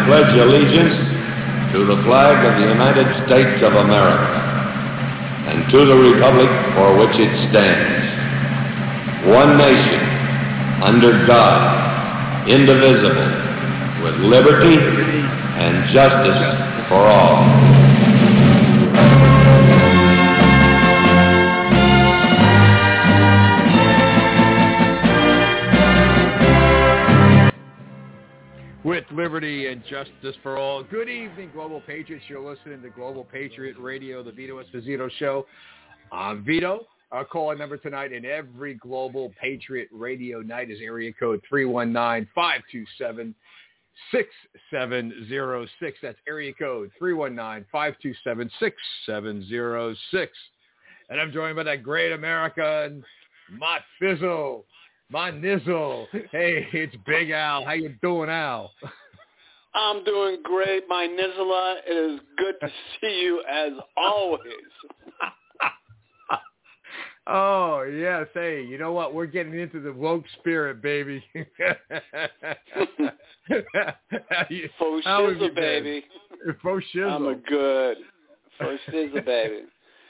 pledge allegiance to the flag of the United States of America and to the republic for which it stands, one nation, under God, indivisible, with liberty and justice for all. With liberty and justice for all. Good evening, Global Patriots. You're listening to Global Patriot Radio, the Vito Esposito Show. I'm Vito. Our call number tonight in every Global Patriot Radio night is area code 319-527-6706. That's area code 319-527-6706. And I'm joined by that great American, my Fizzle. My nizzle. Hey, it's Big Al. How you doing, Al? I'm doing great, my nizzler. It is good to see you as always. Oh, yes. Hey, you know what? We're getting into the woke spirit, baby. Faux shizzle, baby. Faux shizzle. I'm a good faux shizzle, baby.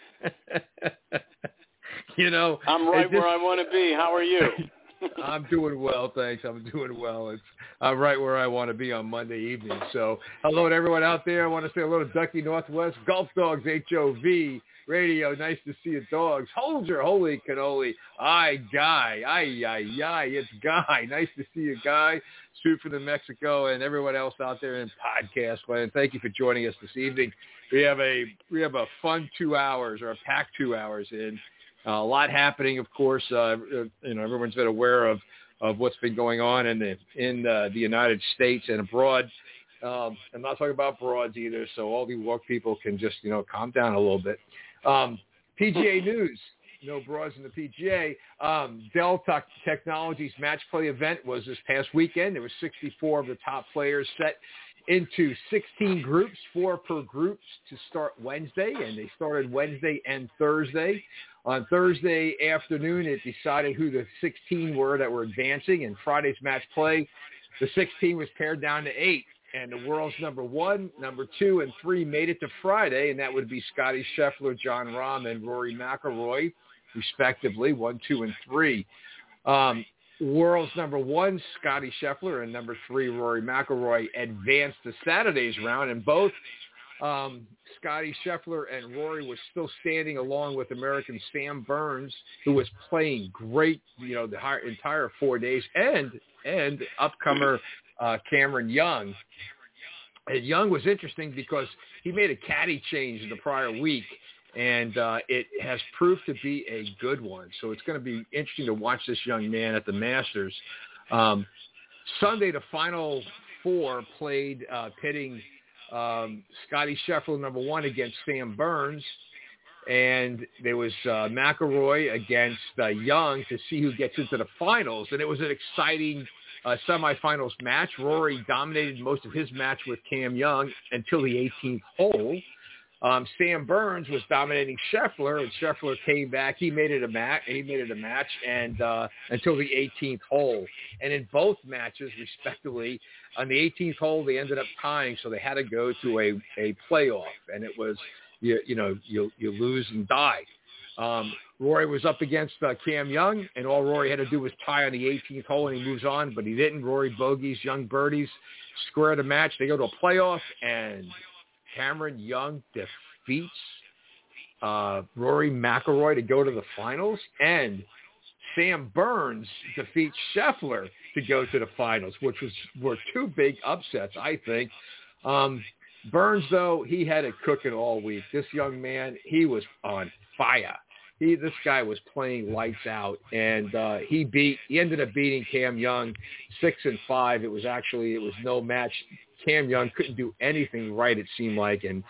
You know, I'm right where I want to be. How are you? I'm doing well, thanks. I'm doing well. I'm right where I want to be on Monday evening. So hello to everyone out there. I want to say hello to Ducky Northwest, Gulf Dogs, HOV, Radio. Nice to see you, dogs. Holger, holy cannoli. Guy. It's Guy. Nice to see you, Guy. Shoot for the Mexico and everyone else out there in podcast land. Thank you for joining us this evening. We have a fun 2 hours, or a packed 2 hours in. A lot happening, of course. Everyone's been aware of what's been going on in the United States and abroad. I'm not talking about broads either, so all the woke people can just calm down a little bit. PGA news: no broads in the PGA. Dell Technologies Match Play event was this past weekend. There were 64 of the top players set into 16 groups, 4 per group, to start Wednesday, and they started Wednesday and Thursday. On Thursday afternoon, it decided who the 16 were that were advancing. In Friday's match play, the 16 was pared down to 8, and the world's number 1, number 2, and 3 made it to Friday, and that would be Scotty Scheffler, Jon Rahm, and Rory McIlroy, respectively, 1, 2, and 3. World's number 1, Scotty Scheffler, and number 3, Rory McIlroy, advanced to Saturday's round, and both Scotty Scheffler and Rory were still standing along with American Sam Burns, who was playing great, the entire 4 days, and upcomer Cameron Young. And Young was interesting because he made a caddy change the prior week, and it has proved to be a good one. So it's going to be interesting to watch this young man at the Masters. Sunday, the final 4 played, pitting Scotty Scheffler, number 1, against Sam Burns, and there was McIlroy against Young to see who gets into the finals, and it was an exciting semifinals match. Rory dominated most of his match with Cam Young until the 18th hole. Sam Burns was dominating Scheffler, and Scheffler came back. He made it a match, and until the 18th hole. And in both matches, respectively, on the 18th hole, they ended up tying, so they had to go to a playoff. And it was, you lose and die. Rory was up against Cam Young, and all Rory had to do was tie on the 18th hole, and he moves on, but he didn't. Rory bogeys, Young birdies, square the match. They go to a playoff, and Cameron Young defeats Rory McIlroy to go to the finals, and Sam Burns defeats Scheffler to go to the finals, which were 2 big upsets, I think. Burns, though, he had it cooking all week. This young man, he was on fire. This guy was playing lights out, and he ended up beating Cam Young 6-5. It was no match. Cam Young couldn't do anything right, it seemed like, and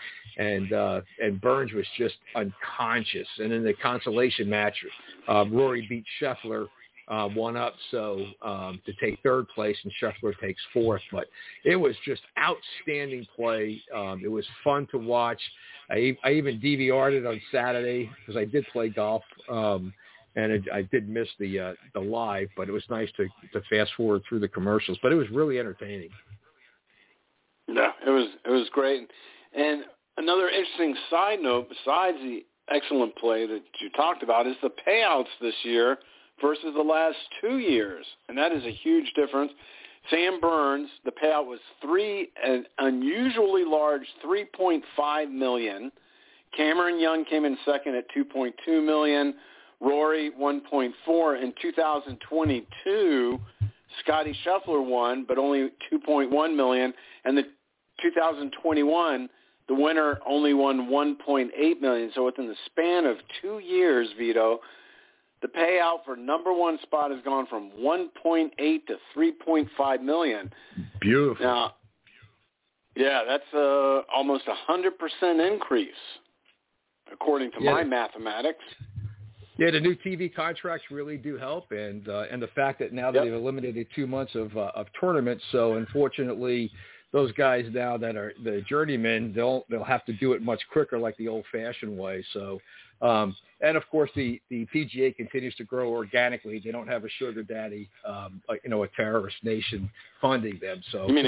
Burns was just unconscious. And in the consolation match, Rory beat Scheffler 1 up, so to take 3rd place, and Scheffler takes 4th. But it was just outstanding play. It was fun to watch. I even DVR'd it on Saturday because I did play golf, and I did miss the live, but it was nice to fast forward through the commercials. But it was really entertaining. Yeah, it was great. And another interesting side note, besides the excellent play that you talked about, is the payouts this year versus the last 2 years, and that is a huge difference. Sam Burns, the payout was an unusually large $3.5 million. Cameron Young came in second at $2.2 million. Rory, $1.4. In 2022, Scotty Scheffler won, but only $2.1 million. And the 2021, the winner only won $1.8 million. So within the span of 2 years, Vito, the payout for number one spot has gone from $1.8 to $3.5 million. Beautiful. Now, yeah, that's almost 100% increase, according to my mathematics. Yeah, the new TV contracts really do help, and the fact that now that they've eliminated 2 months of tournaments, so unfortunately, those guys now that are the journeymen, they'll have to do it much quicker, like the old-fashioned way. So, and of course, the PGA continues to grow organically. They don't have a sugar daddy, a terrorist nation funding them. So you mean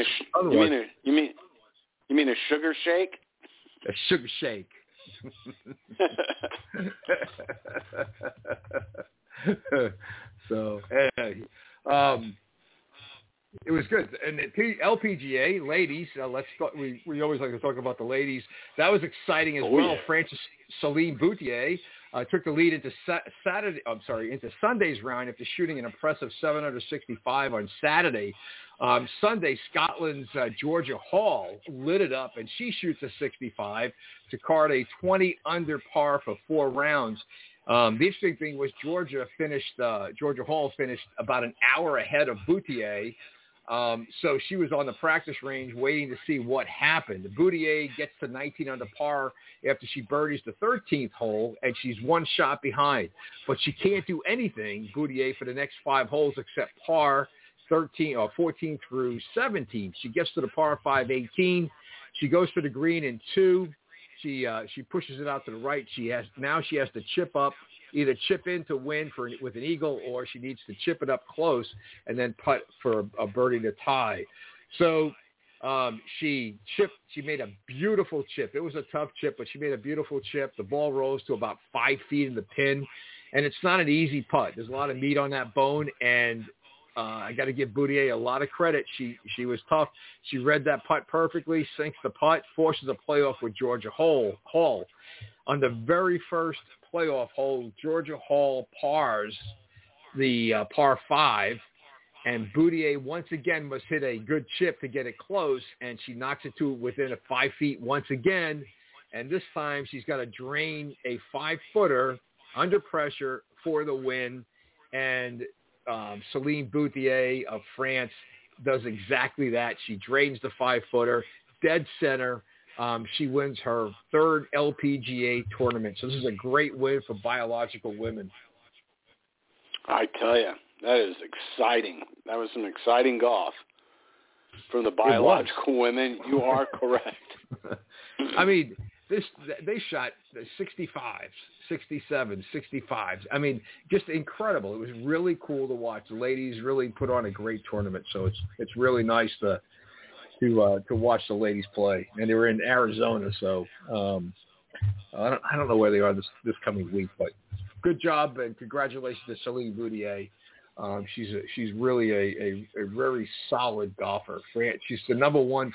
a sugar shake? A sugar shake. So, it was good. And the LPGA ladies, let's talk, we always like to talk about the ladies. That was exciting as well. Yeah. Frances Celine Boutier took the lead into Sunday's round after shooting an impressive 765 on Saturday. Sunday, Scotland's Georgia Hall lit it up, and she shoots a 65 to card a 20 under par for 4 rounds. The interesting thing was Georgia Hall finished about an hour ahead of Boutier. So she was on the practice range waiting to see what happened. Boutier gets to 19 under par after she birdies the 13th hole, and she's 1 shot behind. But she can't do anything, Boutier, for the next 5 holes except par 14 through 17. She gets to the par 5 18. She goes for the green in 2. She pushes it out to the right. She has to chip up, either chip in to win with an eagle, or she needs to chip it up close and then putt for a birdie to tie. So she made a beautiful chip. It was a tough chip, but she made a beautiful chip. The ball rose to about 5 feet in the pin, and it's not an easy putt. There's a lot of meat on that bone, and I got to give Boutier a lot of credit. She was tough. She read that putt perfectly, sinks the putt, forces a playoff with Georgia Hall. On the very first playoff hole, Georgia Hall pars the par 5, and Boutier once again must hit a good chip to get it close, and she knocks it to within 5 feet once again, and this time she's got to drain a 5-footer under pressure for the win, and Celine Boutier of France does exactly that. She drains the 5-footer, dead center. She wins her 3rd LPGA tournament. So this is a great win for biological women. I tell you, that is exciting. That was some exciting golf from the biological women. You are correct. I mean, they shot 65s, 67s, 65s. I mean, just incredible. It was really cool to watch. The ladies really put on a great tournament. So it's really nice to watch the ladies play. And they were in Arizona, so I don't know where they are this coming week, but good job and congratulations to Celine Boutier. She's really a very solid golfer. She's the number one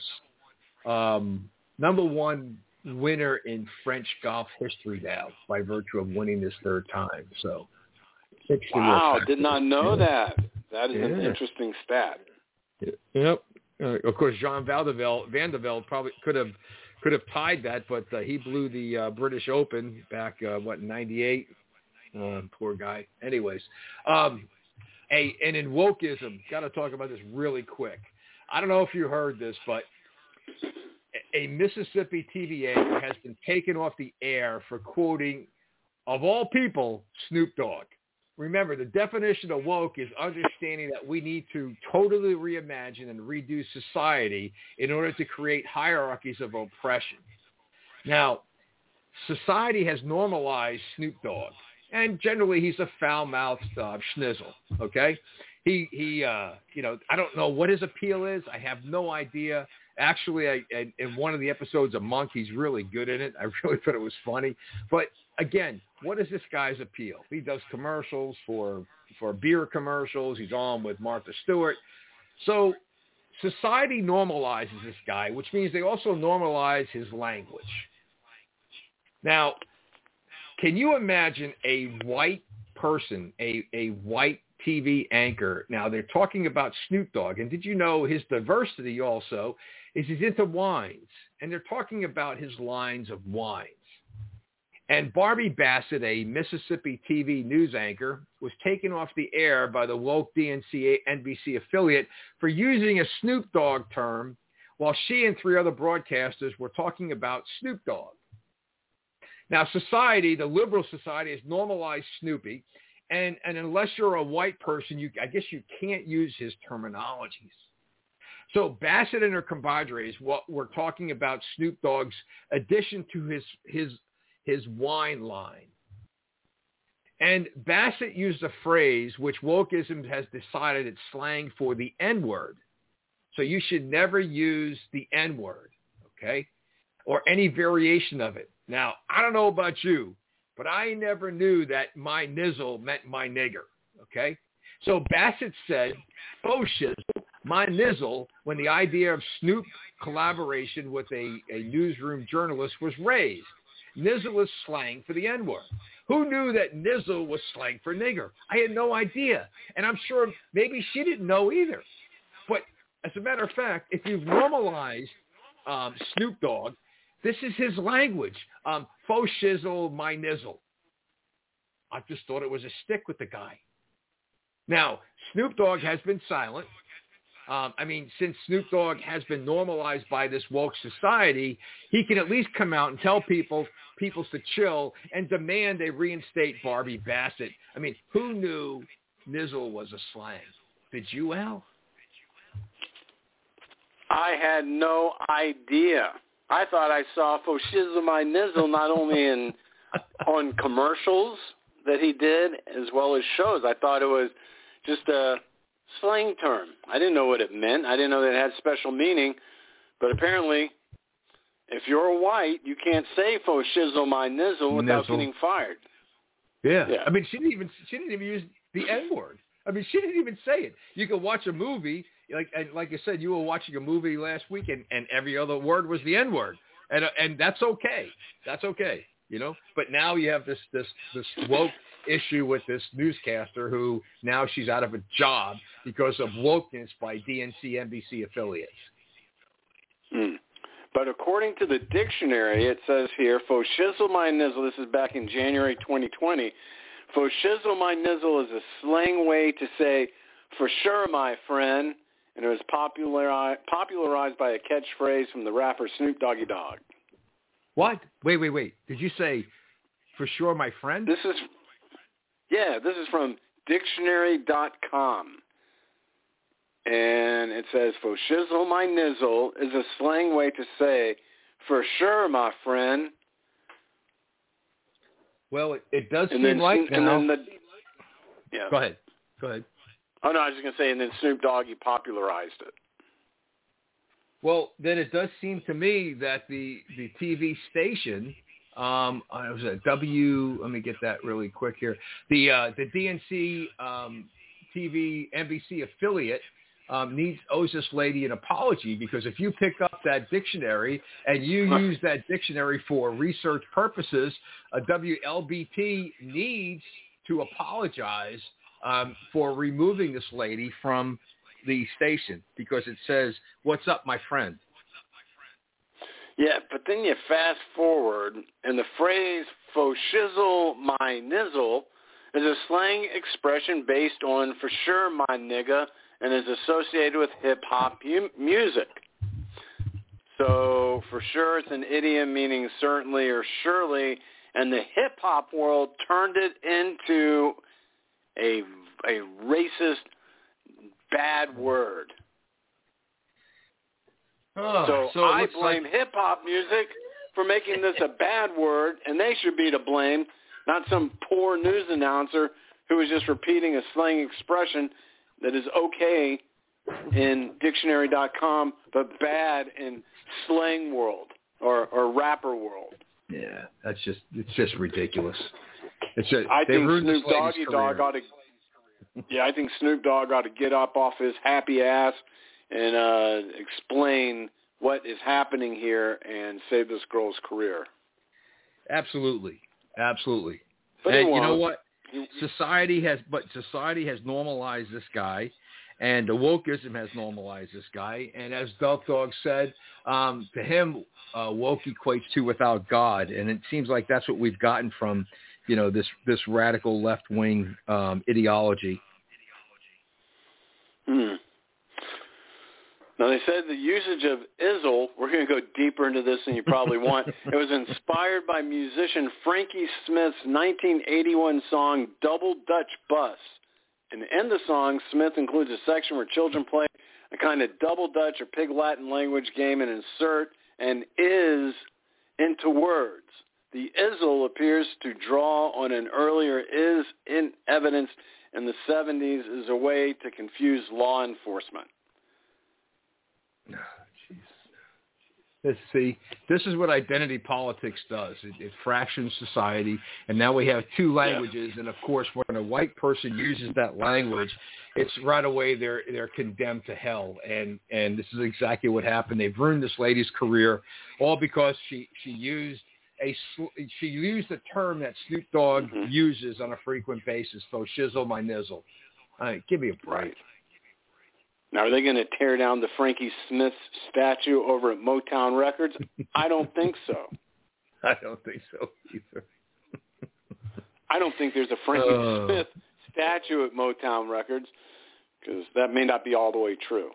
winner in French golf history now by virtue of winning this 3rd time. So, wow, did not know that. That is an interesting stat. Yep. Of course, Jean Van de Velde probably could have tied that, but he blew the British Open back in '98. Poor guy. Anyways, and in wokeism, got to talk about this really quick. I don't know if you heard this, but a Mississippi TV anchor has been taken off the air for quoting, of all people, Snoop Dogg. Remember, the definition of woke is understanding that we need to totally reimagine and redo society in order to create hierarchies of oppression. Now, society has normalized Snoop Dogg, and generally he's a foul-mouthed schnizzle, okay? He I don't know what his appeal is. I have no idea. Actually, in one of the episodes of Monk, he's really good in it. I really thought it was funny. But again, what is this guy's appeal? He does commercials for beer commercials. He's on with Martha Stewart. So society normalizes this guy, which means they also normalize his language. Now, can you imagine a white person, a white TV anchor? Now, they're talking about Snoop Dogg, and did you know his diversity also is he's into wines, and they're talking about his lines of wines. And Barbie Bassett, a Mississippi TV news anchor, was taken off the air by the woke DNC NBC affiliate for using a Snoop Dogg term while she and 3 other broadcasters were talking about Snoop Dogg. Now, society, the liberal society, has normalized Snoopy, and unless you're a white person, I guess you can't use his terminologies. So Bassett and her compadres were talking about Snoop Dogg's addition to his wine line. And Bassett used a phrase which wokeism has decided it's slang for the N-word. So you should never use the N-word, okay, or any variation of it. Now, I don't know about you, but I never knew that my nizzle meant my nigger, okay? So Bassett said, faux shizzle, my nizzle, when the idea of Snoop collaboration with a newsroom journalist was raised. Nizzle is slang for the N-word. Who knew that nizzle was slang for nigger? I had no idea. And I'm sure maybe she didn't know either. But as a matter of fact, if you've normalized Snoop Dogg, this is his language. Faux shizzle, my nizzle. I just thought it was a stick with the guy. Now, Snoop Dogg has been silent. Since Snoop Dogg has been normalized by this woke society, he can at least come out and tell people to chill and demand they reinstate Barbie Bassett. I mean, who knew nizzle was a slang? Did you, Al? I had no idea. I thought I saw faux shizzle my nizzle not only on commercials that he did as well as shows. I thought it was just a slang term. I didn't know what it meant. I didn't know that it had special meaning. But apparently, if you're white, you can't say faux shizzle my nizzle without getting fired. Yeah. I mean, she didn't even use the N-word. I mean, she didn't even say it. You could watch a movie, like I said, you were watching a movie last week, and every other word was the N-word, and that's okay. That's okay, you know. But now you have this woke issue with this newscaster who now she's out of a job because of wokeness by DNC NBC affiliates. But according to the dictionary, it says here, faux shizzle my nizzle, this is back in January 2020, faux shizzle my nizzle is a slang way to say, for sure, my friend, and it was popularized by a catchphrase from the rapper Snoop Doggy Dogg. What? Wait. Did you say, for sure, my friend? This is from dictionary.com. And it says, faux shizzle my nizzle is a slang way to say, for sure, my friend. Well, it does seem like now. Go ahead. Oh, no, I was just going to say, and then Snoop Doggy popularized it. Well, then it does seem to me that the TV station, it was a let me get that really quick here. The DNC TV NBC affiliate owes this lady an apology, because if you pick up that dictionary and you use that dictionary for research purposes, WLBT needs to apologize for removing this lady from the station, because it says, "What's up, my friend?" Yeah, but then you fast forward, and the phrase "faux shizzle my nizzle" is a slang expression based on "for sure, my nigga," and is associated with hip-hop music. So, for sure, it's an idiom meaning certainly or surely, and the hip-hop world turned it into a racist, bad word. So I blame hip-hop music for making this a bad word, and they should be to blame, not some poor news announcer who was just repeating a slang expression that is okay in dictionary.com, but bad in slang world or rapper world. Yeah, it's just ridiculous. It's just, I think Snoop Doggy Dogg ought to. Yeah, I think Snoop Dogg ought to get up off his happy ass and explain what is happening here and save this girl's career. Absolutely. But And you know what? Society has normalized this guy, and the wokeism has normalized this guy. And as Duff Dog said, to him, woke equates to without God, and it seems like that's what we've gotten from, this radical left wing ideology. Now, they said the usage of Izzle, we're going to go deeper into this than you probably want. It was inspired by musician Frankie Smith's 1981 song, Double Dutch Bus. And to end the song, Smith includes a section where children play a kind of double Dutch or Pig Latin language game and insert an is into words. The Izzle appears to draw on an earlier is in evidence in the 70s as a way to confuse law enforcement. This is what identity politics does. It fractions society, and now we have two languages. And of course, when a white person uses that language, it's right away they're condemned to hell. And this is exactly what happened. They've ruined this lady's career, all because she used a term that Snoop Dogg uses on a frequent basis. So shizzle my nizzle. Give me a break. Right. Now, are they going to tear down the Frankie Smith statue over at Motown Records? I don't think so. I don't think so either. I don't think there's a Frankie Smith statue at Motown Records, because that may not be all the way true.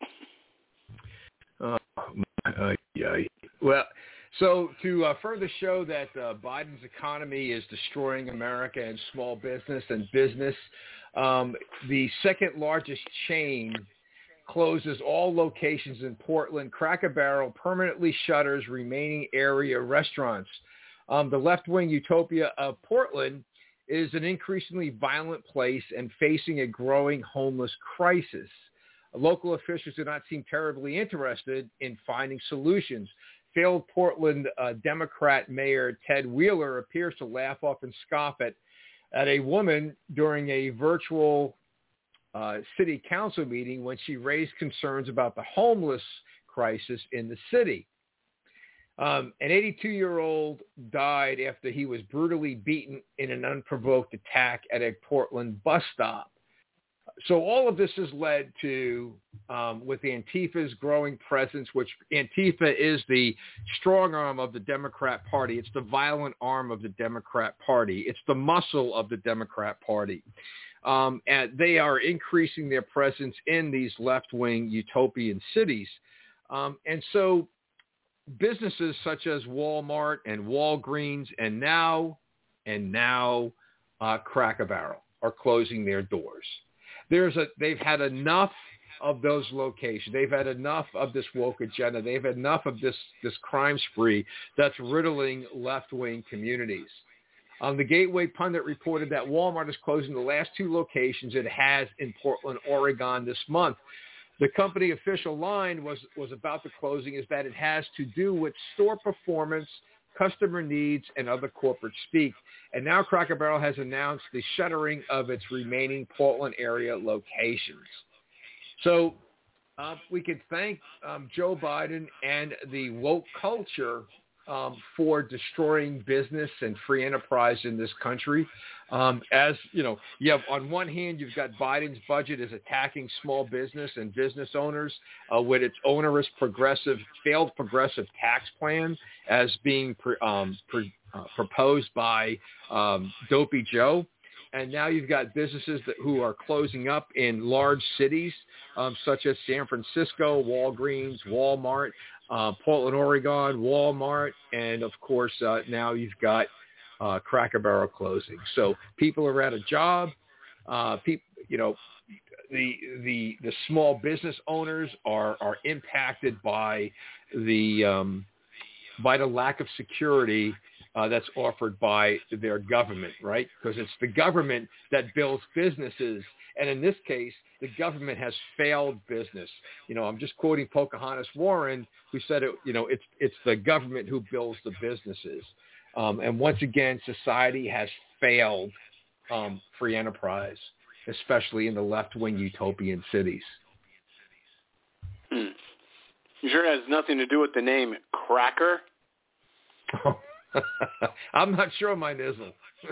Well, so to further show that Biden's economy is destroying America and small business and business, the second largest chain closes all locations in Portland. Cracker Barrel permanently shutters remaining area restaurants. The left-wing utopia of Portland is an increasingly violent place and facing a growing homeless crisis. Local officials do not seem terribly interested in finding solutions. Failed Portland Democrat Mayor Ted Wheeler appears to laugh off and scoff at a woman during a virtual city council meeting when she raised concerns about the homeless crisis in the city. An 82-year-old died after he was brutally beaten in an unprovoked attack at a Portland bus stop. So all of this has led to, with Antifa's growing presence, which Antifa is the strong arm of the Democrat Party. It's the violent arm of the Democrat Party. It's the muscle of the Democrat Party. And they are increasing their presence in these left-wing utopian cities. And so businesses such as Walmart and Walgreens and now Cracker Barrel are closing their doors. They've had enough of those locations. They've had enough of this woke agenda. They've had enough of this crime spree that's riddling left-wing communities. The Gateway Pundit reported that Walmart is closing the last two locations it has in Portland, Oregon this month. The company official line was about the closing is that it has to do with store performance, customer needs, and other corporate speak. And now Cracker Barrel has announced the shuttering of its remaining Portland area locations. So we could thank Joe Biden and the woke culture for destroying business and free enterprise in this country. As you know, you have on one hand, you've got Biden's budget is attacking small business and business owners with its onerous failed progressive tax plan as being proposed by Dopey Joe. And now you've got businesses who are closing up in large cities such as San Francisco, Walgreens, Walmart, Portland, Oregon, Walmart, and of course now you've got Cracker Barrel closing. So people are out of job. The small business owners are impacted by the lack of security that's offered by their government, right? Because it's the government that builds businesses. And in this case, the government has failed business. I'm just quoting Pocahontas Warren, who said, it's the government who builds the businesses. And once again, society has failed free enterprise, especially in the left-wing utopian cities. You sure it has nothing to do with the name Cracker? I'm not sure, my nizzle.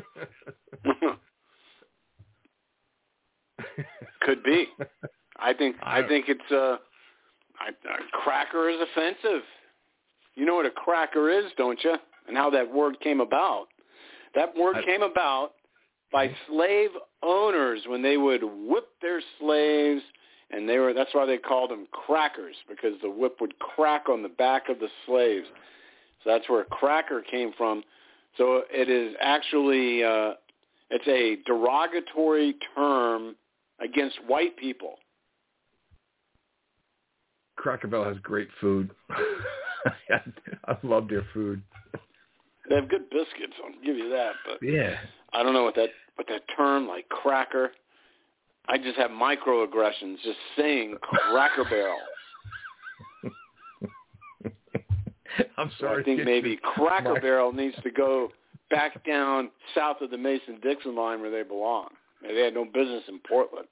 Could be. I think it's cracker is offensive. You know what a cracker is, don't you? And how that word came about. That word came about by slave owners when they would whip their slaves, and that's why they called them crackers, because the whip would crack on the back of the slaves. So that's where cracker came from. So it is actually it's a derogatory term against white people. Cracker Barrel has great food. I love their food. They have good biscuits, I'll give you that. But yeah, I don't know what that term, like cracker. I just have microaggressions just saying Cracker Barrel. I'm sorry. So I think maybe Cracker Barrel needs to go back down south of the Mason-Dixon line where they belong. They had no business in Portland.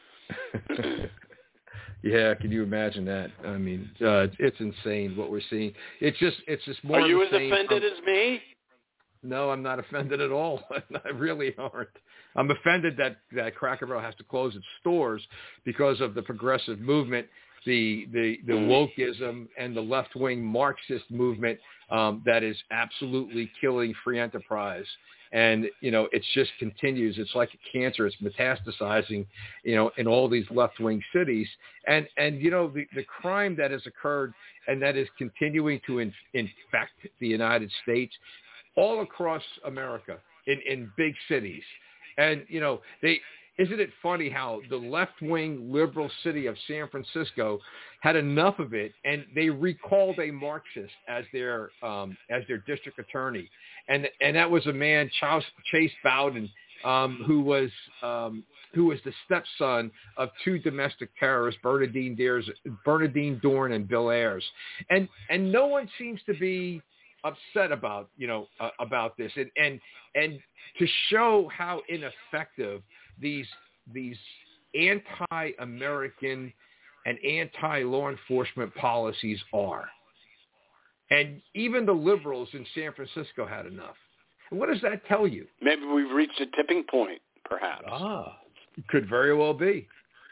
Yeah, can you imagine that? I mean, it's insane what we're seeing. It's just more. Are you as offended as me? No, I'm not offended at all. I really aren't. I'm offended that Cracker Barrel has to close its stores because of the progressive movement, the wokeism, and the left-wing Marxist movement that is absolutely killing free enterprise. And, it just continues. It's like a cancer. It's metastasizing, in all these left-wing cities. And the crime that has occurred and that is continuing to infect the United States all across America in big cities. And, isn't it funny how the left-wing liberal city of San Francisco had enough of it, and they recalled a Marxist as their district attorney, and that was a man, Chase Bowden, who was the stepson of two domestic terrorists, Bernardine Dorn and Bill Ayers, and no one seems to be upset about this, and to show how ineffective these anti-American and anti-law enforcement policies are. And even the liberals in San Francisco had enough. And what does that tell you? Maybe we've reached a tipping point, perhaps. Could very well be.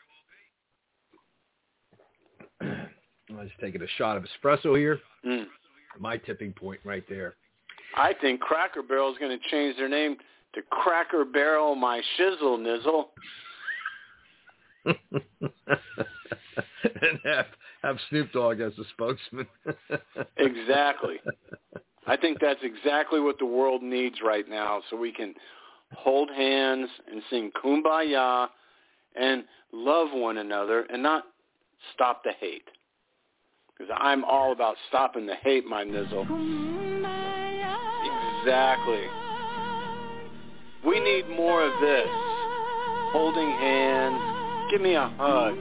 I'm just taking a shot of espresso here. My tipping point right there. I think Cracker Barrel is going to change their name to Cracker Barrel My Shizzle Nizzle. And have Snoop Dogg as the spokesman. Exactly. I think that's exactly what the world needs right now, so we can hold hands and sing Kumbaya and love one another and not stop the hate. Because I'm all about stopping the hate, my nizzle. Exactly. We need more of this. Holding hands. Give me a hug.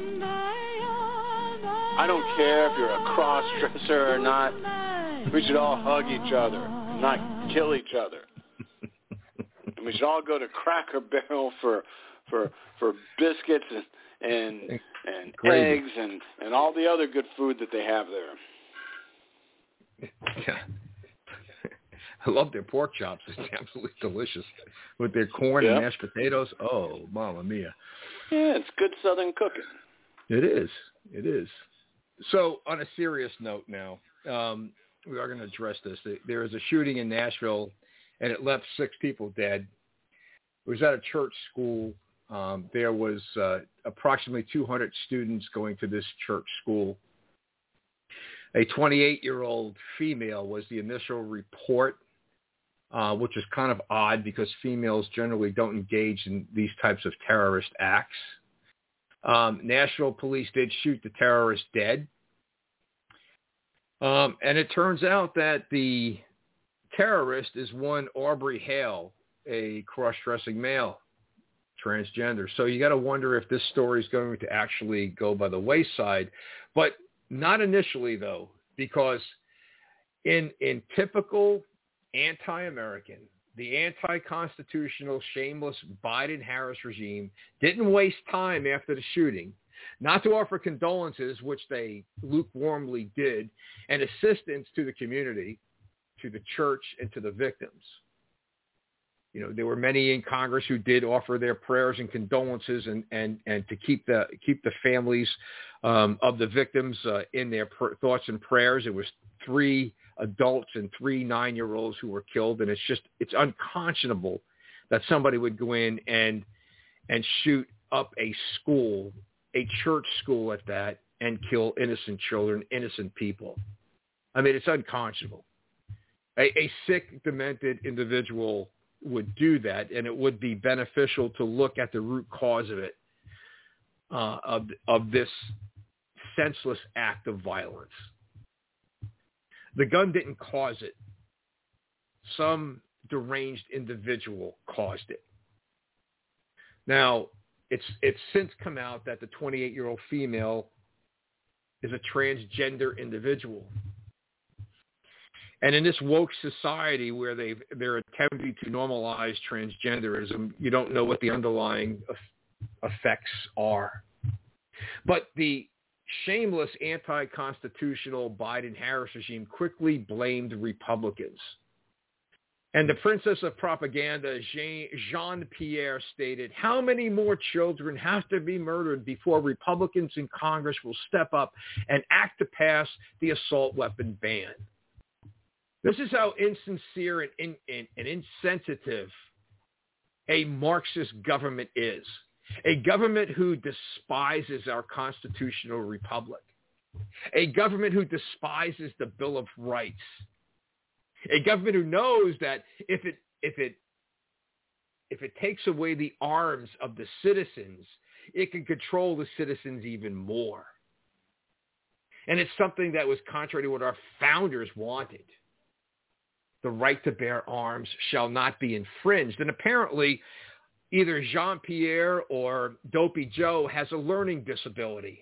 I don't care if you're a cross-dresser or not. We should all hug each other, not kill each other. And we should all go to Cracker Barrel for biscuits and eggs and all the other good food that they have there. Yeah. I love their pork chops. It's absolutely delicious. With their corn and mashed potatoes. Oh, mamma mia. Yeah, it's good Southern cooking. It is. It is. So on a serious note now, we are going to address this. There was a shooting in Nashville, and it left 6 people dead. It was at a church school. There was approximately 200 students going to this church school. A 28-year-old female was the initial report, which is kind of odd because females generally don't engage in these types of terrorist acts. Nashville police did shoot the terrorist dead. And it turns out that the terrorist is one Aubrey Hale, a cross-dressing male, transgender. So you got to wonder if this story is going to actually go by the wayside, but not initially though, because in typical anti-American, the anti-constitutional, shameless Biden-Harris regime didn't waste time after the shooting not to offer condolences, which they lukewarmly did, and assistance to the community, to the church, and to the victims. You know, there were many in Congress who did offer their prayers and condolences and to keep the families of the victims in their thoughts and prayers. It was 3 adults and 3 9-year-olds who were killed, and it's unconscionable that somebody would go in and shoot up a school, a church school at that, and kill innocent children, innocent people. I mean, it's unconscionable. A sick, demented individual would do that, and it would be beneficial to look at the root cause of it, of this senseless act of violence. The gun didn't cause it. Some deranged individual caused it. Now, it's since come out that the 28-year-old female is a transgender individual. And in this woke society where they're attempting to normalize transgenderism, you don't know what the underlying effects are. But the shameless anti-constitutional Biden-Harris regime quickly blamed Republicans. And the princess of propaganda, Jean-Pierre, stated, "How many more children have to be murdered before Republicans in Congress will step up and act to pass the assault weapon ban?" This is how insincere and insensitive a Marxist government is. A government who despises our constitutional republic. A government who despises the Bill of Rights. A government who knows that if it takes away the arms of the citizens, it can control the citizens even more. And it's something that was contrary to what our founders wanted. The right to bear arms shall not be infringed. And apparently, either Jean-Pierre or Dopey Joe has a learning disability.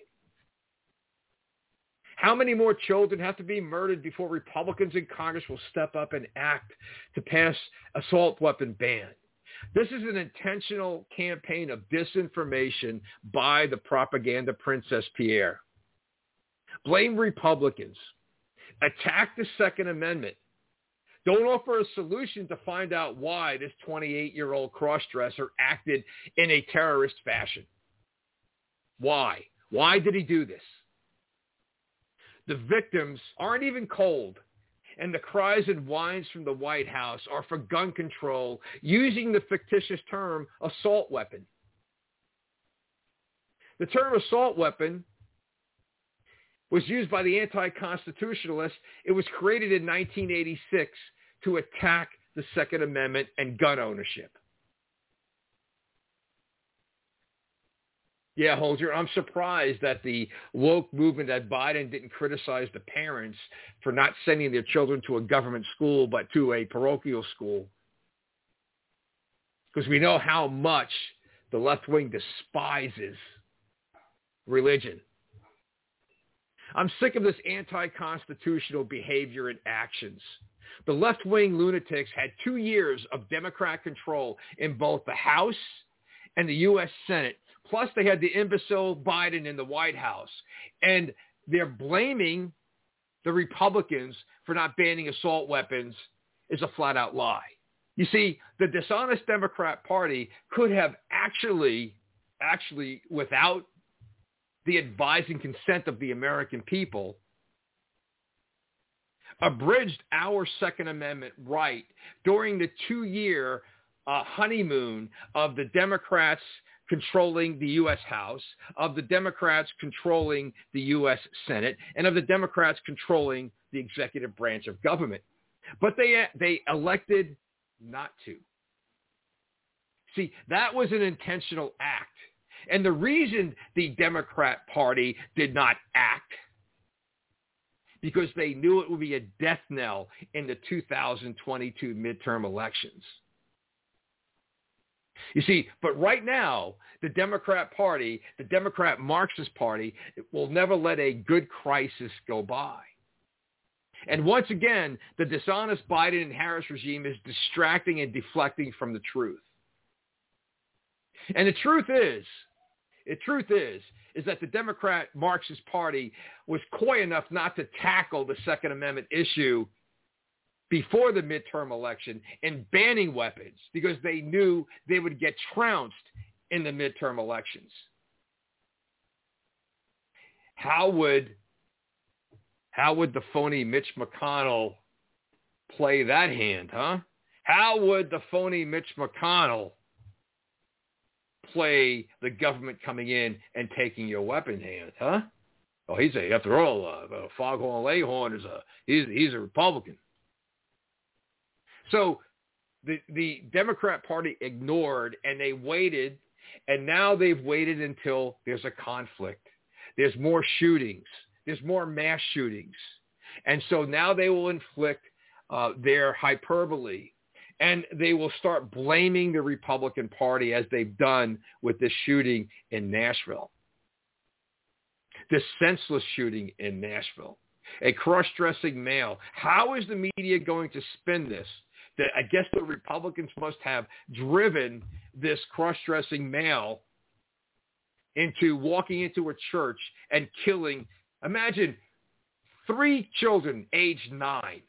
How many more children have to be murdered before Republicans in Congress will step up and act to pass assault weapon ban? This is an intentional campaign of disinformation by the propaganda princess Pierre. Blame Republicans. Attack the Second Amendment. Don't offer a solution to find out why this 28-year-old crossdresser acted in a terrorist fashion. Why? Why did he do this? The victims aren't even cold, and the cries and whines from the White House are for gun control using the fictitious term assault weapon. The term assault weapon was used by the anti-constitutionalists. It was created in 1986 to attack the Second Amendment and gun ownership. Yeah, Holger, I'm surprised that the woke movement that Biden didn't criticize the parents for not sending their children to a government school but to a parochial school. Because we know how much the left wing despises religion. I'm sick of this anti-constitutional behavior and actions. The left-wing lunatics had 2 years of Democrat control in both the House and the U.S. Senate. Plus, they had the imbecile Biden in the White House. And they're blaming the Republicans for not banning assault weapons is a flat-out lie. You see, the dishonest Democrat Party could have actually, without the advising consent of the American people, abridged our Second Amendment right during the 2-year honeymoon of the Democrats controlling the U.S. House, of the Democrats controlling the U.S. Senate, and of the Democrats controlling the executive branch of government. But they elected not to. See, that was an intentional act. And the reason the Democrat Party did not act because they knew it would be a death knell in the 2022 midterm elections. You see, but right now, the Democrat Party, the Democrat Marxist Party, will never let a good crisis go by. And once again, the dishonest Biden and Harris regime is distracting and deflecting from the truth. And the truth is that the Democrat Marxist Party was coy enough not to tackle the Second Amendment issue before the midterm election in banning weapons because they knew they would get trounced in the midterm elections. How would the phony Mitch McConnell play that hand, huh? How would the phony Mitch McConnell play the government coming in and taking your weapon hand, huh? Oh, after all, Foghorn Leghorn he's a Republican. So the Democrat Party ignored, and they waited, and now they've waited until there's a conflict. There's more shootings. There's more mass shootings. And so now they will inflict their hyperbole, and they will start blaming the Republican Party as they've done with this shooting in Nashville, this senseless shooting in Nashville, a cross-dressing male. How is the media going to spin this? That I guess the Republicans must have driven this cross-dressing male into walking into a church and killing, imagine, 3 children aged 9.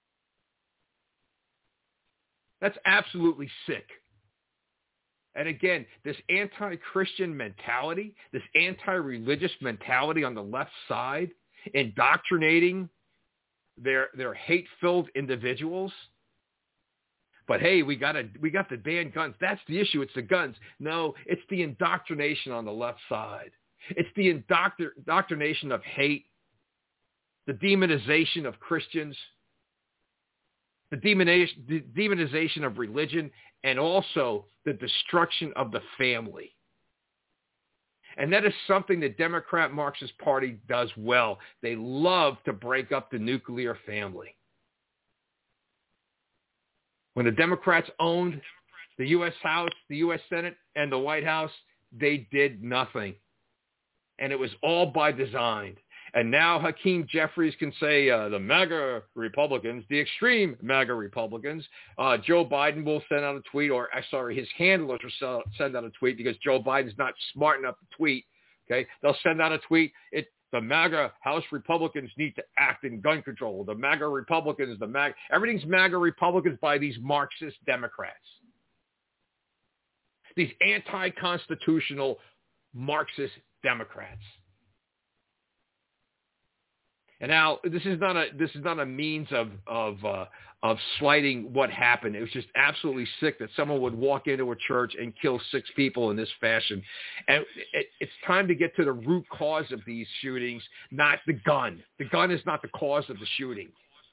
That's absolutely sick. And again, this anti-Christian mentality, this anti-religious mentality on the left side, indoctrinating their hate-filled individuals. But hey, we got to ban guns. That's the issue. It's the guns. No, it's the indoctrination on the left side. It's the indoctrination of hate, the demonization of Christians, the demonization of religion, and also the destruction of the family. And that is something the Democrat Marxist Party does well. They love to break up the nuclear family. When the Democrats owned the U.S. House, the U.S. Senate, and the White House, they did nothing. And it was all by design. And now Hakeem Jeffries can say the MAGA Republicans, the extreme MAGA Republicans, Joe Biden will send out a tweet, his handlers will send out a tweet because Joe Biden's not smart enough to tweet. Okay, they'll send out a tweet. The MAGA House Republicans need to act in gun control. The MAGA Republicans, everything's MAGA Republicans by these Marxist Democrats. These anti-constitutional Marxist Democrats. And now this is not a means of slighting what happened. It was just absolutely sick that someone would walk into a church and kill 6 people in this fashion. And it's time to get to the root cause of these shootings, not the gun. The gun is not the cause of the shooting.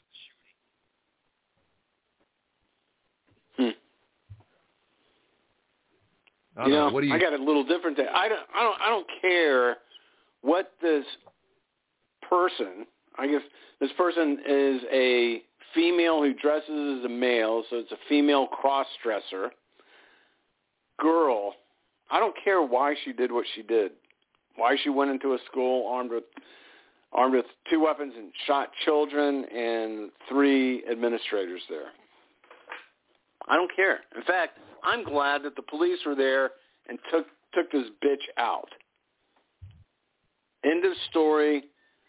I got a little different. I don't care what this person. I guess this person is a female who dresses as a male, so it's a female cross-dresser. Girl, I don't care why she did what she did. Why she went into a school armed with 2 weapons and shot children and 3 administrators there. I don't care. In fact, I'm glad that the police were there and took this bitch out. End of story.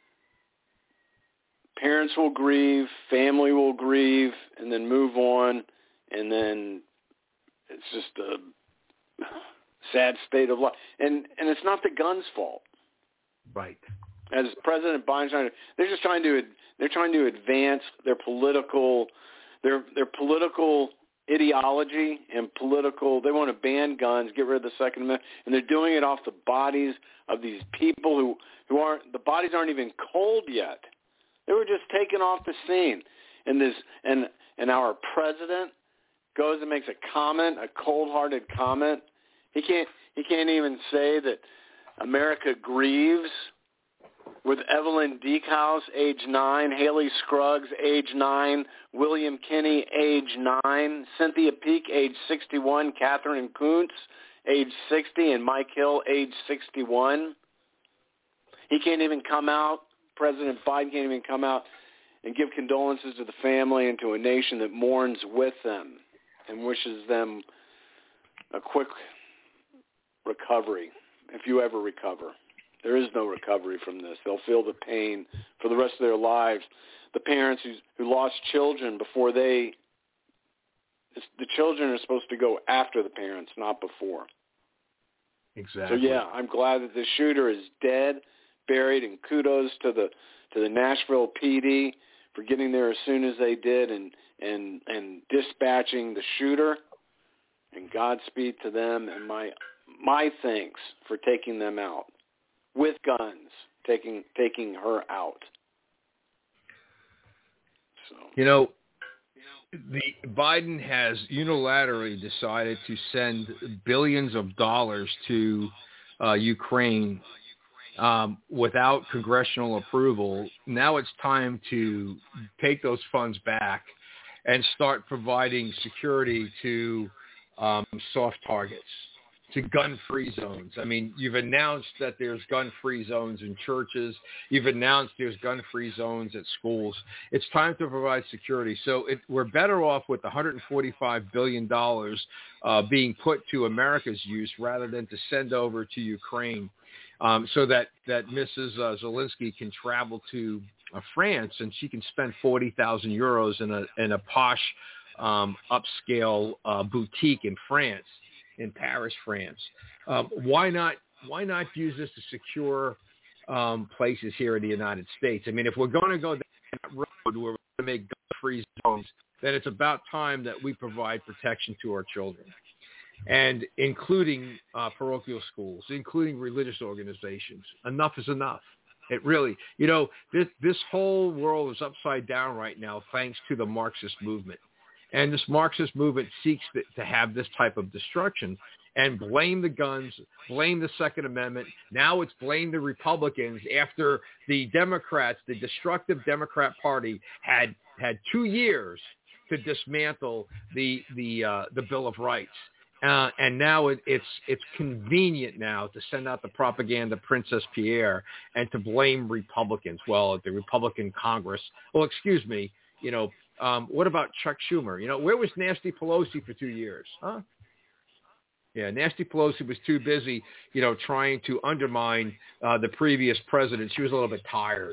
Parents will grieve, family will grieve, and then move on, and then it's just a sad state of life. And it's not the gun's fault. Right. As President Biden, they're trying to advance their political ideology and political. They want to ban guns, get rid of the Second Amendment, and they're doing it off the bodies of these people who aren't. The bodies aren't even cold yet. They were just taken off the scene. And our president goes and makes a comment, a cold-hearted comment. He can't even say that America grieves with Evelyn Diekhaus, age 9, Haley Scruggs, age 9, William Kinney, age 9, Cynthia Peak, age 61, Catherine Kuntz, age 60, and Mike Hill, age 61. He can't even come out, President Biden can't even come out and give condolences to the family and to a nation that mourns with them and wishes them a quick recovery, if you ever recover. There is no recovery from this. They'll feel the pain for the rest of their lives. The parents who lost children before the children are supposed to go after the parents, not before. Exactly. So, yeah, I'm glad that the shooter is dead, buried, and kudos to the Nashville PD for getting there as soon as they did and dispatching the shooter. And Godspeed to them, and my thanks for taking them out with guns, taking her out. So, you know, Biden has unilaterally decided to send billions of dollars to Ukraine without congressional approval. Now it's time to take those funds back and start providing security to soft targets, to gun-free zones. I mean, you've announced that there's gun-free zones in churches. You've announced there's gun-free zones at schools. It's time to provide security. So we're better off with $145 billion being put to America's use rather than to send over to Ukraine, so that Mrs. Zelensky can travel to France and she can spend 40,000 euros in a posh upscale boutique in France, in Paris, France. Why not use this to secure places here in the United States? I mean, if we're going to go that road where we're going to make gun-free zones, then it's about time that we provide protection to our children, and including parochial schools, including religious organizations. Enough is enough. It really, this whole world is upside down right now thanks to the Marxist movement. And this Marxist movement seeks to have this type of destruction and blame the guns, blame the Second Amendment. Now it's blame the Republicans after the Democrats, the destructive Democrat Party, had 2 years to dismantle the Bill of Rights. And now it's convenient now to send out the propaganda Princess Pierre and to blame Republicans. Well, the Republican Congress. Well, excuse me, what about Chuck Schumer? Where was Nasty Pelosi for 2 years? Huh? Yeah, Nasty Pelosi was too busy, trying to undermine the previous president. She was a little bit tired.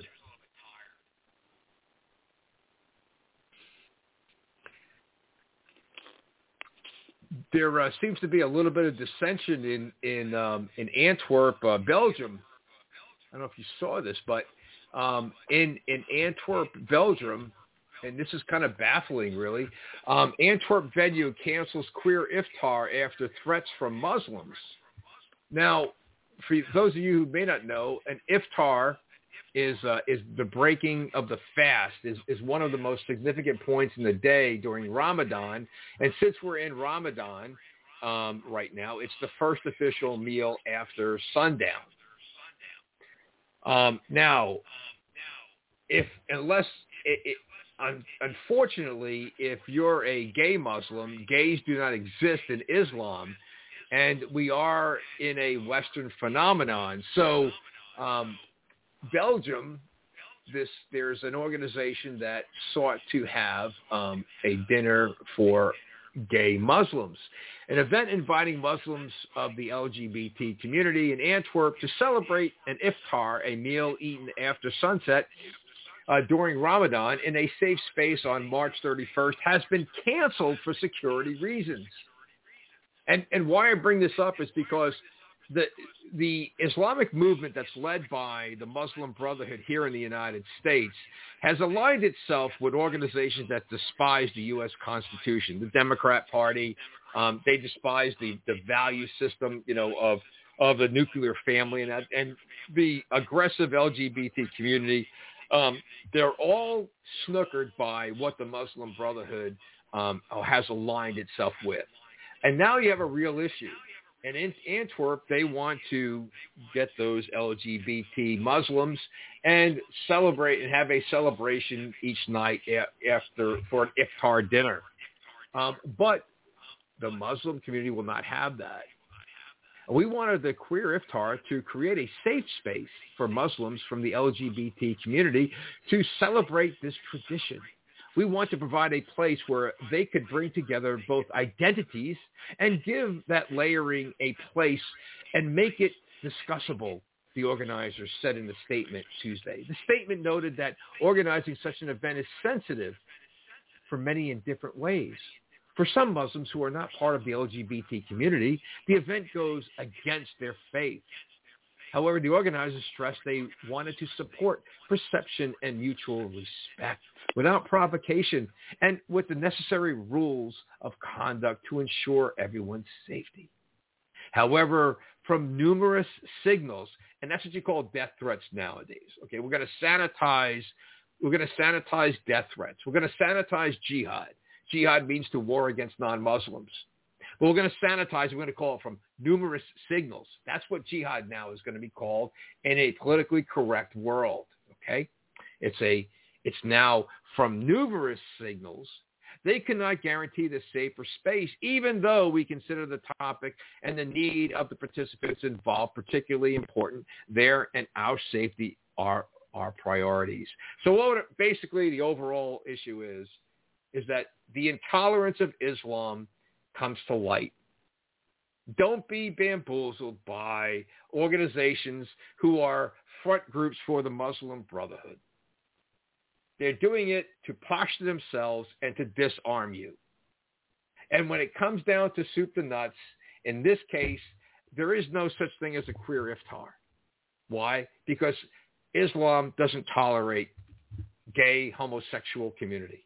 There seems to be a little bit of dissension in Antwerp, Belgium. I don't know if you saw this, but in Antwerp, Belgium. And this is kind of baffling, really. Antwerp venue cancels queer iftar after threats from Muslims. Now, for those of you who may not know, an iftar is the breaking of the fast, is one of the most significant points in the day during Ramadan. And since we're in Ramadan right now, it's the first official meal after sundown. Now, unfortunately, if you're a gay Muslim, gays do not exist in Islam, and we are in a Western phenomenon. So Belgium, there's an organization that sought to have a dinner for gay Muslims, an event inviting Muslims of the LGBT community in Antwerp to celebrate an iftar, a meal eaten after sunset, during Ramadan in a safe space on March 31st, has been canceled for security reasons. And why I bring this up is because the Islamic movement that's led by the Muslim Brotherhood here in the United States has aligned itself with organizations that despise the U.S. Constitution. The Democrat Party, they despise the value system, of the nuclear family and the aggressive LGBT community. They're all snookered by what the Muslim Brotherhood has aligned itself with. And now you have a real issue. And in Antwerp, they want to get those LGBT Muslims and celebrate and have a celebration each night after for an iftar dinner. But the Muslim community will not have that. We wanted the Queer Iftar to create a safe space for Muslims from the LGBT community to celebrate this tradition. We want to provide a place where they could bring together both identities and give that layering a place and make it discussable, the organizers said in the statement Tuesday. The statement noted that organizing such an event is sensitive for many in different ways. For some Muslims who are not part of the LGBT community, the event goes against their faith. However, the organizers stressed they wanted to support perception and mutual respect without provocation and with the necessary rules of conduct to ensure everyone's safety. However, from numerous signals, and that's what you call death threats nowadays. Okay, we're going to sanitize death threats. We're going to sanitize jihad. Jihad means to war against non-Muslims. But we're going to sanitize, we're going to call it from numerous signals. That's what jihad now is going to be called in a politically correct world, okay? It's now from numerous signals. They cannot guarantee the safer space, even though we consider the topic and the need of the participants involved particularly important. Their and our safety are our priorities. So basically the overall issue is that the intolerance of Islam comes to light. Don't be bamboozled by organizations who are front groups for the Muslim Brotherhood. They're doing it to posture themselves and to disarm you. And when it comes down to soup to nuts, in this case, there is no such thing as a queer iftar. Why? Because Islam doesn't tolerate gay, homosexual community.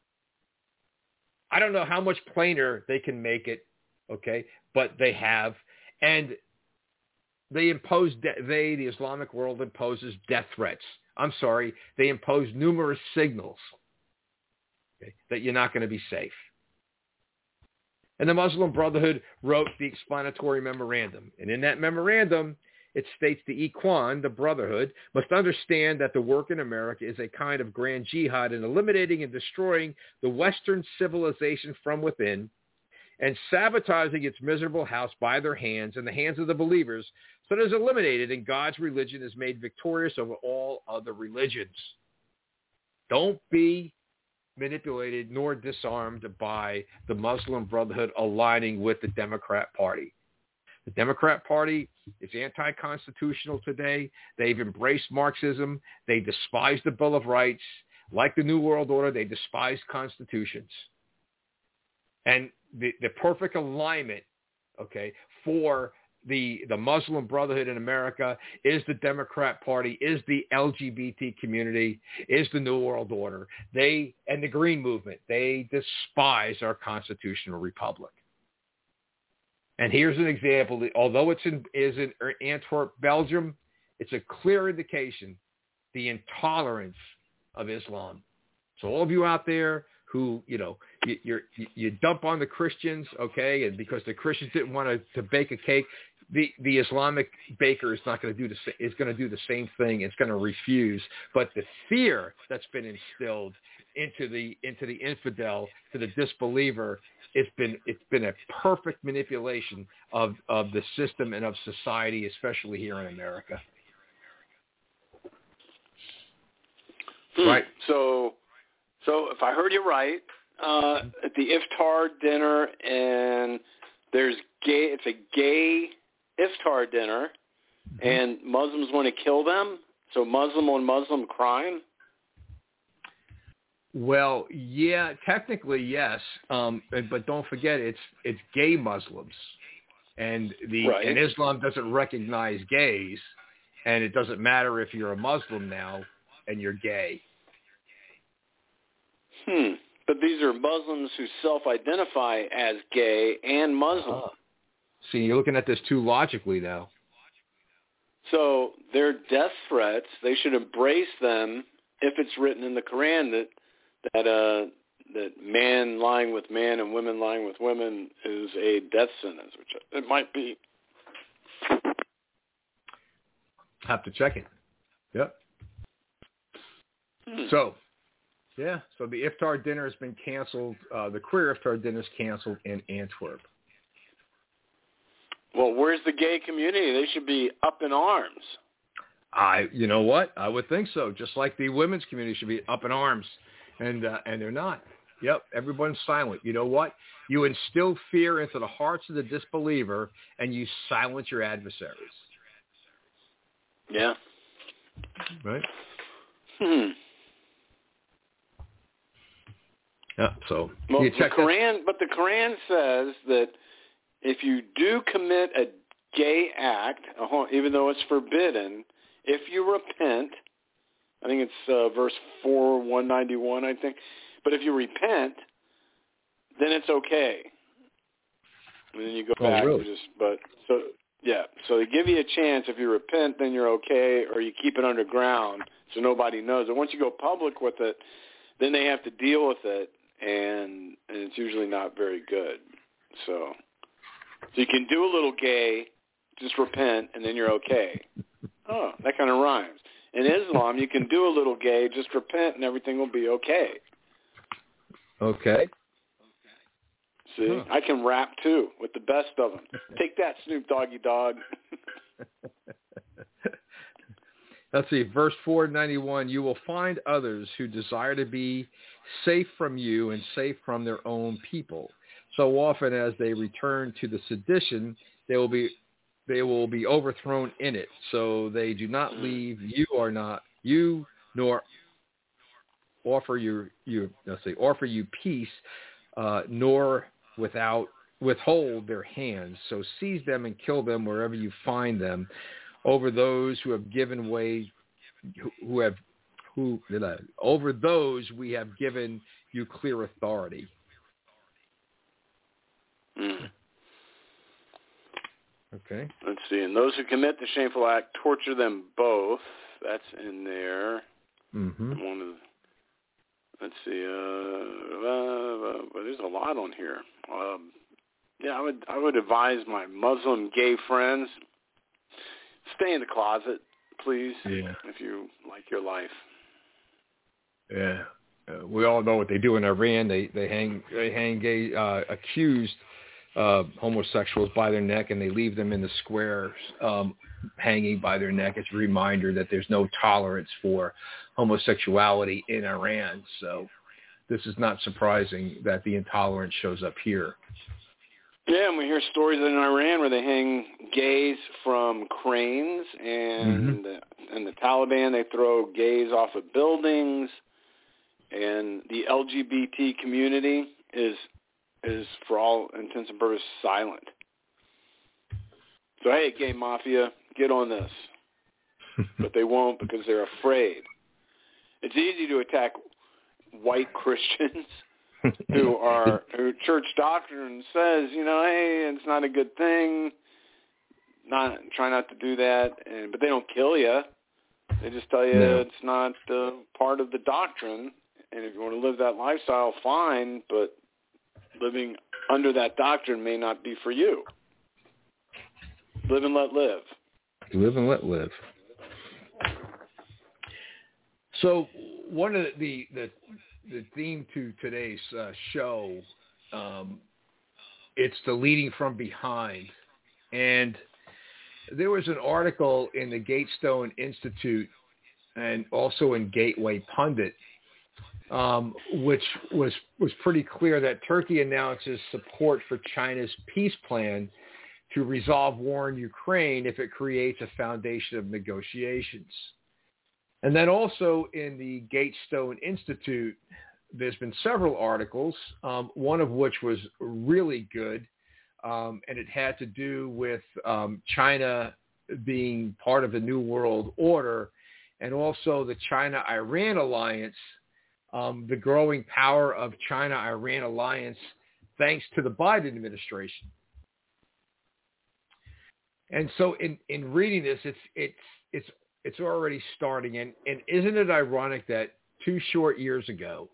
I don't know how much plainer they can make it, okay, but they have. And they impose, the Islamic world imposes death threats. I'm sorry, they impose numerous signals, okay, that you're not going to be safe. And the Muslim Brotherhood wrote the explanatory memorandum. And in that memorandum, it states the Ikhwan, the Brotherhood, must understand that the work in America is a kind of grand jihad in eliminating and destroying the Western civilization from within and sabotaging its miserable house by their hands and the hands of the believers, so it is eliminated and God's religion is made victorious over all other religions. Don't be manipulated nor disarmed by the Muslim Brotherhood aligning with the Democrat Party. The Democrat Party is anti-constitutional today. They've embraced Marxism. They despise the Bill of Rights. Like the New World Order, they despise constitutions. And the perfect alignment, okay, for the Muslim Brotherhood in America is the Democrat Party, is the LGBT community, is the New World Order. And the Green Movement, they despise our constitutional republic. And here's an example. Although it's in Antwerp, Belgium, it's a clear indication the intolerance of Islam. So all of you out there who, you dump on the Christians, okay, and because the Christians didn't want to bake a cake, the Islamic baker is not going to do is going to do the same thing. It's going to refuse. But the fear that's been instilled into the infidel, to the disbeliever, it's been a perfect manipulation of the system and of society, especially here in America. Right. So if I heard you right, at the iftar dinner, and it's a gay iftar dinner, and Muslims want to kill them. So Muslim on Muslim crime. Well, yeah, technically yes, but don't forget it's gay Muslims, and and Islam doesn't recognize gays, and it doesn't matter if you're a Muslim now and you're gay. But these are Muslims who self-identify as gay and Muslim. See, you're looking at this too logically now. So their death threats, they should embrace them if it's written in the Quran that man lying with man and women lying with women is a death sentence, which it might be. Have to check it. Yep. So, yeah. So the iftar dinner has been canceled. The queer iftar dinner is canceled in Antwerp. Well, where's the gay community? They should be up in arms. You know what? I would think so. Just like the women's community should be up in arms, and they're not. Yep, everyone's silent. You know what? You instill fear into the hearts of the disbeliever, and you silence your adversaries. Yeah. Right. Yeah. So well, the Quran says that if you do commit a gay act, even though it's forbidden, if you repent, I think it's verse 191, I think. But if you repent, then it's okay. And then you go back. Really? So they give you a chance. If you repent, then you're okay, or you keep it underground so nobody knows. And once you go public with it, then they have to deal with it, and it's usually not very good. So you can do a little gay, just repent, and then you're okay. Oh, that kind of rhymes. In Islam, you can do a little gay, just repent, and everything will be okay. Okay. See, I can rap too with the best of them. Take that, Snoop Doggy Dogg. Let's see, verse 491, you will find others who desire to be safe from you and safe from their own people. So often as they return to the sedition, they will be overthrown in it. So they do not leave you nor offer you peace, nor withhold their hands. So seize them and kill them wherever you find them. Over those who have given way, over those we have given you clear authority. Okay. Let's see. And those who commit the shameful act, torture them both. That's in there. Mm-hmm. Let's see. There's a lot on here. I would advise my Muslim gay friends, stay in the closet, please. Yeah. If you like your life. Yeah. We all know what they do in Iran. They hang gay accused homosexuals by their neck, and they leave them in the square hanging by their neck. It's a reminder that there's no tolerance for homosexuality in Iran. So this is not surprising that the intolerance shows up here. Yeah, and we hear stories in Iran where they hang gays from cranes, and the Taliban, they throw gays off of buildings, and the LGBT community is for all intents and purposes silent. So, hey, gay mafia, get on this. But they won't because they're afraid. It's easy to attack white Christians who church doctrine says, hey, it's not a good thing. Try not to do that. But they don't kill you. They just tell you it's not part of the doctrine. And if you want to live that lifestyle, fine, but living under that doctrine may not be for you. Live and let live. Live and let live. So one of the theme to today's show, it's the leading from behind. And there was an article in the Gatestone Institute and also in Gateway Pundit, which was pretty clear that Turkey announces support for China's peace plan to resolve war in Ukraine if it creates a foundation of negotiations. And then also in the Gatestone Institute, there's been several articles, one of which was really good, and it had to do with China being part of the New World Order, and also the China-Iran alliance, the growing power of China-Iran alliance thanks to the Biden administration. And so in reading this, it's already starting. And isn't it ironic that 2 short years ago,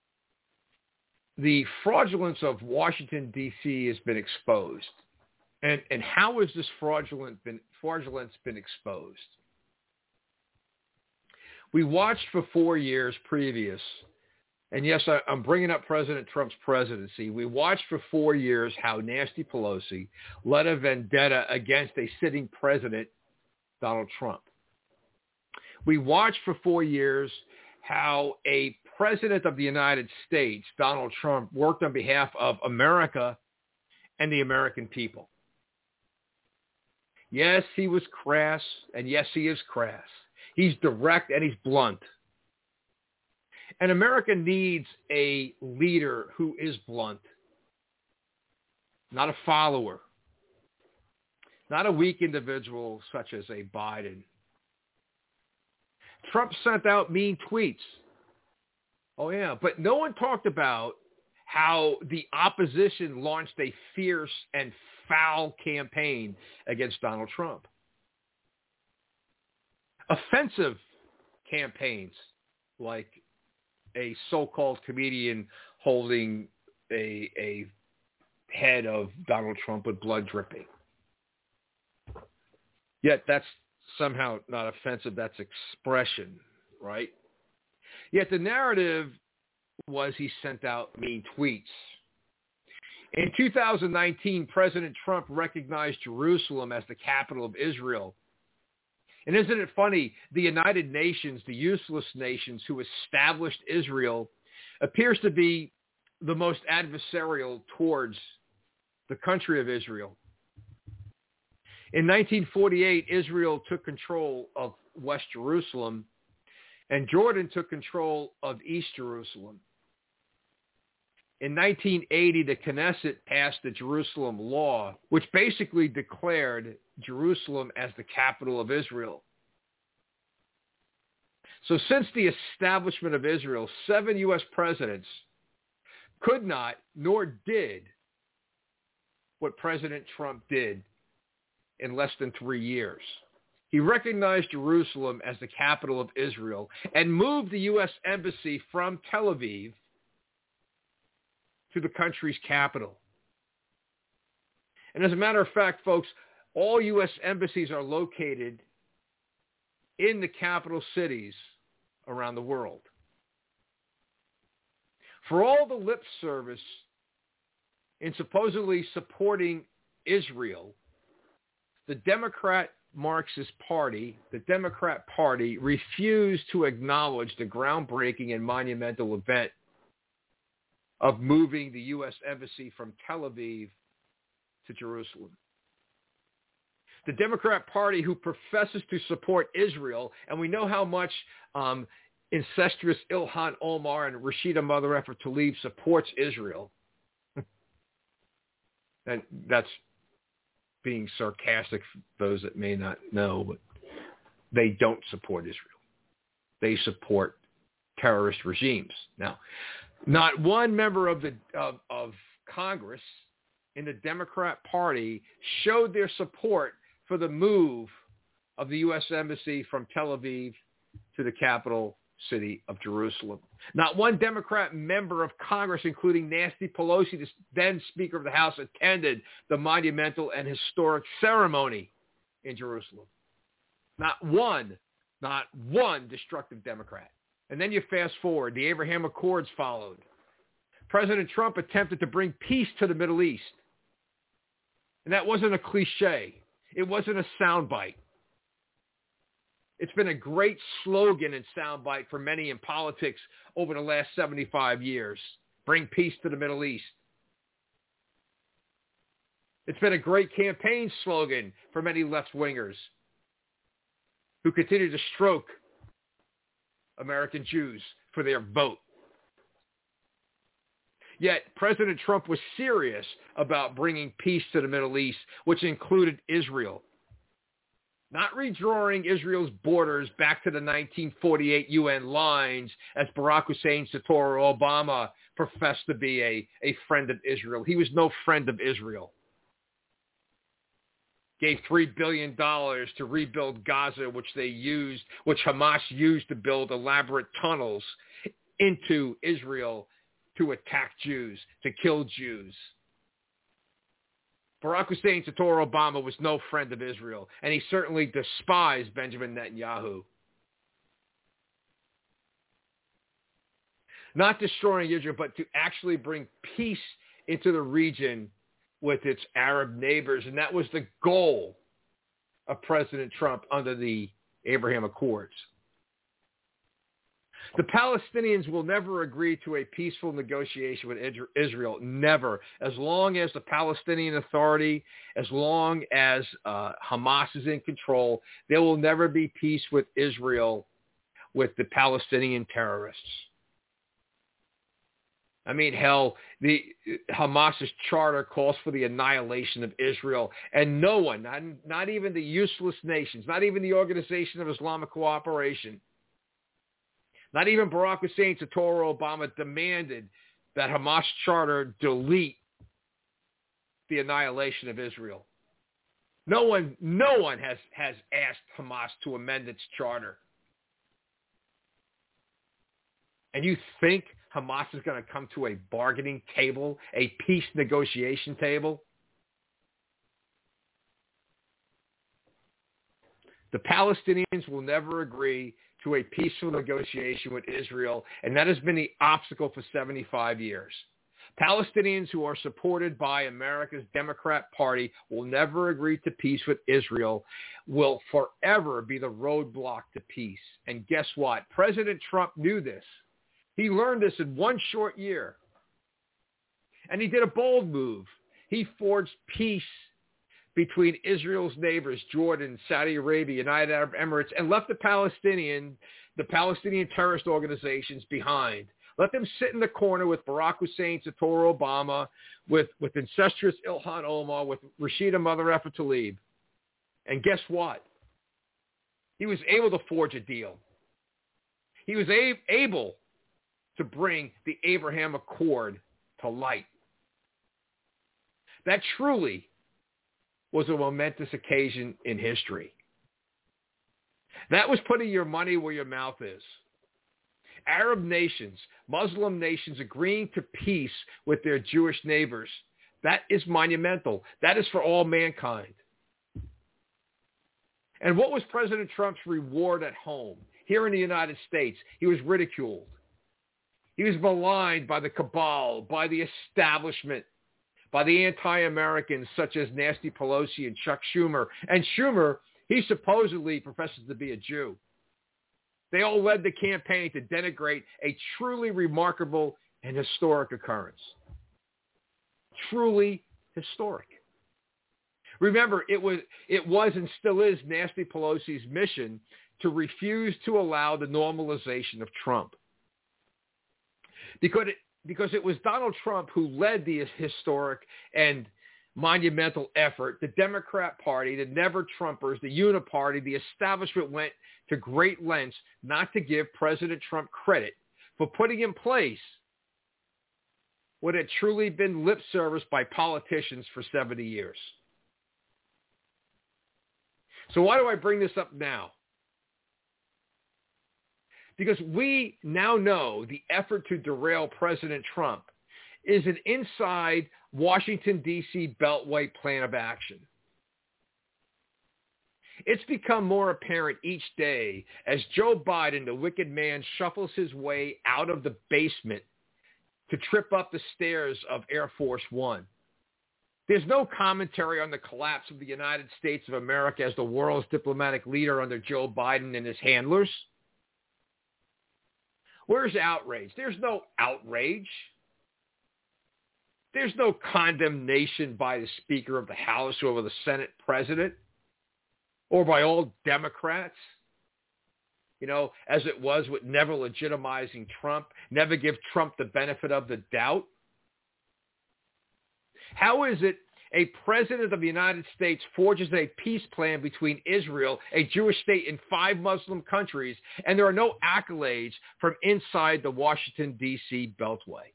the fraudulence of Washington, D.C. has been exposed? And how has this fraudulence been exposed? We watched for 4 years previous, and yes, I'm bringing up President Trump's presidency. We watched for 4 years how Nancy Pelosi led a vendetta against a sitting president, Donald Trump. We watched for 4 years how a president of the United States, Donald Trump, worked on behalf of America and the American people. Yes, he was crass, and yes, he is crass. He's direct and he's blunt. And America needs a leader who is blunt, not a follower, not a weak individual such as a Biden. Trump sent out mean tweets. Oh, yeah, but no one talked about how the opposition launched a fierce and foul campaign against Donald Trump. Offensive campaigns, like a so-called comedian holding a head of Donald Trump with blood dripping. Yet that's somehow not offensive. That's expression, right? Yet the narrative was he sent out mean tweets. In 2019, President Trump recognized Jerusalem as the capital of Israel. And isn't it funny, the United Nations, the useless nations who established Israel, appears to be the most adversarial towards the country of Israel. In 1948, Israel took control of West Jerusalem, and Jordan took control of East Jerusalem. In 1980, the Knesset passed the Jerusalem Law, which basically declared Jerusalem as the capital of Israel. So since the establishment of Israel, 7 U.S. presidents could not, nor did, what President Trump did in less than 3 years. He recognized Jerusalem as the capital of Israel and moved the U.S. Embassy from Tel Aviv to the country's capital. And as a matter of fact, folks, all U.S. embassies are located in the capital cities around the world. For all the lip service in supposedly supporting Israel, the Democrat Marxist Party, the Democrat Party, refused to acknowledge the groundbreaking and monumental event of moving the U.S. Embassy from Tel Aviv to Jerusalem. The Democrat Party, who professes to support Israel, and we know how much incestuous Ilhan Omar and Rashida Mothereffer Tlaib supports Israel. And that's being sarcastic for those that may not know, but they don't support Israel. They support terrorist regimes. Now, not one member of Congress in the Democrat Party showed their support for the move of the U.S. Embassy from Tel Aviv to the capital city of Jerusalem. Not one Democrat member of Congress, including Nancy Pelosi, the then Speaker of the House, attended the monumental and historic ceremony in Jerusalem. Not one destructive Democrat. And then you fast forward. The Abraham Accords followed. President Trump attempted to bring peace to the Middle East. And that wasn't a cliche. It wasn't a soundbite. It's been a great slogan and soundbite for many in politics over the last 75 years. Bring peace to the Middle East. It's been a great campaign slogan for many left-wingers who continue to stroke American Jews for their vote. Yet President Trump was serious about bringing peace to the Middle East, which included Israel. Not redrawing Israel's borders back to the 1948 UN lines, as Barack Hussein Soetoro Obama professed to be a friend of Israel. He was no friend of Israel. Gave $3 billion to rebuild Gaza, which Hamas used to build elaborate tunnels into Israel to attack Jews, to kill Jews. Barack Hussein Soetoro Obama was no friend of Israel, and he certainly despised Benjamin Netanyahu. not destroying Israel, but to actually bring peace into the region with its Arab neighbors. And that was the goal of President Trump under the Abraham Accords. The Palestinians will never agree to a peaceful negotiation with Israel, never. As long as the Palestinian Authority, as long as Hamas is in control, there will never be peace with Israel, with the Palestinian terrorists. I mean, hell, the Hamas's charter calls for the annihilation of Israel, and no one, not even the useless nations, not even the Organization of Islamic Cooperation, not even Barack Hussein's Torah Obama demanded that Hamas charter delete the annihilation of Israel. No one has asked Hamas to amend its charter. And you think Hamas is going to come to a bargaining table, a peace negotiation table? The Palestinians will never agree to a peaceful negotiation with Israel, and that has been the obstacle for 75 years. Palestinians who are supported by America's Democrat Party will never agree to peace with Israel, will forever be the roadblock to peace. And guess what? President Trump knew this. He learned this in one short year. And he did a bold move. He forged peace between Israel's neighbors, Jordan, Saudi Arabia, United Arab Emirates, and left the Palestinian terrorist organizations behind. Let them sit in the corner with Barack Hussein, Torah Obama, with incestuous Ilhan Omar, with Rashida Mother Effa Tlaib. And guess what? He was able to forge a deal. He was able to bring the Abraham Accord to light. That truly was a momentous occasion in history. That was putting your money where your mouth is. Arab nations, Muslim nations agreeing to peace with their Jewish neighbors. That is monumental. That is for all mankind. And what was President Trump's reward at home? Here in the United States, he was ridiculed. He was maligned by the cabal, by the establishment, by the anti-Americans such as Nancy Pelosi and Chuck Schumer. And Schumer, he supposedly professes to be a Jew. They all led the campaign to denigrate a truly remarkable and historic occurrence. Truly historic. Remember, it was and still is Nancy Pelosi's mission to refuse to allow the normalization of Trump. Because it was Donald Trump who led the historic and monumental effort. The Democrat Party, the Never-Trumpers, the Uniparty, the establishment went to great lengths not to give President Trump credit for putting in place what had truly been lip service by politicians for 70 years. So why do I bring this up now? Because we now know the effort to derail President Trump is an inside Washington, D.C. Beltway plan of action. It's become more apparent each day as Joe Biden, the wicked man, shuffles his way out of the basement to trip up the stairs of Air Force One. There's no commentary on the collapse of the United States of America as the world's diplomatic leader under Joe Biden and his handlers. Where's outrage? There's no outrage. There's no condemnation by the Speaker of the House or the Senate President or by all Democrats, as it was with never legitimizing Trump, never give Trump the benefit of the doubt. How is it a president of the United States forges a peace plan between Israel, a Jewish state, and 5 Muslim countries, and there are no accolades from inside the Washington, D.C. Beltway?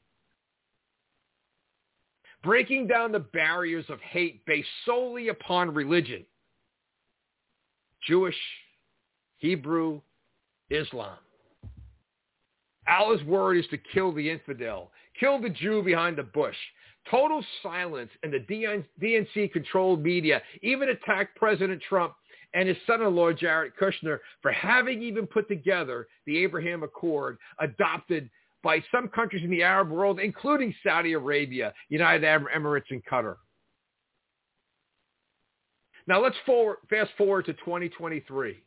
Breaking down the barriers of hate based solely upon religion. Jewish, Hebrew, Islam. Allah's word is to kill the infidel, kill the Jew behind the bush. Total silence in the DNC-controlled media even attacked President Trump and his son-in-law, Jared Kushner, for having even put together the Abraham Accord adopted by some countries in the Arab world, including Saudi Arabia, United Arab Emirates, and Qatar. Now let's fast forward to 2023.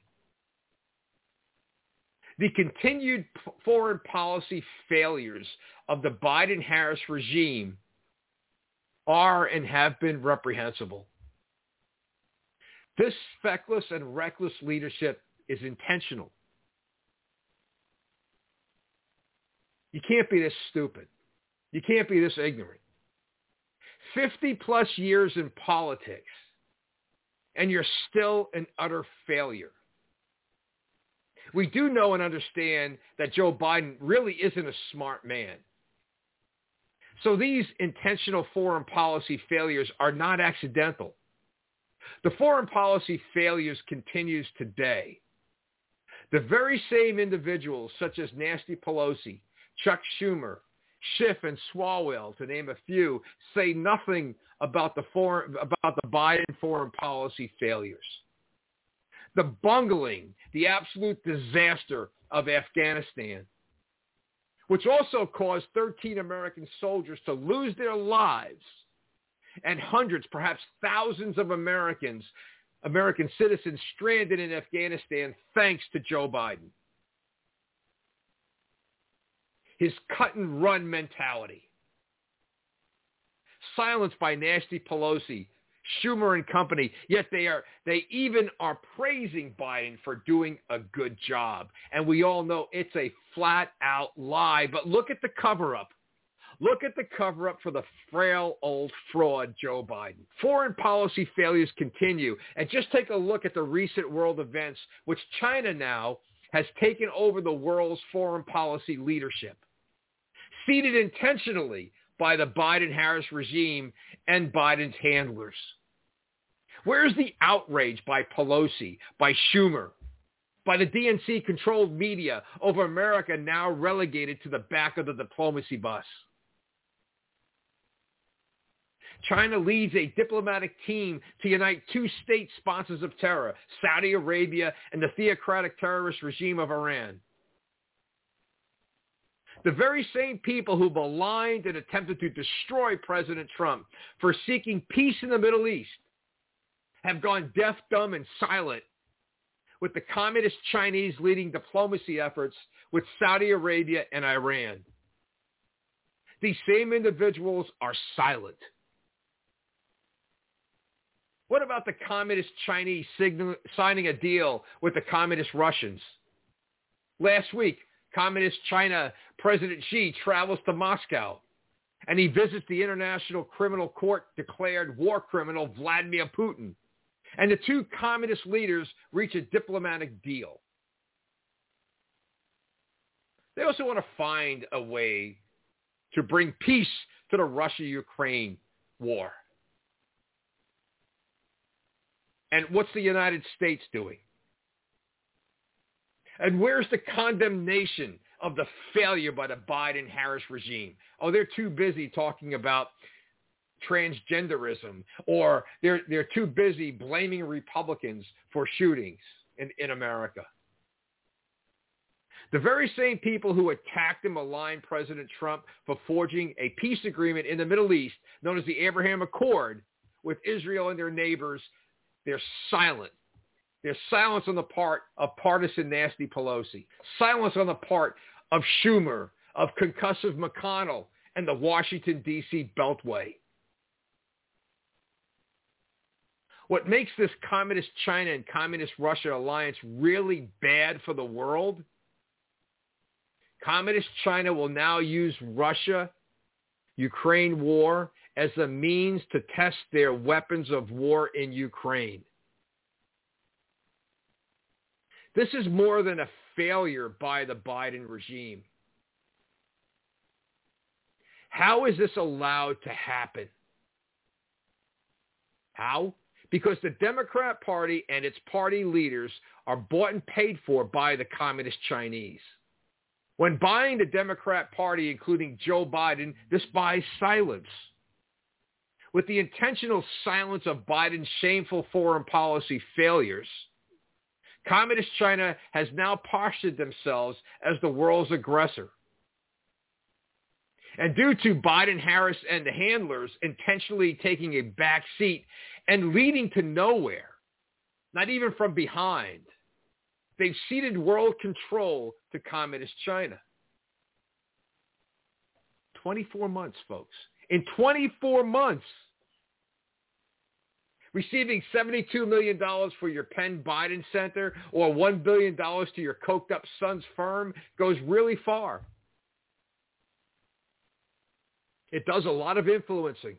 The continued foreign policy failures of the Biden-Harris regime are and have been reprehensible. This feckless and reckless leadership is intentional. You can't be this stupid. You can't be this ignorant. 50 plus years in politics, and you're still an utter failure. We do know and understand that Joe Biden really isn't a smart man. So these intentional foreign policy failures are not accidental. The foreign policy failures continues today. The very same individuals such as Nancy Pelosi, Chuck Schumer, Schiff, and Swalwell, to name a few, say nothing about the Biden foreign policy failures. The bungling, the absolute disaster of Afghanistan, which also caused 13 American soldiers to lose their lives, and hundreds, perhaps thousands of American citizens stranded in Afghanistan thanks to Joe Biden. His cut and run mentality. Silenced by Nancy Pelosi, Schumer and company, yet they even are praising Biden for doing a good job. And we all know it's a flat out lie. But look at the cover-up. Look at the cover-up for the frail old fraud Joe Biden. Foreign policy failures continue. And just take a look at the recent world events, which China now has taken over the world's foreign policy leadership, seated intentionally by the Biden-Harris regime and Biden's handlers. Where's the outrage by Pelosi, by Schumer, by the DNC-controlled media over America now relegated to the back of the diplomacy bus? China leads a diplomatic team to unite two state sponsors of terror, Saudi Arabia and the theocratic terrorist regime of Iran. The very same people who maligned and attempted to destroy President Trump for seeking peace in the Middle East have gone deaf, dumb, and silent with the communist Chinese leading diplomacy efforts with Saudi Arabia and Iran. These same individuals are silent. What about the communist Chinese signing a deal with the communist Russians? Last week, Communist China President Xi travels to Moscow, and he visits the International Criminal Court declared war criminal Vladimir Putin. And the two communist leaders reach a diplomatic deal. They also want to find a way to bring peace to the Russia-Ukraine war. And what's the United States doing? And where's the condemnation of the failure by the Biden-Harris regime? Oh, they're too busy talking about transgenderism, or they're too busy blaming Republicans for shootings in America. The very same people who attacked and maligned President Trump for forging a peace agreement in the Middle East, known as the Abraham Accord, with Israel and their neighbors, they're silent. There's silence on the part of partisan Nancy Pelosi. Silence on the part of Schumer, of concussive McConnell, and the Washington, D.C. Beltway. What makes this communist China and communist Russia alliance really bad for the world? Communist China will now use Russia-Ukraine war as a means to test their weapons of war in Ukraine. This is more than a failure by the Biden regime. How is this allowed to happen? How? Because the Democrat Party and its party leaders are bought and paid for by the communist Chinese. When buying the Democrat Party, including Joe Biden, this buys silence. With the intentional silence of Biden's shameful foreign policy failures, Communist China has now postured themselves as the world's aggressor. And due to Biden, Harris, and the handlers intentionally taking a back seat and leading to nowhere, not even from behind, they've ceded world control to Communist China. 24 months, folks. In 24 months, receiving $72 million for your Penn Biden Center or $1 billion to your coked-up son's firm goes really far. It does a lot of influencing.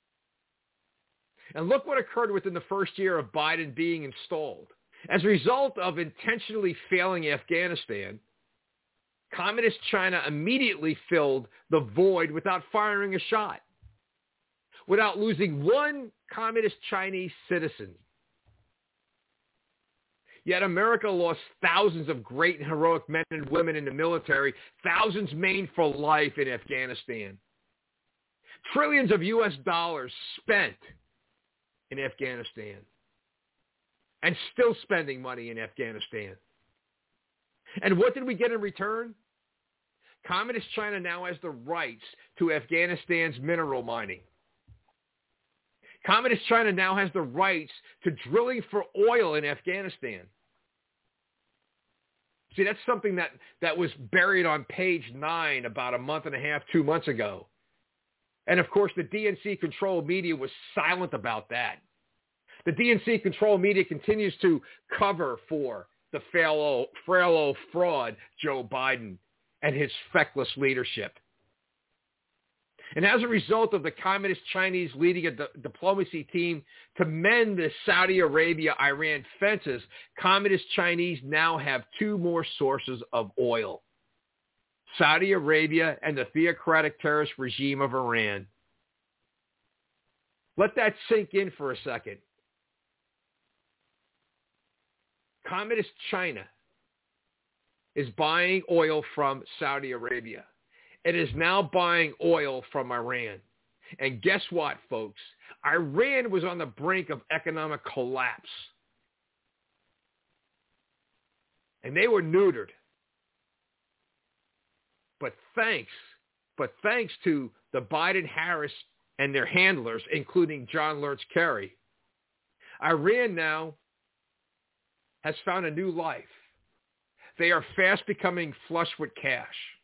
And look what occurred within the first year of Biden being installed. As a result of intentionally failing Afghanistan, Communist China immediately filled the void without firing a shot, without losing one Communist Chinese citizen. Yet America lost thousands of great and heroic men and women in the military, thousands maimed for life in Afghanistan. Trillions of U.S. dollars spent in Afghanistan and still spending money in Afghanistan. And what did we get in return? Communist China now has the rights to Afghanistan's mineral mining. Communist China now has the rights to drilling for oil in Afghanistan. See, that's something that was buried on page 9 about a month and a half, 2 months ago. And, of course, the DNC-controlled media was silent about that. The DNC-controlled media continues to cover for the frail old fraud, Joe Biden, and his feckless leadership. And as a result of the Communist Chinese leading a diplomacy team to mend the Saudi Arabia-Iran fences, Communist Chinese now have 2 more sources of oil: Saudi Arabia and the theocratic terrorist regime of Iran. Let that sink in for a second. Communist China is buying oil from Saudi Arabia. It is now buying oil from Iran. And guess what, folks? Iran was on the brink of economic collapse. And they were neutered. But thanks to the Biden-Harris and their handlers, including John Lurch Kerry, Iran now has found a new life. They are fast becoming flush with cash.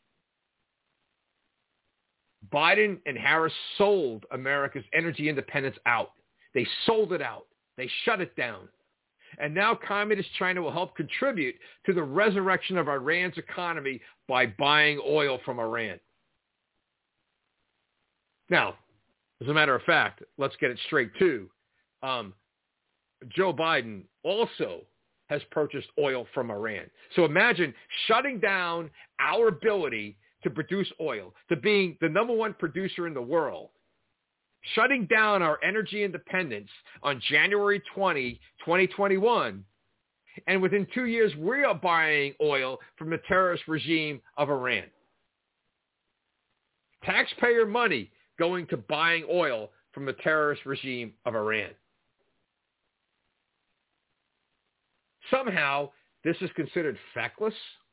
Biden and Harris sold America's energy independence out. They sold it out. They shut it down. And now Communist China will help contribute to the resurrection of Iran's economy by buying oil from Iran. Now, as a matter of fact, let's get it straight too. Joe Biden also has purchased oil from Iran. So imagine shutting down our ability to produce oil, to being the number 1 producer in the world, shutting down our energy independence on January 20, 2021, and within 2 years we are buying oil from the terrorist regime of Iran. Taxpayer money going to buying oil from the terrorist regime of Iran. Somehow, this is considered feckless.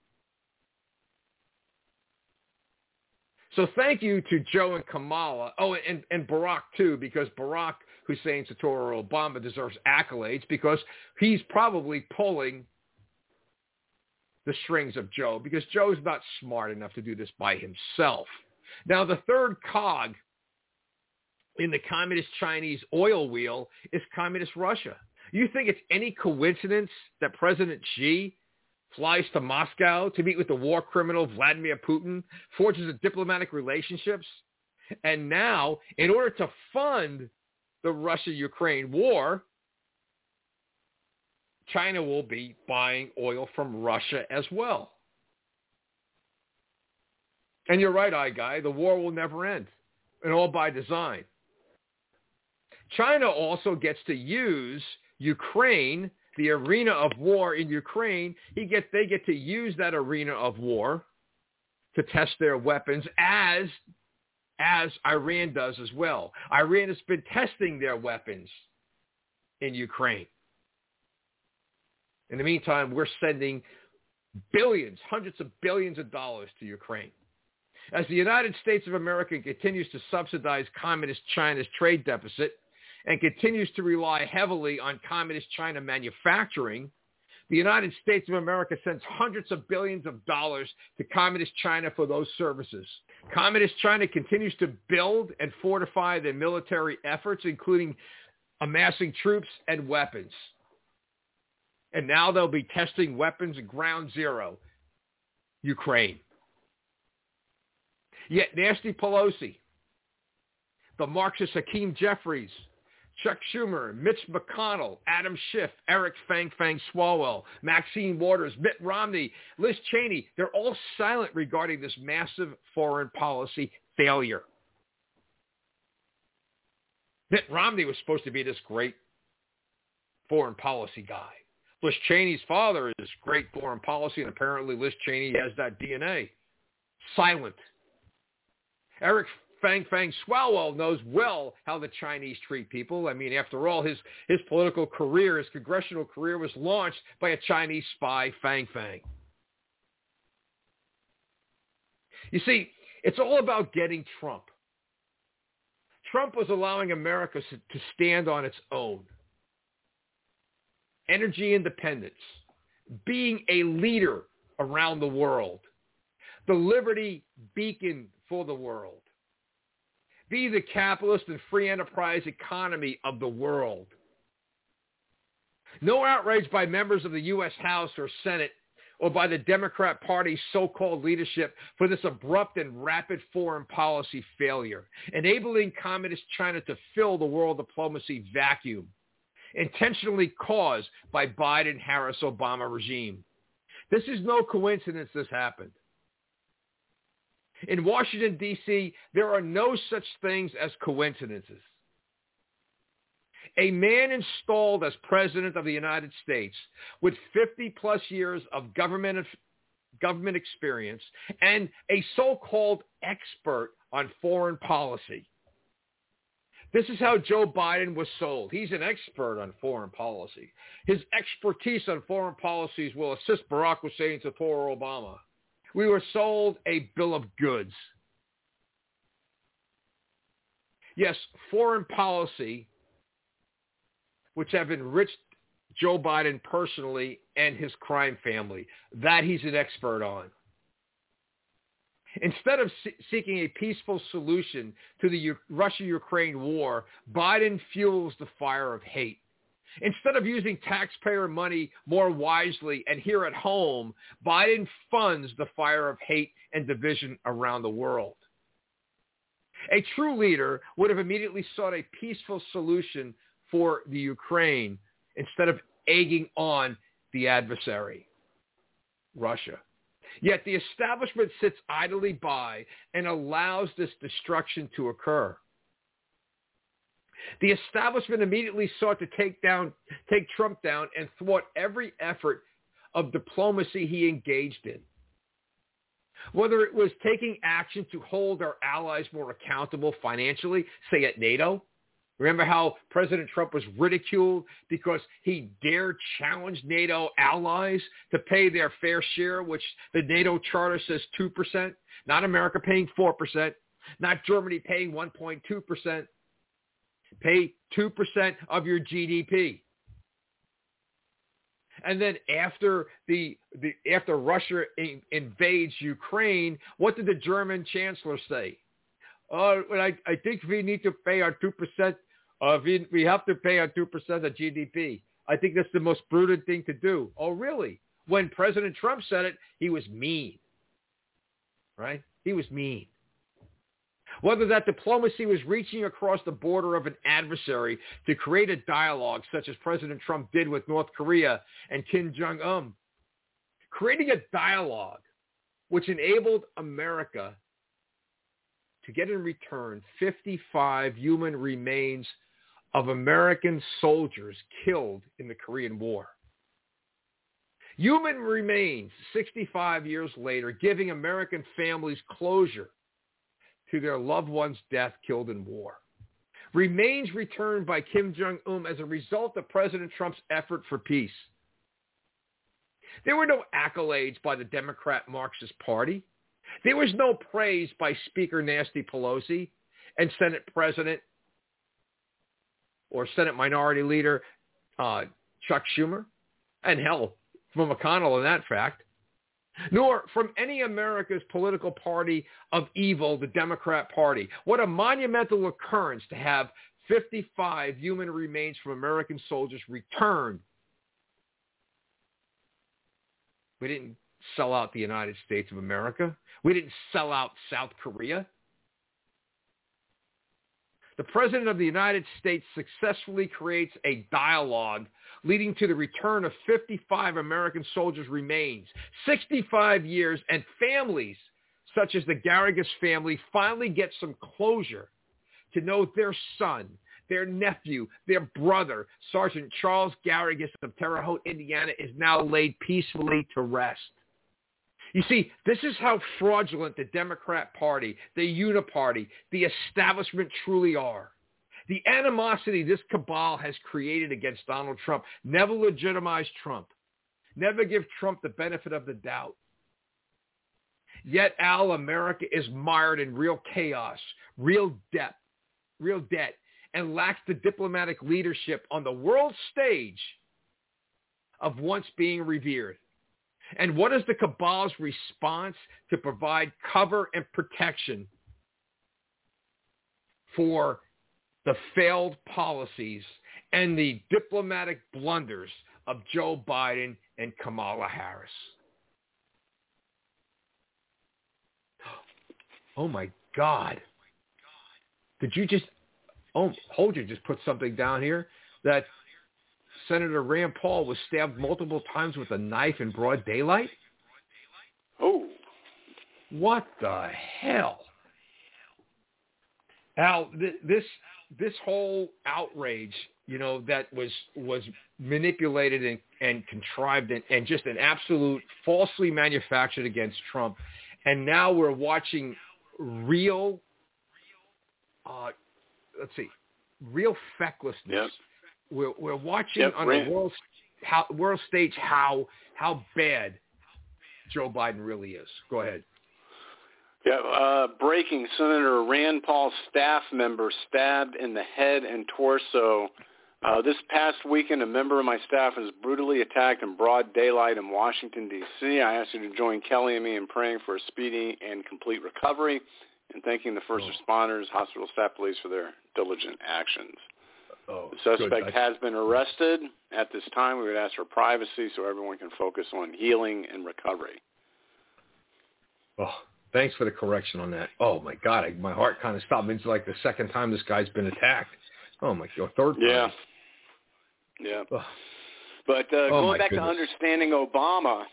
So thank you to Joe and Kamala. Oh, and Barack, too, because Barack Hussein Satoru Obama deserves accolades because he's probably pulling the strings of Joe because Joe's not smart enough to do this by himself. Now, the third cog in the Communist Chinese oil wheel is Communist Russia. You think it's any coincidence that President Xi flies to Moscow to meet with the war criminal Vladimir Putin, forges diplomatic relationships, and now, in order to fund the Russia-Ukraine war, China will be buying oil from Russia as well. And you're right, iGuy, the war will never end, and all by design. China also gets to use Ukraine, the arena of war in Ukraine. They get to use that arena of war to test their weapons as Iran does as well. Iran has been testing their weapons in Ukraine. In the meantime, we're sending billions, hundreds of billions of dollars to Ukraine. As the United States of America continues to subsidize Communist China's trade deficit and continues to rely heavily on Communist China manufacturing, the United States of America sends hundreds of billions of dollars to Communist China for those services. Communist China continues to build and fortify their military efforts, including amassing troops and weapons. And now they'll be testing weapons at Ground Zero, Ukraine. Yet Nancy Pelosi, the Marxist Hakeem Jeffries, Chuck Schumer, Mitch McConnell, Adam Schiff, Eric Fang Swalwell, Maxine Waters, Mitt Romney, Liz Cheney, they're all silent regarding this massive foreign policy failure. Mitt Romney was supposed to be this great foreign policy guy. Liz Cheney's father is great foreign policy, and apparently Liz Cheney has that DNA. Silent. Eric Fang Swalwell knows well how the Chinese treat people. I mean, after all, his political career, his congressional career was launched by a Chinese spy, Fang. You see, it's all about getting Trump. Trump was allowing America to stand on its own. Energy independence, being a leader around the world, the liberty beacon for the world. Be the capitalist and free enterprise economy of the world. No outrage by members of the U.S. House or Senate or by the Democrat Party's so-called leadership for this abrupt and rapid foreign policy failure, enabling Communist China to fill the world diplomacy vacuum, intentionally caused by Biden-Harris-Obama regime. This is no coincidence this happened. In Washington, D.C., there are no such things as coincidences. A man installed as president of the United States with 50-plus years of government experience and a so-called expert on foreign policy. This is how Joe Biden was sold. He's an expert on foreign policy. His expertise on foreign policies will assist Barack Hussein to thwart Obama. We were sold a bill of goods. Yes, foreign policy, which have enriched Joe Biden personally and his crime family, that he's an expert on. Instead of seeking a peaceful solution to the Russia-Ukraine war, Biden fuels the fire of hate. Instead of using taxpayer money more wisely and here at home, Biden funds the fire of hate and division around the world. A true leader would have immediately sought a peaceful solution for the Ukraine instead of egging on the adversary, Russia. Yet the establishment sits idly by and allows this destruction to occur. The establishment immediately sought to take Trump down and thwart every effort of diplomacy he engaged in. Whether it was taking action to hold our allies more accountable financially, say at NATO. Remember how President Trump was ridiculed because he dared challenge NATO allies to pay their fair share, which the NATO charter says 2%, not America paying 4%, not Germany paying 1.2%. Pay 2% of your GDP. And then after Russia invades Ukraine, what did the German chancellor say? I think we need to pay our 2%. We have to pay our 2% of GDP. I think that's the most prudent thing to do. Oh, really? When President Trump said it, he was mean. Right? He was mean. Whether that diplomacy was reaching across the border of an adversary to create a dialogue such as President Trump did with North Korea and Kim Jong-un, creating a dialogue which enabled America to get in return 55 human remains of American soldiers killed in the Korean War. Human remains 65 years later, giving American families closure to their loved one's death killed in war. Remains returned by Kim Jong-un as a result of President Trump's effort for peace. There were no accolades by the Democrat Marxist Party. There was no praise by Speaker Nancy Pelosi and Senate President or Senate Minority Leader Chuck Schumer, and hell, from McConnell in that fact, nor from any America's political party of evil, the Democrat Party. What a monumental occurrence to have 55 human remains from American soldiers returned. We didn't sell out the United States of America. We didn't sell out South Korea. The President of the United States successfully creates a dialogue leading to the return of 55 American soldiers' remains, 65 years, and families such as the Garrigus family finally get some closure to know their son, their nephew, their brother, Sergeant Charles Garrigus of Terre Haute, Indiana, is now laid peacefully to rest. You see, this is how fraudulent the Democrat Party, the Uniparty, the establishment truly are. The animosity this cabal has created against Donald Trump never legitimize Trump, never give Trump the benefit of the doubt. Yet, Al, America is mired in real chaos, real debt, and lacks the diplomatic leadership on the world stage of once being revered. And what is the cabal's response to provide cover and protection for the failed policies and the diplomatic blunders of Joe Biden and Kamala Harris? Oh, my God. Did you just, Holger just put something down here that Senator Rand Paul was stabbed multiple times with a knife in broad daylight? Oh. What the hell? Al, this whole outrage, that was manipulated and contrived and just an absolute falsely manufactured against Trump. And now we're watching real, real fecklessness. Yep. We're watching on the world stage how bad Joe Biden really is. Go ahead. Yeah, breaking: Senator Rand Paul's staff member stabbed in the head and torso. This past weekend, a member of my staff was brutally attacked in broad daylight in Washington, D.C. I ask you to join Kelly and me in praying for a speedy and complete recovery and thanking the first responders, hospital staff, police for their diligent actions. The suspect has been arrested. At this time, we would ask for privacy so everyone can focus on healing and recovery. Oh, thanks for the correction on that. Oh, my God. My heart kind of stopped. It's like the second time this guy's been attacked. Oh, my God. Third time. Yeah. But going back to understanding Obama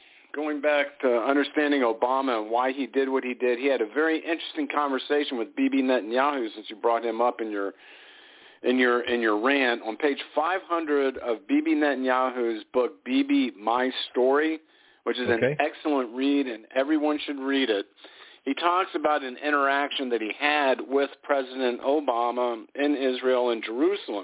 and why he did what he did, he had a very interesting conversation with Bibi Netanyahu, since you brought him up in your rant. On page 500 of Bibi Netanyahu's book, Bibi, My Story, which is an excellent read, and everyone should read it. He talks about an interaction that he had with President Obama in Israel and Jerusalem.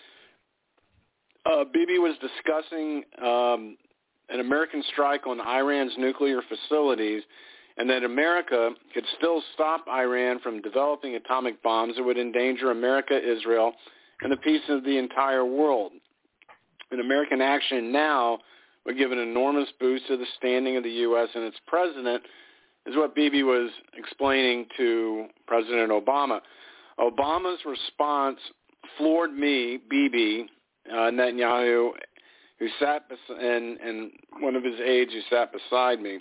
Bibi was discussing an American strike on Iran's nuclear facilities, and that America could still stop Iran from developing atomic bombs that would endanger America, Israel, and the peace of the entire world. And American action now would give an enormous boost to the standing of the U.S. and its president, is what Bibi was explaining to President Obama. Obama's response floored me, Bibi Netanyahu, who sat and one of his aides who sat beside me.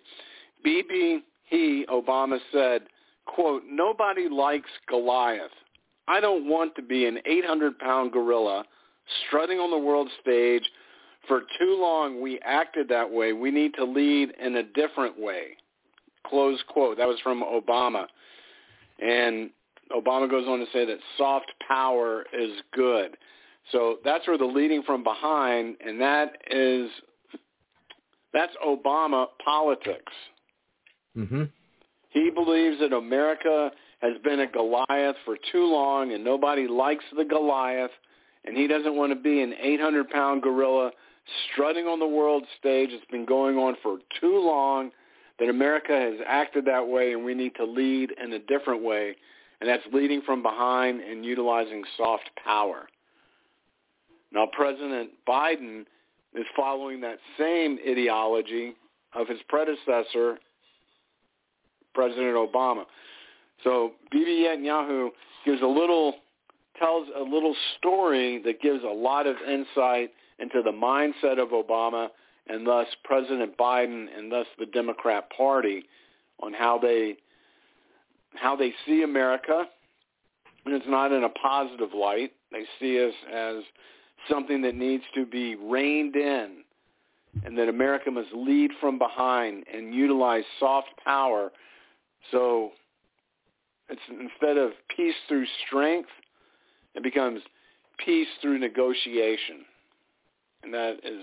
Obama said, quote, "Nobody likes Goliath. I don't want to be an 800-pound gorilla strutting on the world stage. For too long we acted that way. We need to lead in a different way." Close quote. That was from Obama. And Obama goes on to say that soft power is good. So that's where the leading from behind, and that's Obama politics. Mm-hmm. He believes that America has been a Goliath for too long, and nobody likes the Goliath, and he doesn't want to be an 800-pound gorilla strutting on the world stage. It's been going on for too long. that America has acted that way and we need to lead in a different way, and that's leading from behind and utilizing soft power. Now, President Biden is following that same ideology of his predecessor, President Obama. So Bibi Netanyahu tells a little story that gives a lot of insight into the mindset of Obama and thus President Biden and thus the Democrat Party on how they see America. And it's not in a positive light. They see us as something that needs to be reined in, and that America must lead from behind and utilize soft power. So it's instead of peace through strength, it becomes peace through negotiation. And that is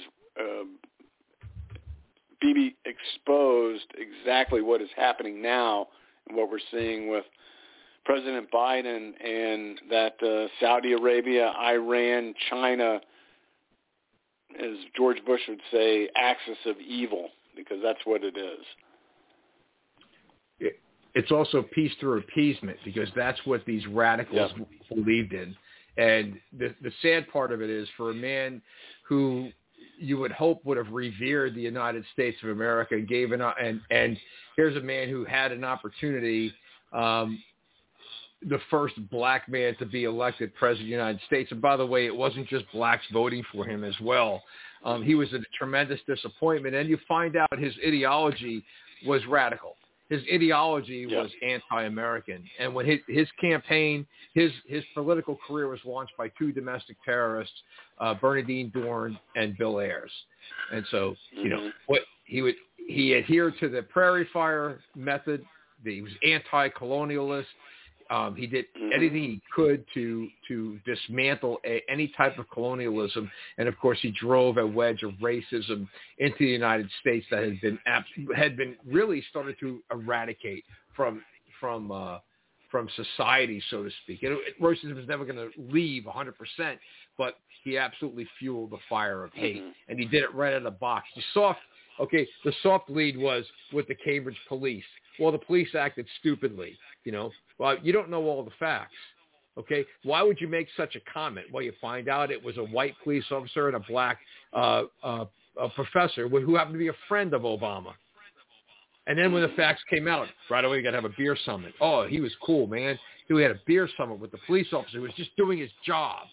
Bibi exposed exactly what is happening now and what we're seeing with President Biden and that Saudi Arabia, Iran, China, as George Bush would say, axis of evil, because that's what it is. It's also peace through appeasement, because that's what these radicals believed in. And the sad part of it is, for a man who you would hope would have revered the United States of America, and here's a man who had an opportunity, the first black man to be elected president of the United States. And by the way, it wasn't just blacks voting for him as well. He was a tremendous disappointment. And you find out his ideology was radical. His ideology was anti-American. And when his campaign, his political career was launched by two domestic terrorists, Bernardine Dohrn and Bill Ayers. And so, he adhered to the prairie fire method. He was anti-colonialist. He did anything he could to dismantle any type of colonialism, and of course he drove a wedge of racism into the United States that had been really started to eradicate from society, so to speak. Racism is never going to leave 100%, but he absolutely fueled the fire of hate, and he did it right out of the box. The soft lead was with the Cambridge police. Well, the police acted stupidly, Well, you don't know all the facts, okay? Why would you make such a comment? Well, you find out it was a white police officer and a black a professor who happened to be a friend of Obama. And then when the facts came out, right away you got to have a beer summit. Oh, he was cool, man. He had a beer summit with the police officer who was just doing his job.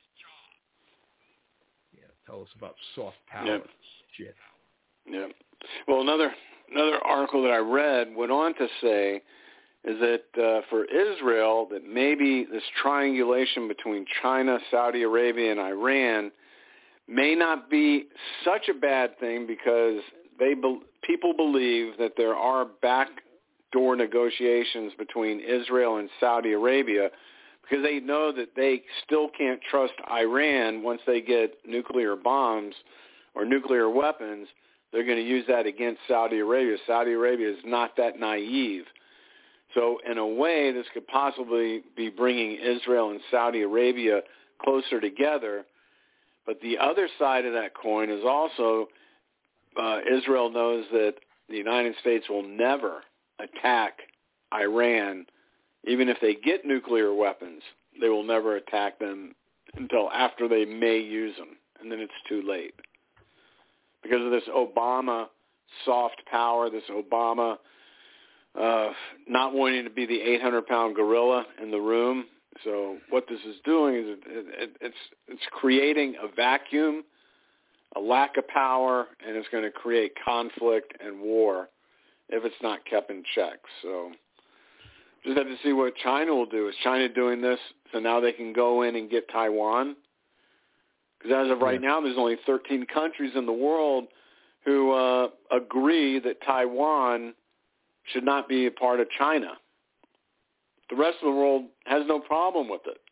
Yeah, tell us about soft power. Shit. Yeah. Well, another article that I read went on to say is that for Israel, that maybe this triangulation between China, Saudi Arabia, and Iran may not be such a bad thing, because people believe that there are backdoor negotiations between Israel and Saudi Arabia, because they know that they still can't trust Iran. Once they get nuclear bombs or nuclear weapons, they're going to use that against Saudi Arabia. Saudi Arabia is not that naive. So in a way, this could possibly be bringing Israel and Saudi Arabia closer together. But the other side of that coin is also Israel knows that the United States will never attack Iran. Even if they get nuclear weapons, they will never attack them until after they may use them, and then it's too late. Because of this Obama soft power, this Obama not wanting to be the 800-pound gorilla in the room. So what this is doing is it's creating a vacuum, a lack of power, and it's going to create conflict and war if it's not kept in check. So just have to see what China will do. Is China doing this so now they can go in and get Taiwan? Because as of right now, there's only 13 countries in the world who agree that Taiwan should not be a part of China. The rest of the world has no problem with it.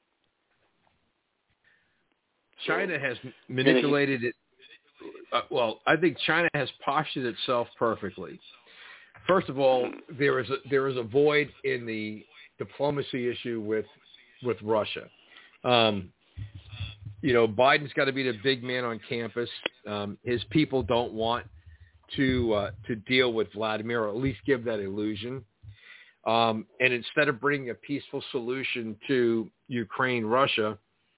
China has manipulated it. I think China has postured itself perfectly. First of all, there is a void in the diplomacy issue with Russia. Biden's got to be the big man on campus. His people don't want to deal with Vladimir, or at least give that illusion. And instead of bringing a peaceful solution to Ukraine, Russia,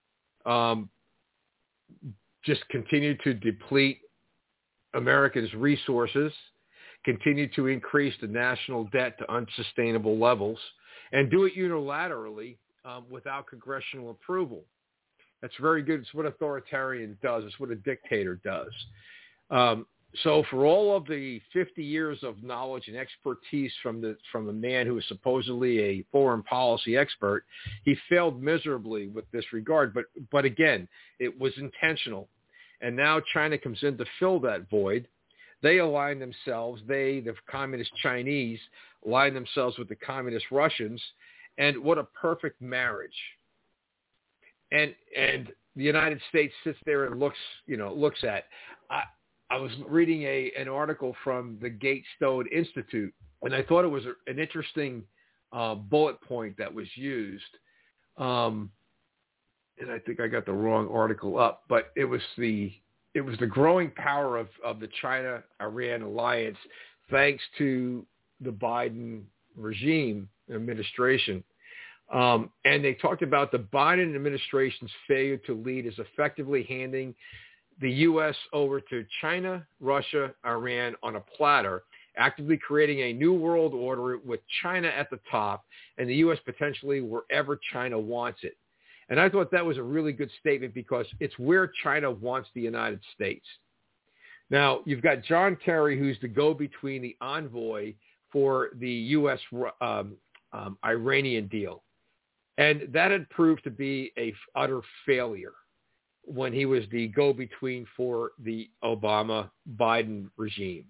just continue to deplete America's resources, continue to increase the national debt to unsustainable levels, and do it unilaterally without congressional approval. That's very good. It's what authoritarian does. It's what a dictator does. So for all of the 50 years of knowledge and expertise from the man who is supposedly a foreign policy expert, he failed miserably with this regard. But again, it was intentional. And now China comes in to fill that void. They align themselves, the communist Chinese, align themselves with the communist Russians. And what a perfect marriage. And the United States sits there and looks at. I was reading an article from the Gatestone Institute, and I thought it was an interesting bullet point that was used. And I think I got the wrong article up, but it was the growing power of the China-Iran alliance, thanks to the Biden regime administration. And they talked about the Biden administration's failure to lead is effectively handing the U.S. over to China, Russia, Iran on a platter, actively creating a new world order with China at the top and the U.S. potentially wherever China wants it. And I thought that was a really good statement because it's where China wants the United States. Now, you've got John Kerry, who's the go-between, the envoy for the U.S. Iranian deal. And that had proved to be a utter failure when he was the go-between for the Obama-Biden regime.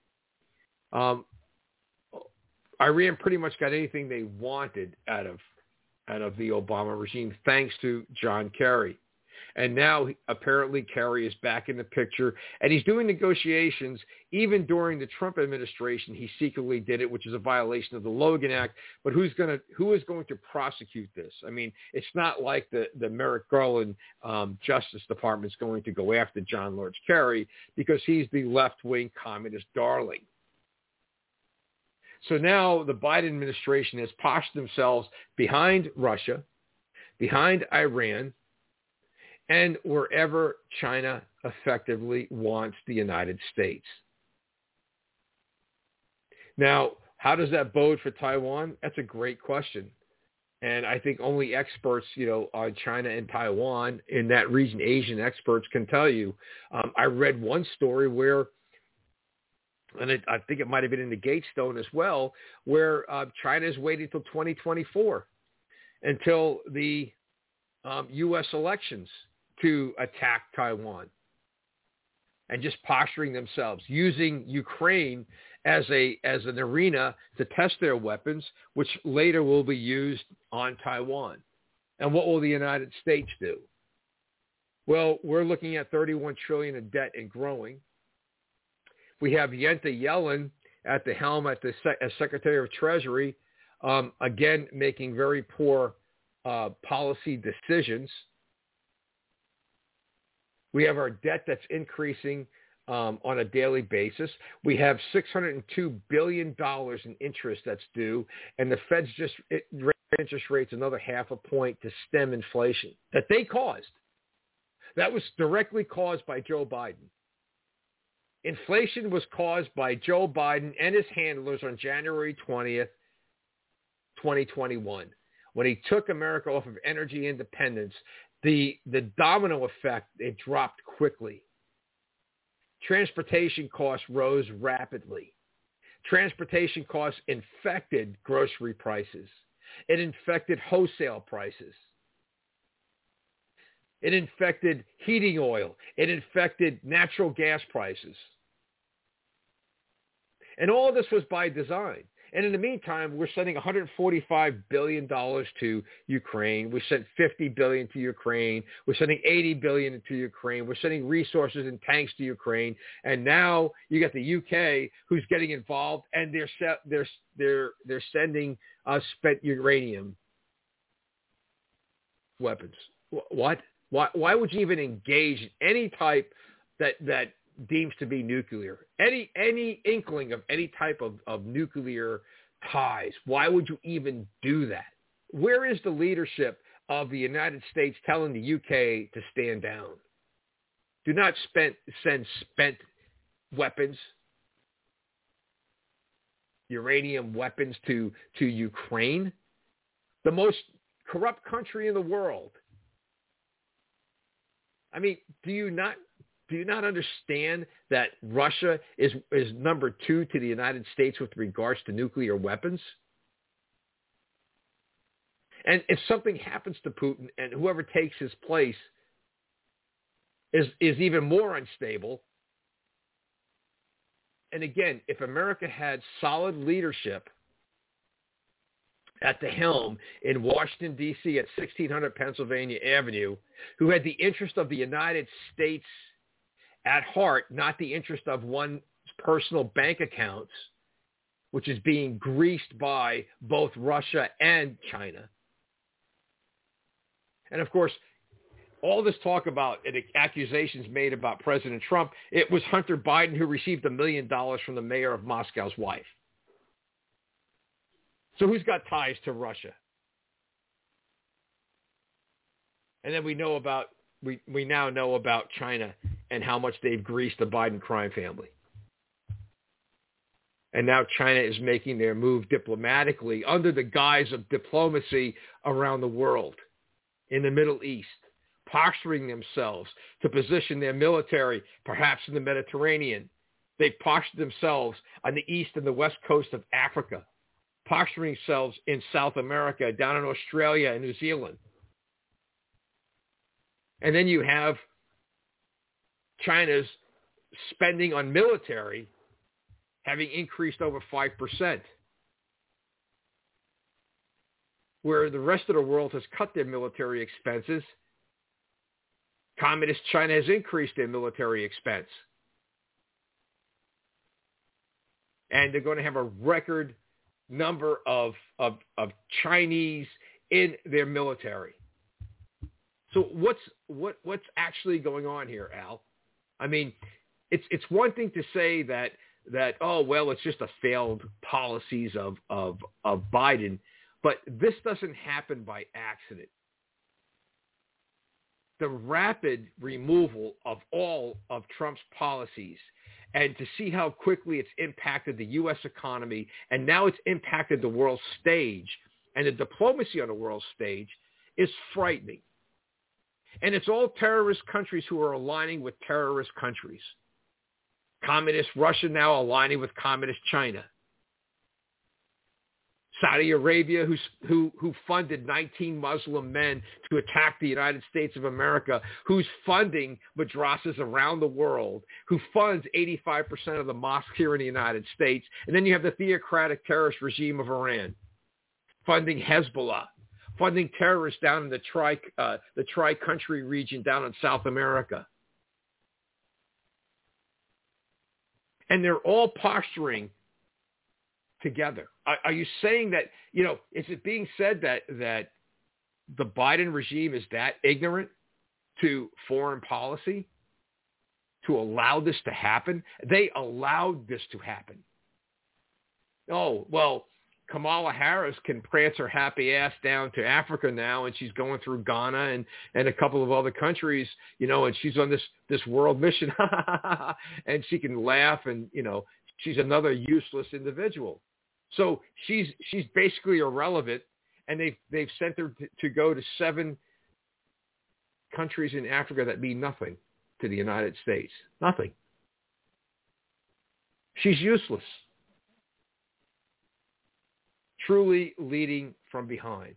Iran pretty much got anything they wanted out of the Obama regime, thanks to John Kerry. And now, apparently, Kerry is back in the picture, and he's doing negotiations. Even during the Trump administration, he secretly did it, which is a violation of the Logan Act. But who is going to prosecute this? I mean, it's not like the Merrick Garland Justice Department is going to go after John Lawrence Kerry because he's the left-wing communist darling. So now the Biden administration has postured themselves behind Russia, behind Iran, and wherever China effectively wants the United States. Now, how does that bode for Taiwan? That's a great question. And I think only experts, on China and Taiwan in that region, Asian experts, can tell you. I read one story where, and I think it might have been in the Gatestone as well, where China is waiting until 2024, until the U.S. elections, to attack Taiwan, and just posturing themselves, using Ukraine as an arena to test their weapons, which later will be used on Taiwan. And what will the United States do? Well, we're looking at $31 trillion in debt and growing. We have Yenta Yellen at the helm as Secretary of Treasury, again making very poor policy decisions. We have our debt that's increasing on a daily basis. We have $602 billion in interest that's due, and the Fed's just raised interest rates another 0.5 point to stem inflation that they caused. That was directly caused by Joe Biden. Inflation was caused by Joe Biden and his handlers on January 20th, 2021, when he took America off of energy independence. The domino effect, it dropped quickly. Transportation costs rose rapidly. Transportation costs infected grocery prices. It infected wholesale prices. It infected heating oil. It infected natural gas prices. And all this was by design. And in the meantime, we're sending $145 billion to Ukraine. We sent $50 billion to Ukraine. We're sending $80 billion to Ukraine. We're sending resources and tanks to Ukraine. And now you got the UK who's getting involved, and they're sending spent uranium weapons. What? Why would you even engage in any type that deems to be nuclear, any inkling of any type of nuclear ties, why would you even do that? Where is the leadership of the United States telling the UK to stand down? Do not send spent weapons, uranium weapons to Ukraine, the most corrupt country in the world. I mean, do you not understand that Russia is number 2 to the United States with regards to nuclear weapons? And if something happens to Putin and whoever takes his place is even more unstable, and again, if America had solid leadership at the helm in Washington, D.C. at 1600 Pennsylvania Avenue, who had the interest of the United States at heart, not the interest of one's personal bank accounts, which is being greased by both Russia and China. And of course, all this talk about and accusations made about President Trump, it was Hunter Biden who received $1 million from the mayor of Moscow's wife. So who's got ties to Russia? And then we now know about China and how much they've greased the Biden crime family. And now China is making their move diplomatically under the guise of diplomacy around the world, in the Middle East, posturing themselves to position their military perhaps in the Mediterranean. They've postured themselves on the east and the west coast of Africa, posturing themselves in South America, down in Australia and New Zealand. And then you have China's spending on military having increased over 5%, where the rest of the world has cut their military expenses. Communist China has increased their military expense. And they're going to have a record number of Chinese in their military. So what's actually going on here, Al? I mean, it's one thing to say that oh well, it's just a failed policies of Biden, but this doesn't happen by accident. The rapid removal of all of Trump's policies, and to see how quickly it's impacted the U.S. economy, and now it's impacted the world stage and the diplomacy on the world stage, is frightening. And it's all terrorist countries who are aligning with terrorist countries. Communist Russia now aligning with Communist China. Saudi Arabia, who funded 19 Muslim men to attack the United States of America, who's funding madrasas around the world, who funds 85% of the mosques here in the United States. And then you have the theocratic terrorist regime of Iran, funding Hezbollah, funding terrorists down in the tri-country region down in South America. And they're all posturing together. Are you saying that, is it being said that the Biden regime is that ignorant to foreign policy to allow this to happen? They allowed this to happen. Oh, well, Kamala Harris can prance her happy ass down to Africa now, and she's going through Ghana and a couple of other countries, and she's on this world mission, and she can laugh, and, she's another useless individual. So she's basically irrelevant, and they've sent her to go to 7 countries in Africa that mean nothing to the United States. Nothing. She's useless. Truly leading from behind.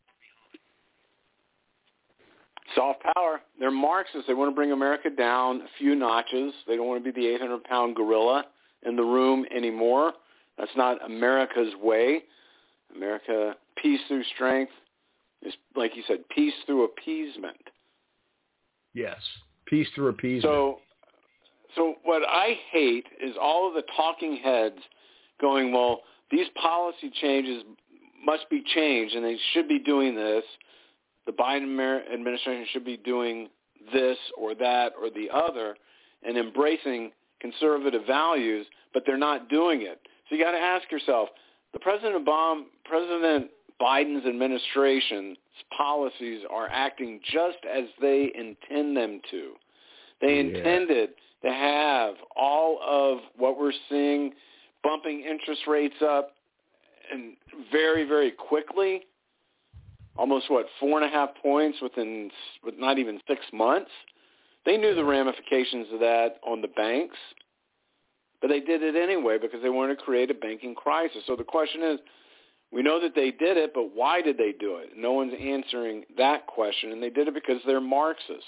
Soft power. They're Marxists. They want to bring America down a few notches. They don't want to be the 800-pound gorilla in the room anymore. That's not America's way. America, peace through strength, is, like you said, peace through appeasement. Yes, peace through appeasement. So what I hate is all of the talking heads going, well, these policy changes must be changed, and they should be doing this. The Biden administration should be doing this or that or the other. and embracing conservative values, but they're not doing it. So you got to ask yourself, President Biden's administration's policies are acting just as they intend them to. They intended to have all of what we're seeing, bumping interest rates up, and very, very quickly, almost 4.5 points with not even 6 months. They knew the ramifications of that on the banks, but they did it anyway because they wanted to create a banking crisis. So the question is, we know that they did it, but why did they do it? No one's answering that question, and they did it because they're Marxists.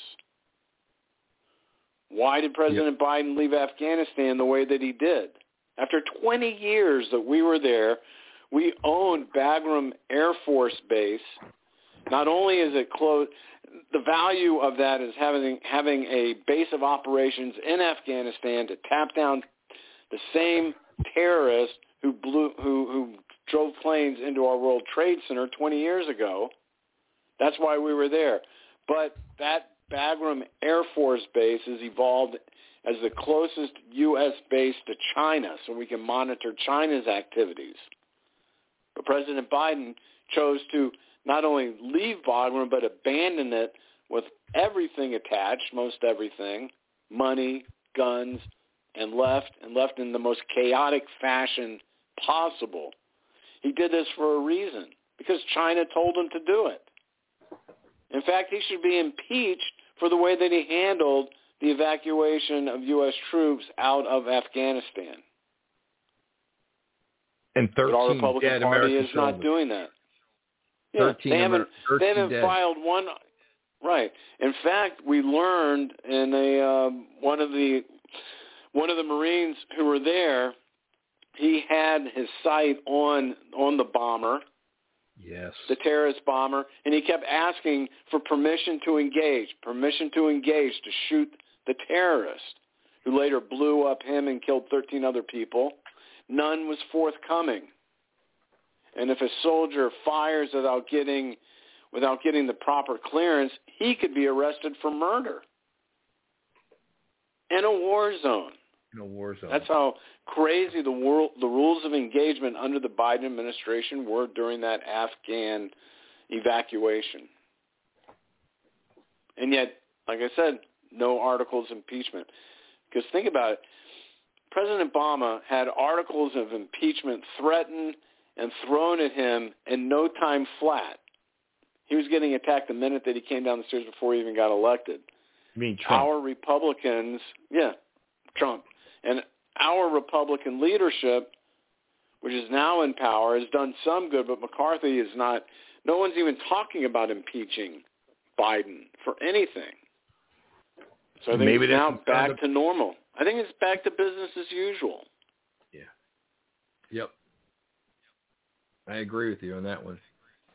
Why did President Biden leave Afghanistan the way that he did? After 20 years that we were there, we owned Bagram Air Force Base. Not only is it close, the value of that is having a base of operations in Afghanistan to tap down the same terrorists who drove planes into our World Trade Center 20 years ago. That's why we were there. But that Bagram Air Force Base has evolved as the closest U.S. base to China, so we can monitor China's activities. But President Biden chose to not only leave Bagram, but abandon it with everything attached, most everything, money, guns, and left in the most chaotic fashion possible. He did this for a reason, because China told him to do it. In fact, he should be impeached for the way that he handled the evacuation of U.S. troops out of Afghanistan. And 13 but our Republican dead Party American is not soldiers. doing that. Yeah, they haven't filed one. Right. In fact, we learned in one of the Marines who were there, he had his sight on the bomber. Yes. The terrorist bomber, and he kept asking for permission to engage to shoot the terrorist, who later blew up him and killed 13 other people. None was forthcoming. And if a soldier fires without getting the proper clearance, he could be arrested for murder in a war zone. In a war zone. That's how crazy the rules of engagement under the Biden administration were during that Afghan evacuation. And yet, like I said, no articles of impeachment. Because think about it. President Obama had articles of impeachment threatened and thrown at him in no time flat. He was getting attacked the minute that he came down the stairs before he even got elected. You mean Trump? Our Republicans, Trump. And our Republican leadership, which is now in power, has done some good, but McCarthy is not. No one's even talking about impeaching Biden for anything. So I think it's now back to normal. I think it's back to business as usual. Yeah. Yep. I agree with you on that one.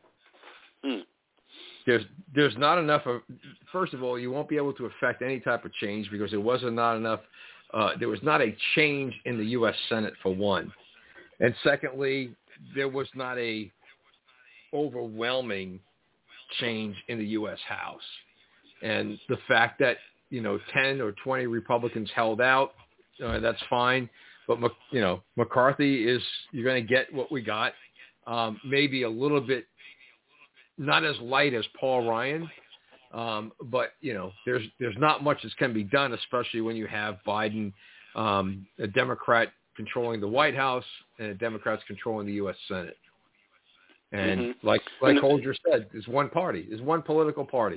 There's not enough of. First of all, you won't be able to affect any type of change because there was not enough. There was not a change in the U.S. Senate for one, and secondly, there was not a overwhelming change in the U.S. House, and the fact that 10 or 20 Republicans held out, that's fine, but McCarthy is. You're going to get what we got, maybe a little bit. Not as light as Paul Ryan, but there's not much that can be done, especially when you have Biden, a Democrat controlling the White House and a Democrats controlling the U.S. Senate. And like Holger said, there's one party, there's one political party.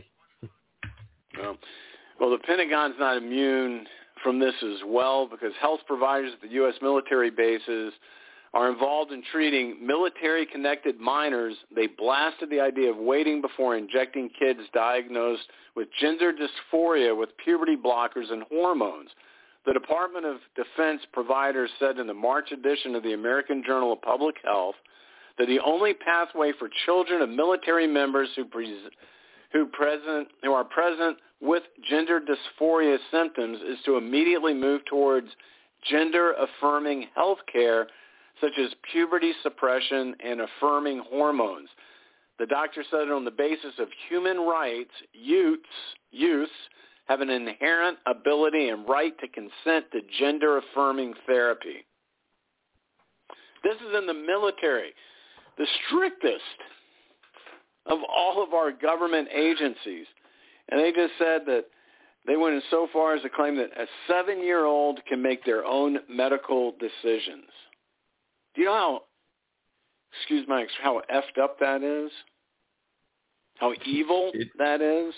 Well, the Pentagon's not immune from this as well because health providers at the U.S. military bases are involved in treating military-connected minors. They blasted the idea of waiting before injecting kids diagnosed with gender dysphoria with puberty blockers and hormones. The Department of Defense providers said in the March edition of the American Journal of Public Health that the only pathway for children of military members who are present with gender dysphoria symptoms is to immediately move towards gender-affirming health care such as puberty suppression and affirming hormones. The doctor said it on the basis of human rights, youths have an inherent ability and right to consent to gender-affirming therapy. This is in the military, the strictest of all of our government agencies. And they just said that they went in so far as to claim that a 7-year-old can make their own medical decisions. Do you know how effed up that is? How evil that is?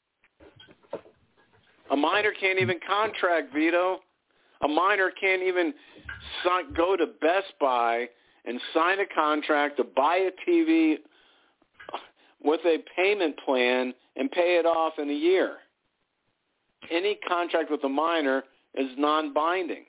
A minor can't even contract, Vito. A minor can't even go to Best Buy and sign a contract to buy a TV with a payment plan and pay it off in a year. Any contract with a minor is non-binding.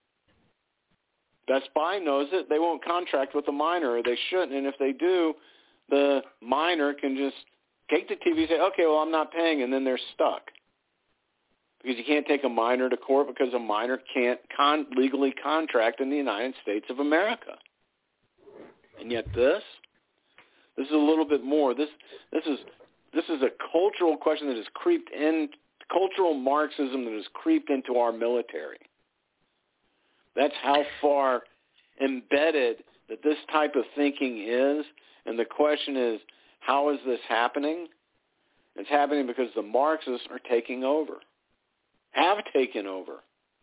Best Buy knows it. They won't contract with a minor, or they shouldn't. And if they do, the minor can just take the TV and say, okay, well, I'm not paying, and then they're stuck. Because you can't take a minor to court because a minor can't legally contract in the United States of America. And yet this is a little bit more. This is a cultural question that has creeped in, cultural Marxism that has creeped into our military. That's how far embedded that this type of thinking is. And the question is, how is this happening? It's happening because the Marxists are taking over. Have taken over.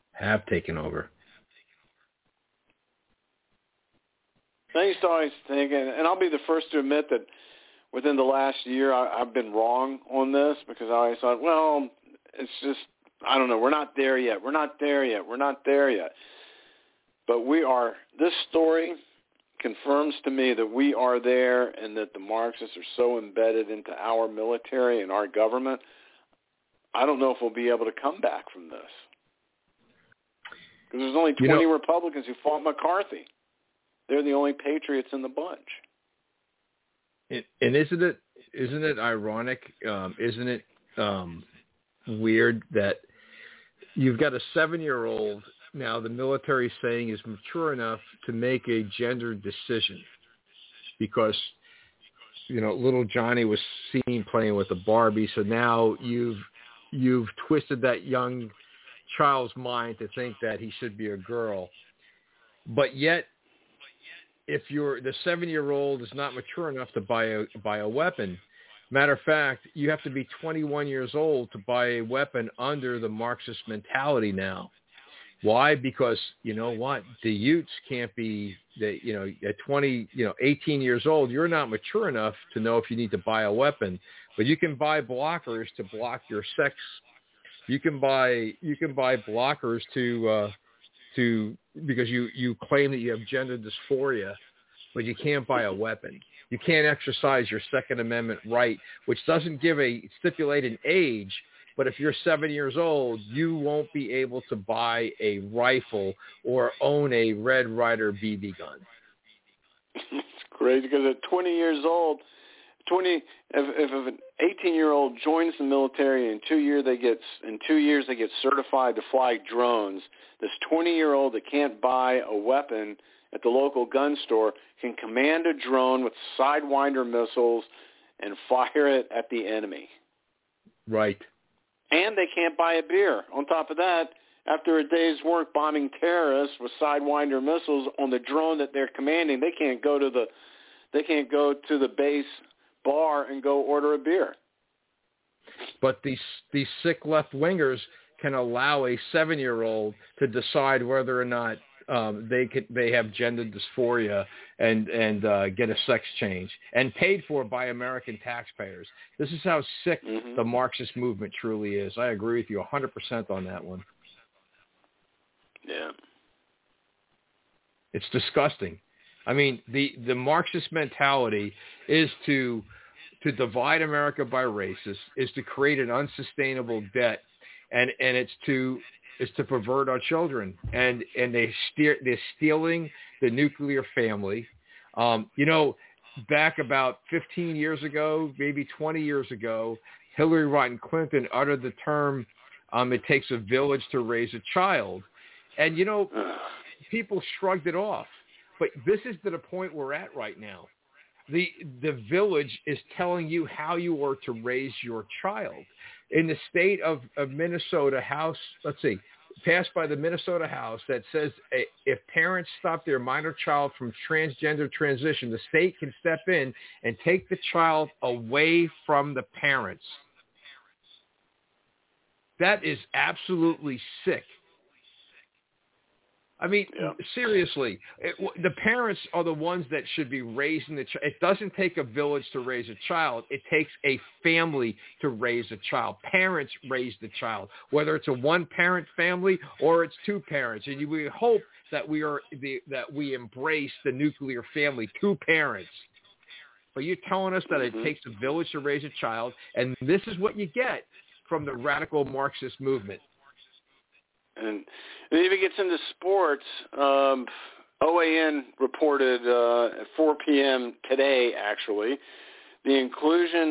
I used to always think, and I'll be the first to admit that within the last year I've been wrong on this, because I always thought, well, it's just, I don't know, we're not there yet. But we are. This story confirms to me that we are there, and that the Marxists are so embedded into our military and our government. I don't know if we'll be able to come back from this. Because there's only 20 Republicans who fought McCarthy. They're the only patriots in the bunch. And isn't it ironic? Isn't it weird that you've got a 7-year-old now the military is saying is mature enough to make a gender decision, because little Johnny was seen playing with a Barbie, so now you've twisted that young child's mind to think that he should be a girl. But yet, if the 7-year-old is not mature enough to buy a weapon, matter of fact, you have to be 21 years old to buy a weapon under the Marxist mentality now. Why? Because you know what? The Utes can't be, at 18 years old, you're not mature enough to know if you need to buy a weapon, but you can buy blockers to block your sex. You can buy blockers because you claim that you have gender dysphoria, but you can't buy a weapon. You can't exercise your Second Amendment right, which doesn't give a stipulated age. But if you're 7 years old, you won't be able to buy a rifle or own a Red Ryder BB gun. It's crazy, because at 20 years old, if an 18-year-old joins the military, in 2 years they get certified to fly drones. This 20-year-old that can't buy a weapon at the local gun store can command a drone with Sidewinder missiles and fire it at the enemy. Right. And they can't buy a beer. On top of that, after a day's work bombing terrorists with Sidewinder missiles on the drone that they're commanding, they can't go to the base bar and go order a beer. But these sick left-wingers can allow a 7-year-old to decide whether or not they have gender dysphoria and get a sex change, and paid for by American taxpayers. This is how sick the Marxist movement truly is. I agree with you 100% on that one. Yeah. It's disgusting. I mean, the Marxist mentality is to divide America by races, is to create an unsustainable debt, and it's to pervert our children, and they're stealing the nuclear family. Back about 15 years ago, maybe 20 years ago, Hillary Rodham Clinton uttered the term, it takes a village to raise a child. And, people shrugged it off. But this is to the point we're at right now. The village is telling you how you are to raise your child. in the state of Minnesota House, let's see, passed by the Minnesota House that says if parents stop their minor child from transgender transition, the state can step in and take the child away from the parents. That is absolutely sick. I mean, seriously, the parents are the ones that should be raising the child. It doesn't take a village to raise a child. It takes a family to raise a child. Parents raise the child, whether it's a one-parent family or it's two parents. And we hope that we embrace the nuclear family, two parents. But you're telling us that it takes a village to raise a child, and this is what you get from the radical Marxist movement. And it even gets into sports. OAN reported at 4 p.m. today, actually, the inclusion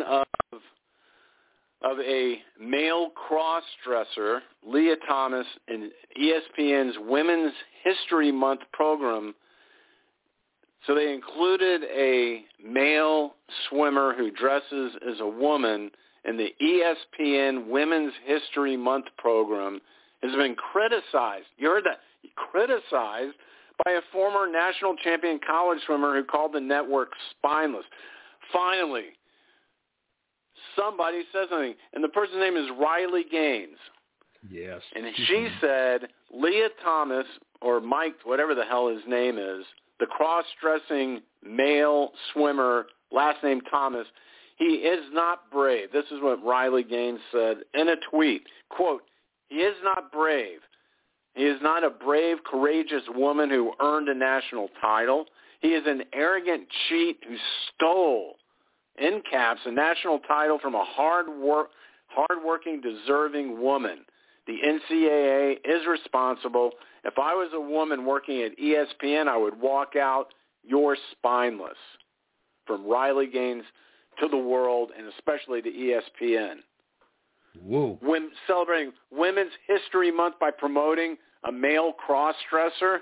of a male cross-dresser, Leah Thomas, in ESPN's Women's History Month program. So they included a male swimmer who dresses as a woman in the ESPN Women's History Month program. Has been criticized. You heard that? Criticized by a former national champion college swimmer who called the network spineless. Finally, somebody says something, and the person's name is Riley Gaines. Yes. And she said, Leah Thomas, or Mike, whatever the hell his name is, the cross-dressing male swimmer, last name Thomas, he is not brave. This is what Riley Gaines said in a tweet. Quote, he is not brave. He is not a brave, courageous woman who earned a national title. He is an arrogant cheat who stole, in caps, a national title from a hard-working, deserving woman. The NCAA is responsible. If I was a woman working at ESPN, I would walk out, you're spineless. From Riley Gaines to the world, and especially to ESPN. Whoa. Celebrating Women's History Month by promoting a male cross-dresser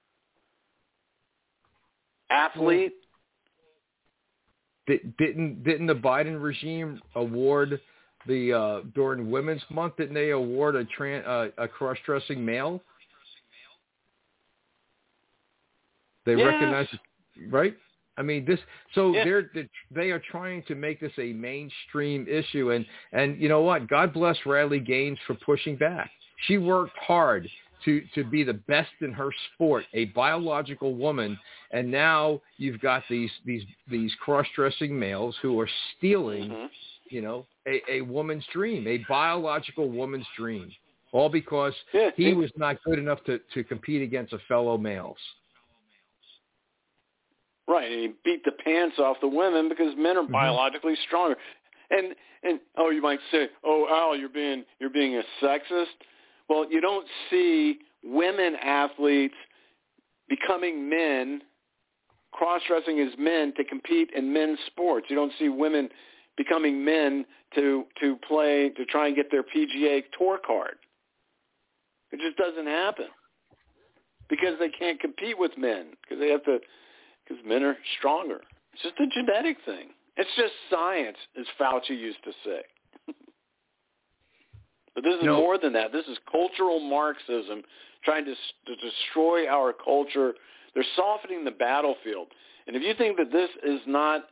athlete. Didn't the Biden regime award the during Women's Month? Didn't they award a cross-dressing male? They recognize it, right? I mean, they are trying to make this a mainstream issue, and you know what? God bless Riley Gaines for pushing back. She worked hard to be the best in her sport, a biological woman, and now you've got these cross-dressing males who are stealing, a woman's dream, a biological woman's dream, all because he was not good enough to compete against a fellow males. Right, and he beat the pants off the women because men are biologically stronger. And you might say, "Oh, Al, you're being a sexist." Well, you don't see women athletes becoming men, cross-dressing as men to compete in men's sports. You don't see women becoming men to try and get their PGA Tour card. It just doesn't happen because they can't compete with men because men are stronger. It's just a genetic thing. It's just science, as Fauci used to say. But this is more than that. This is cultural Marxism trying to destroy our culture. They're softening the battlefield. And if you think that this is not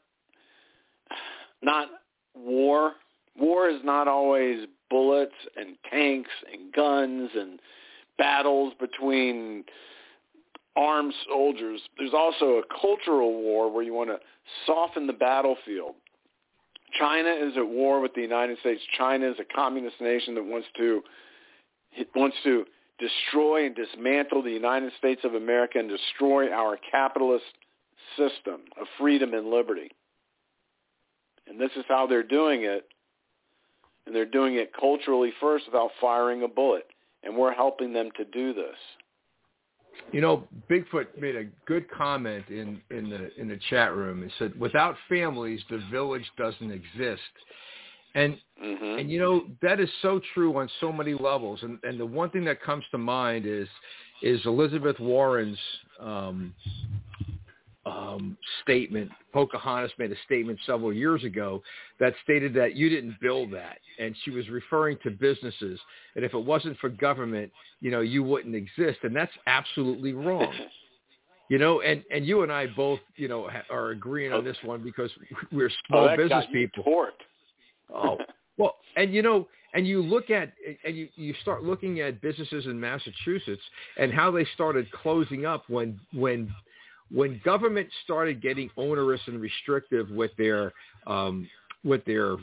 war is not always bullets and tanks and guns and battles between armed soldiers. There's also a cultural war where you want to soften the battlefield. China is at war with the United States. China is a communist nation that wants to destroy and dismantle the United States of America and destroy our capitalist system of freedom and liberty. And this is how they're doing it. And they're doing it culturally first without firing a bullet. And we're helping them to do this. Bigfoot made a good comment in the chat room. He said, "Without families, the village doesn't exist." And that is so true on so many levels. And the one thing that comes to mind is Elizabeth Warren's statement. Pocahontas made a statement several years ago that stated that you didn't build that. And she was referring to businesses. And if it wasn't for government, you wouldn't exist. And that's absolutely wrong. And you and I both, are agreeing on this one because we're small business people. Oh, well, and you look at, and you start looking at businesses in Massachusetts and how they started closing up when government started getting onerous and restrictive with their with their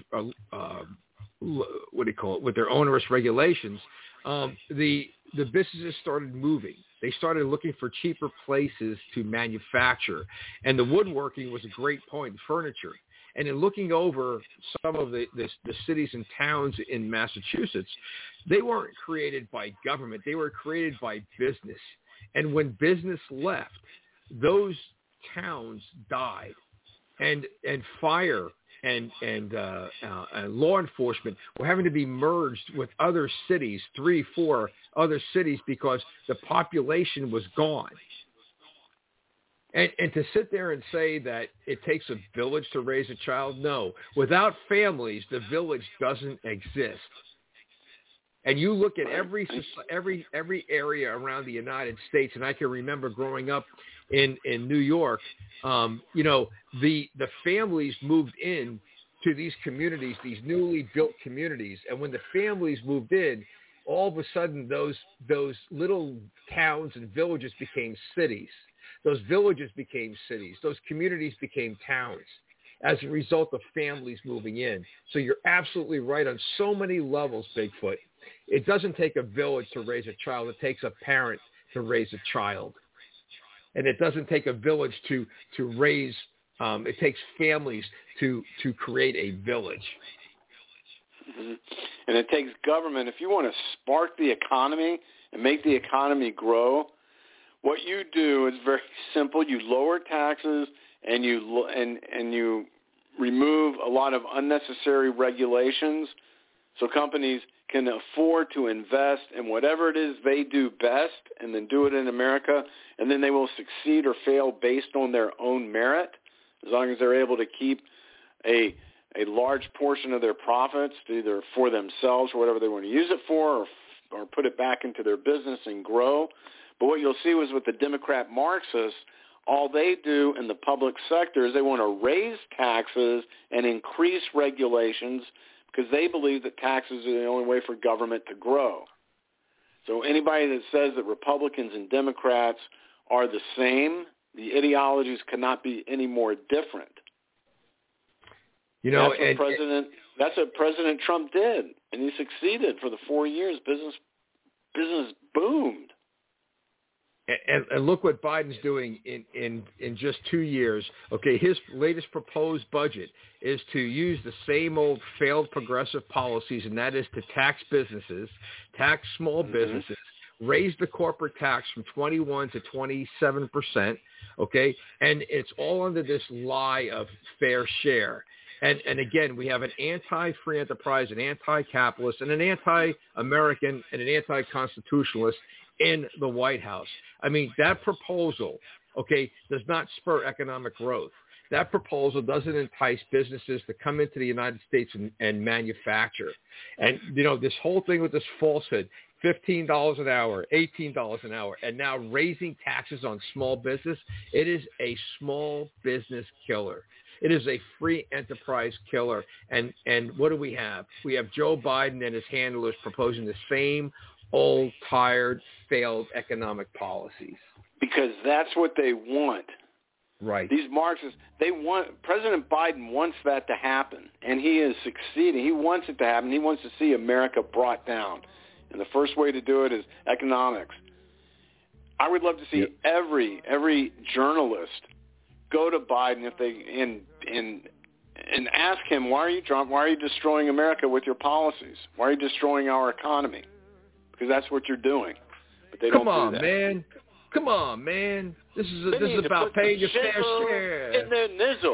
onerous regulations, the businesses started moving. They started looking for cheaper places to manufacture, and the woodworking was a great point, furniture. And in looking over some of the cities and towns in Massachusetts, they weren't created by government. They were created by business. And when business left, those towns died. And fire and law enforcement were having to be merged with other cities, 3, 4 other cities, because the population was gone. And to sit there and say that it takes a village to raise a child, no. Without families, the village doesn't exist. And you look at every area around the United States, and I can remember growing up in New York, the families moved in to these communities, these newly built communities. And when the families moved in, all of a sudden those little towns and villages became cities. Those villages became cities. Those communities became towns as a result of families moving in. So you're absolutely right on so many levels, Bigfoot. It doesn't take a village to raise a child. It takes a parent to raise a child. And it doesn't take a village to raise, it takes families to create a village. Mm-hmm. And it takes government. If you want to spark the economy and make the economy grow, what you do is very simple. You lower taxes and you remove a lot of unnecessary regulations so companies can afford to invest in whatever it is they do best and then do it in America, and then they will succeed or fail based on their own merit as long as they're able to keep a large portion of their profits either for themselves or whatever they want to use it for or put it back into their business and grow. But what you'll see was with the Democrat Marxists, all they do in the public sector is they want to raise taxes and increase regulations because they believe that taxes are the only way for government to grow. So anybody that says that Republicans and Democrats are the same, the ideologies cannot be any more different. That's what President Trump did, and he succeeded for the 4 years. Business boomed. And look what Biden's doing in just 2 years. Okay, his latest proposed budget is to use the same old failed progressive policies, and that is to tax businesses, tax small businesses, raise the corporate tax from 21 to 27%, okay? And it's all under this lie of fair share. And again, we have an anti-free enterprise, an anti-capitalist, and an anti-American, and an anti-constitutionalist in the White House. I mean, that proposal, okay, does not spur economic growth. That proposal doesn't entice businesses to come into the United States and manufacture. And, this whole thing with this falsehood, $15 an hour, $18 an hour, and now raising taxes on small business, it is a small business killer. It is a free enterprise killer. And what do we have? We have Joe Biden and his handlers proposing the same old, tired, failed economic policies. Because that's what they want. Right. These Marxists, President Biden wants that to happen, and he is succeeding. He wants it to happen. He wants to see America brought down. And the first way to do it is economics. I would love to see every journalist go to Biden if they and ask him, why are you destroying America with your policies? Why are you destroying our economy? Because that's what you're doing. But they don't do that. Come on, man. This is about paying your fair share. In their nizzle.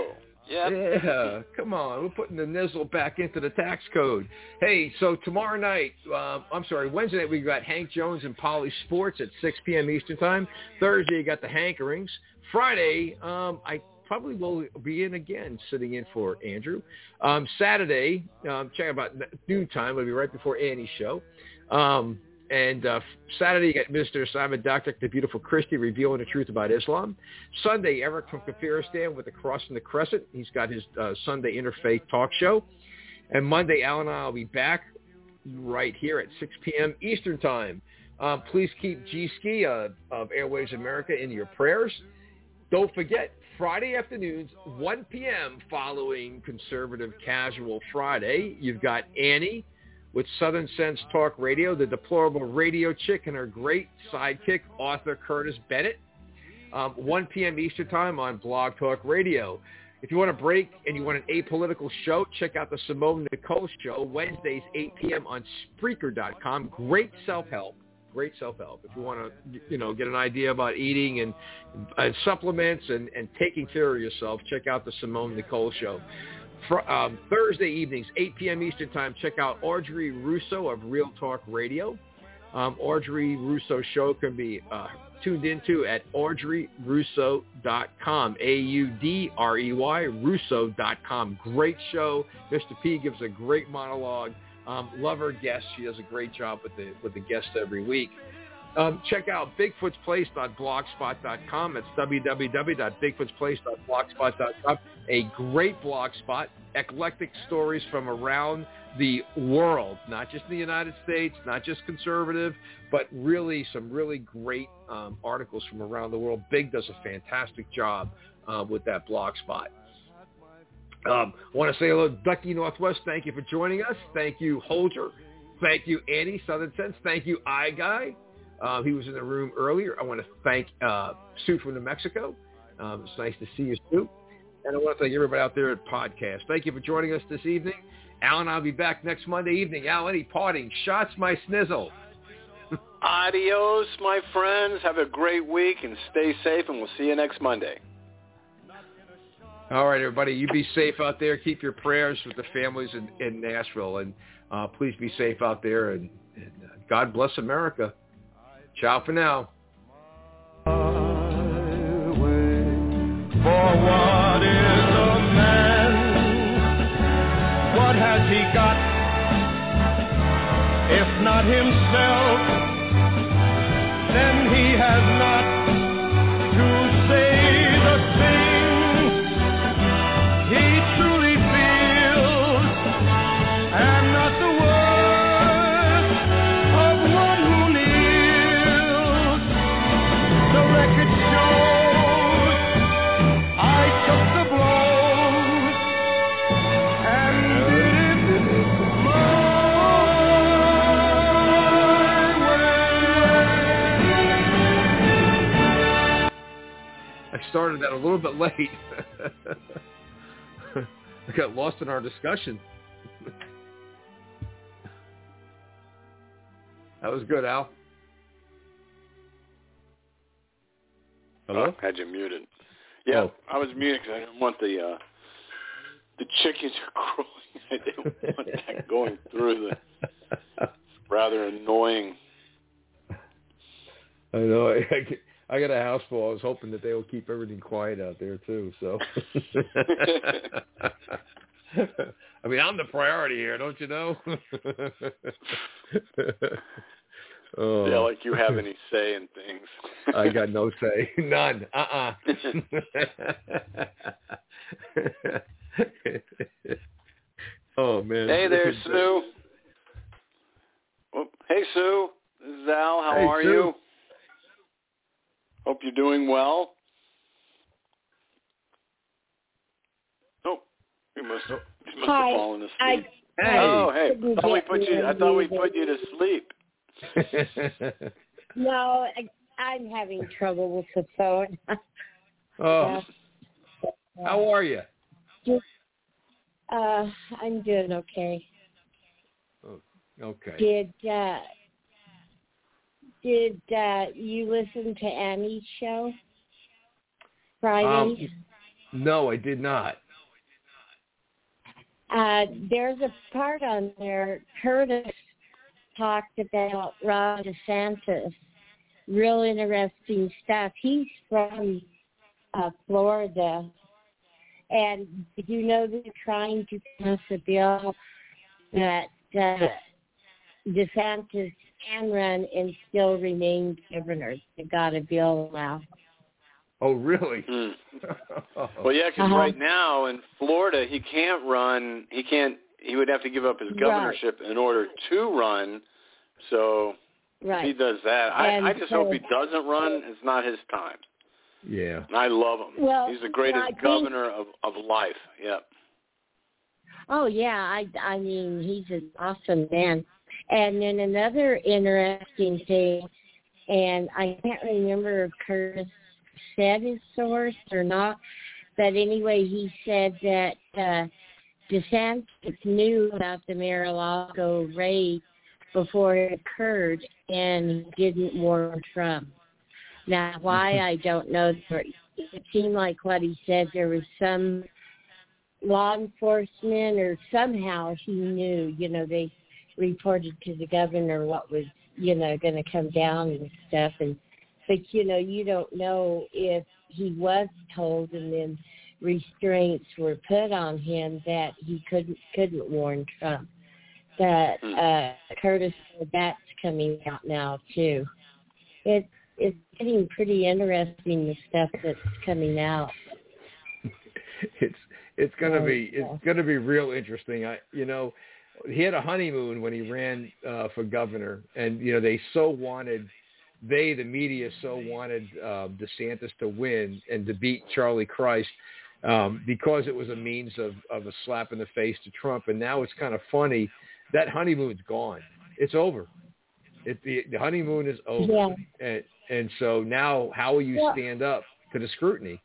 Yeah. Come on. We're putting the nizzle back into the tax code. Hey, so tomorrow night, Wednesday night, we got Hank Jones and Polly Sports at 6 p.m. Eastern Time. Thursday, you got the Hankerings. Friday, I probably will be in again, sitting in for Andrew. Saturday, check about noon time. It'll be right before Annie's show. And Saturday, you got Mr. Simon Doctor, the beautiful Christy, revealing the truth about Islam. Sunday, Eric from Kafiristan with the Cross and the Crescent. He's got his Sunday Interfaith talk show. And Monday, Al and I will be back right here at 6 p.m. Eastern Time. Please keep G-Ski of Airwaves America in your prayers. Don't forget, Friday afternoons, 1 p.m. following Conservative Casual Friday, you've got Annie with Southern Sense Talk Radio, the deplorable radio chick, and her great sidekick, author Curtis Bennett. 1 p.m. Eastern Time on Blog Talk Radio. If you want a break and you want an apolitical show, check out the Simone Nicole Show, Wednesdays, 8 p.m. on Spreaker.com. Great self-help. If you want to, get an idea about eating and supplements and taking care of yourself, check out the Simone Nicole Show. Thursday evenings, 8 p.m. Eastern Time, check out Audrey Russo of Real Talk Radio. Audrey Russo show can be tuned into at audreyrusso.com, A-U-D-R-E-Y, Russo.com. Great show. Mr. P gives a great monologue. Love her guests. She does a great job with the guests every week. Check out BigfootsPlace.blogspot.com. That's www.bigfootsplace.blogspot.com. A great blog spot, eclectic stories from around the world, not just in the United States, not just conservative, but really some really great articles from around the world. Big does a fantastic job with that blog spot. I want to say hello to Ducky Northwest. Thank you for joining us. Thank you, Holger. Thank you, Annie, Southern Sense. Thank you, iGuy. He was in the room earlier. I want to thank Sue from New Mexico. It's nice to see you, Sue. And I want to thank everybody out there at podcast. Thank you for joining us this evening. Al and I'll be back next Monday evening. Al, any parting shots, my snizzle? Adios, my friends. Have a great week and stay safe, and we'll see you next Monday. All right, everybody. You be safe out there. Keep your prayers with the families in Nashville. And please be safe out there. And God bless America. Ciao for now. For what is a man? What has he got? If not himself, then he has not to say the things he truly feels, and not the words of one who kneels. The record shows I took the blows and did it my way. I started that a little bit late. I got lost in our discussion. That was good, Al. Hello? Oh, had you muted. Yeah, Oh. I was muted because I didn't want the chickens crowing. I didn't want that going through. It's rather annoying. I know. I got a house full. I was hoping that they will keep everything quiet out there too. So, I mean, I'm the priority here, don't you know? Oh. Yeah, like you have any say in things. I got no say. None. Oh, man. Hey there, Sue. Oh, hey, Sue. This is Al. How are Sue. you? Hope you're doing well. Oh, you must have fallen asleep. Oh, hey. I thought we put you to sleep. No, I'm having trouble with the phone. Oh, how are you? I'm doing okay. Oh, okay. Did you listen to Annie's show Friday? No, I did not. There's a part on there, Curtis talked about Ron DeSantis. Real interesting stuff. He's from Florida. And did you know they're trying to pass a bill that DeSantis can run and still remain governor? They got a bill now. Oh, really? Well, yeah, because right now in Florida, he can't run. He would have to give up his governorship in order to run. So if he does that, I just hope he doesn't run. It's not his time. Yeah. And I love him. Well, he's the greatest governor of life. Yep. Oh, yeah. I mean, he's an awesome man. And then another interesting thing, and I can't remember if Curtis said his source or not, but anyway, he said that DeSantis knew about the Mar-a-Lago raid before it occurred and didn't warn Trump. Now, why, I don't know. It seemed like what he said, there was some law enforcement or somehow he knew, they reported to the governor what was, going to come down and stuff. But, you don't know if he was told and then restraints were put on him that he couldn't warn Trump. That Curtis said that's coming out now, too. It's getting pretty interesting, the stuff that's coming out. It's gonna be real interesting. He had a honeymoon when he ran for governor, and the media so wanted DeSantis to win and to beat Charlie Crist because it was a means of a slap in the face to Trump. And now it's kind of funny that honeymoon's gone. It's over. The honeymoon is over. Yeah. And so now how will you stand up to the scrutiny?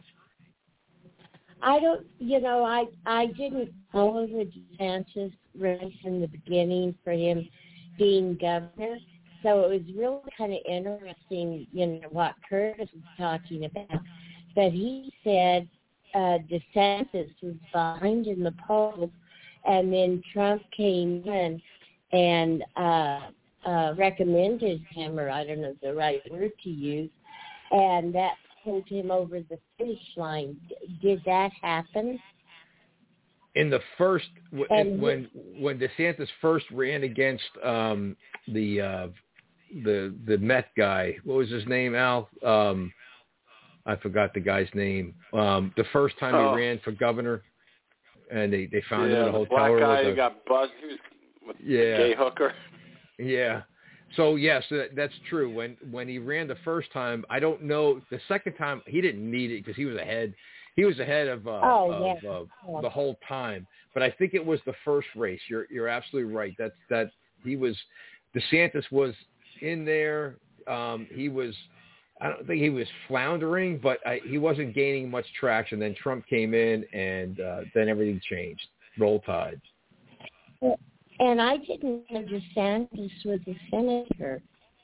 I don't, I didn't follow the DeSantis race in the beginning for him being governor. So it was really kind of interesting, what Curtis was talking about. But he said DeSantis was behind in the polls, and then Trump came in and recommended him, or I don't know the right word to use, and that pulled him over the finish line. Did that happen? In the first, when DeSantis first ran against the Met guy, what was his name, Al? I forgot the guy's name. The first time he ran for governor, and they found him in a hotel room. The black guy who got buzzed. He was with the gay hooker. Yeah. So, yes, that's true. When he ran the first time, I don't know. The second time, he didn't need it because he was ahead. He was ahead of the whole time. But I think it was the first race. You're absolutely right. That he was – DeSantis was in there. He was – I don't think he was floundering, but he wasn't gaining much traction. Then Trump came in, and then everything changed. Roll Tide. And I didn't know DeSantis was a senator.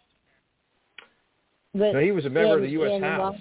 But no, he was a member of the U.S. House.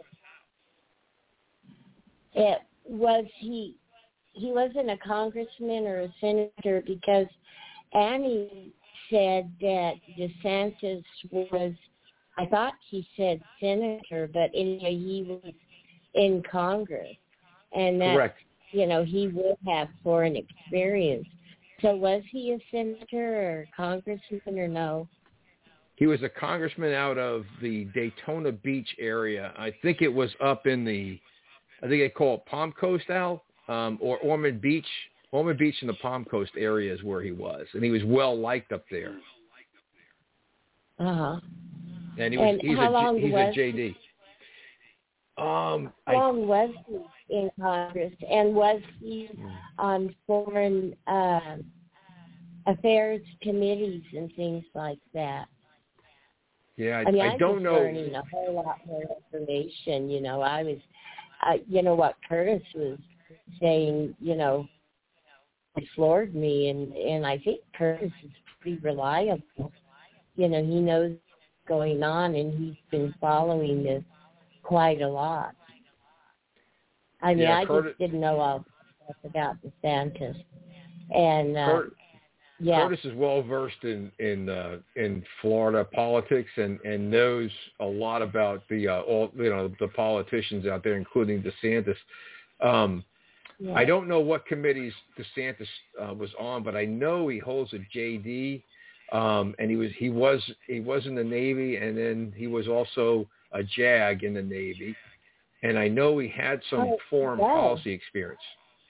He wasn't a congressman or a senator because Annie said that DeSantis was, I thought she said senator, but anyway, he was in Congress. And that, correct. He would have foreign experience. So was he a senator or congressman or no? He was a congressman out of the Daytona Beach area. I think it was up in I think they call it Palm Coast, Al, or Ormond Beach. Ormond Beach and the Palm Coast area is where he was. And he was well liked up there. Uh-huh. And he's a JD. How long was he in Congress? And was he on foreign affairs committees and things like that? Yeah, I don't know. Learning a whole lot more information. I was, what Curtis was saying. It floored me, and I think Curtis is pretty reliable. He knows what's going on, and he's been following this quite a lot. I mean, I just didn't know all the stuff about DeSantis. And yeah. Curtis is well versed in Florida politics and knows a lot about the politicians out there, including DeSantis. Yeah. I don't know what committees DeSantis was on, but I know he holds a JD, and he was in the Navy, and then he was also a JAG in the Navy, and I know he had some foreign policy experience.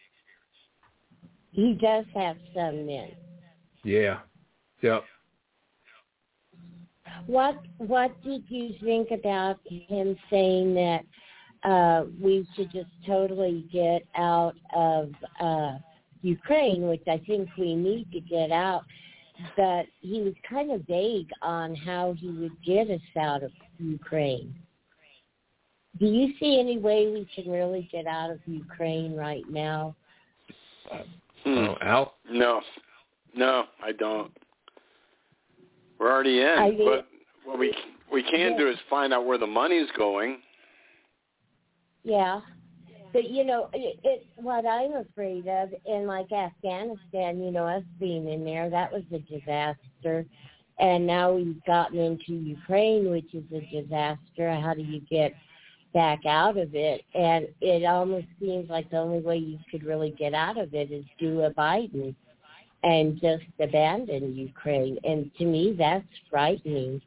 He does have some then. Yeah. Yep. What did you think about him saying that we should just totally get out of Ukraine, which I think we need to get out, but he was kind of vague on how he would get us out of Ukraine. Do you see any way we can really get out of Ukraine right now? Al? No, I don't. We're already in, but what we can do is find out where the money's going. Yeah, but what I'm afraid of, and like Afghanistan, us being in there, that was a disaster, and now we've gotten into Ukraine, which is a disaster. How do you get back out of it? And it almost seems like the only way you could really get out of it is do a Biden and just abandon Ukraine. And to me, that's frightening.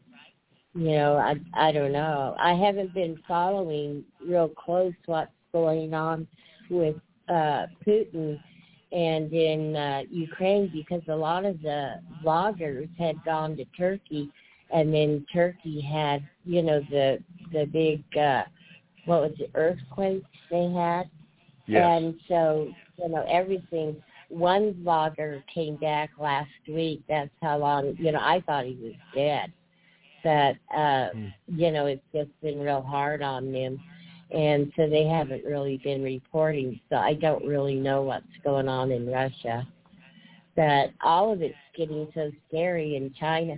I don't know. I haven't been following real close what's going on with Putin and in Ukraine, because a lot of the bloggers had gone to Turkey, and then Turkey had, the big, earthquakes they had? Yes. And so, everything. One blogger came back last week. That's how long, I thought he was dead. But, it's just been real hard on them. And so they haven't really been reporting. So I don't really know what's going on in Russia. But all of it's getting so scary in China.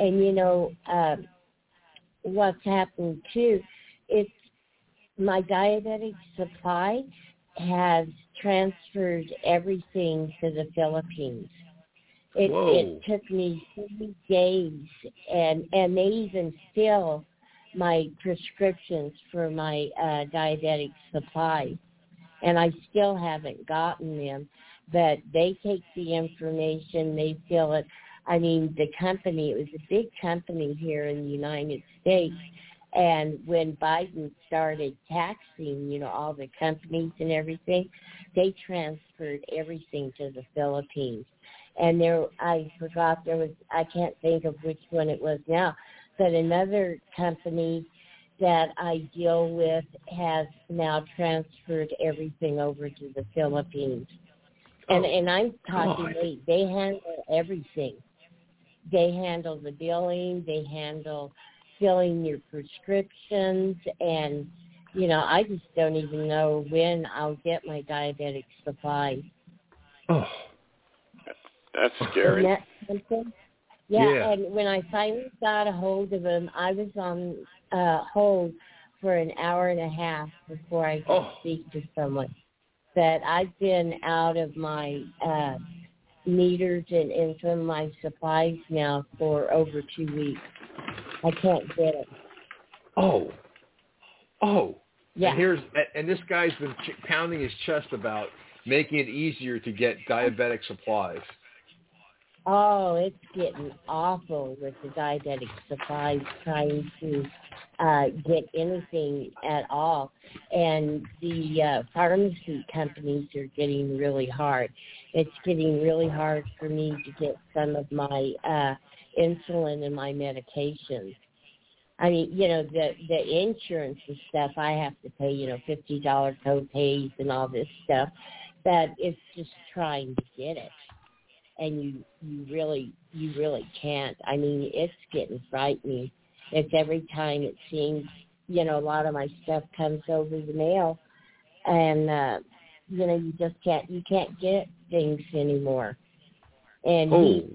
And, what's happened, too, it's my diabetic supply has transferred everything to the Philippines. It took me 3 days, and they even fill my prescriptions for my diabetic supplies, and I still haven't gotten them. But they take the information, they fill it. I mean, the company, it was a big company here in the United States, and when Biden started taxing, all the companies and everything, they transferred everything to the Philippines. And I can't think of which one it was now, but another company that I deal with has now transferred everything over to the Philippines. And I'm talking, they handle everything. They handle the billing, they handle filling your prescriptions, and, I just don't even know when I'll get my diabetic supplies. Oh. That's scary. Isn't that something? Yeah, and when I finally got a hold of him, I was on hold for an hour and a half before I could speak to someone. But I've been out of my meters and some of my supplies now for over 2 weeks. I can't get it. Oh. Yeah. And this guy's been pounding his chest about making it easier to get diabetic supplies. Oh, it's getting awful with the diabetic supplies, trying to get anything at all. And the pharmacy companies are getting really hard. It's getting really hard for me to get some of my insulin and my medications. I mean, the insurance and stuff, I have to pay, $50 co-pays and all this stuff. But it's just trying to get it. And you really can't. I mean, it's getting frightening. It's every time it seems, a lot of my stuff comes over the mail, and you just can't get things anymore. And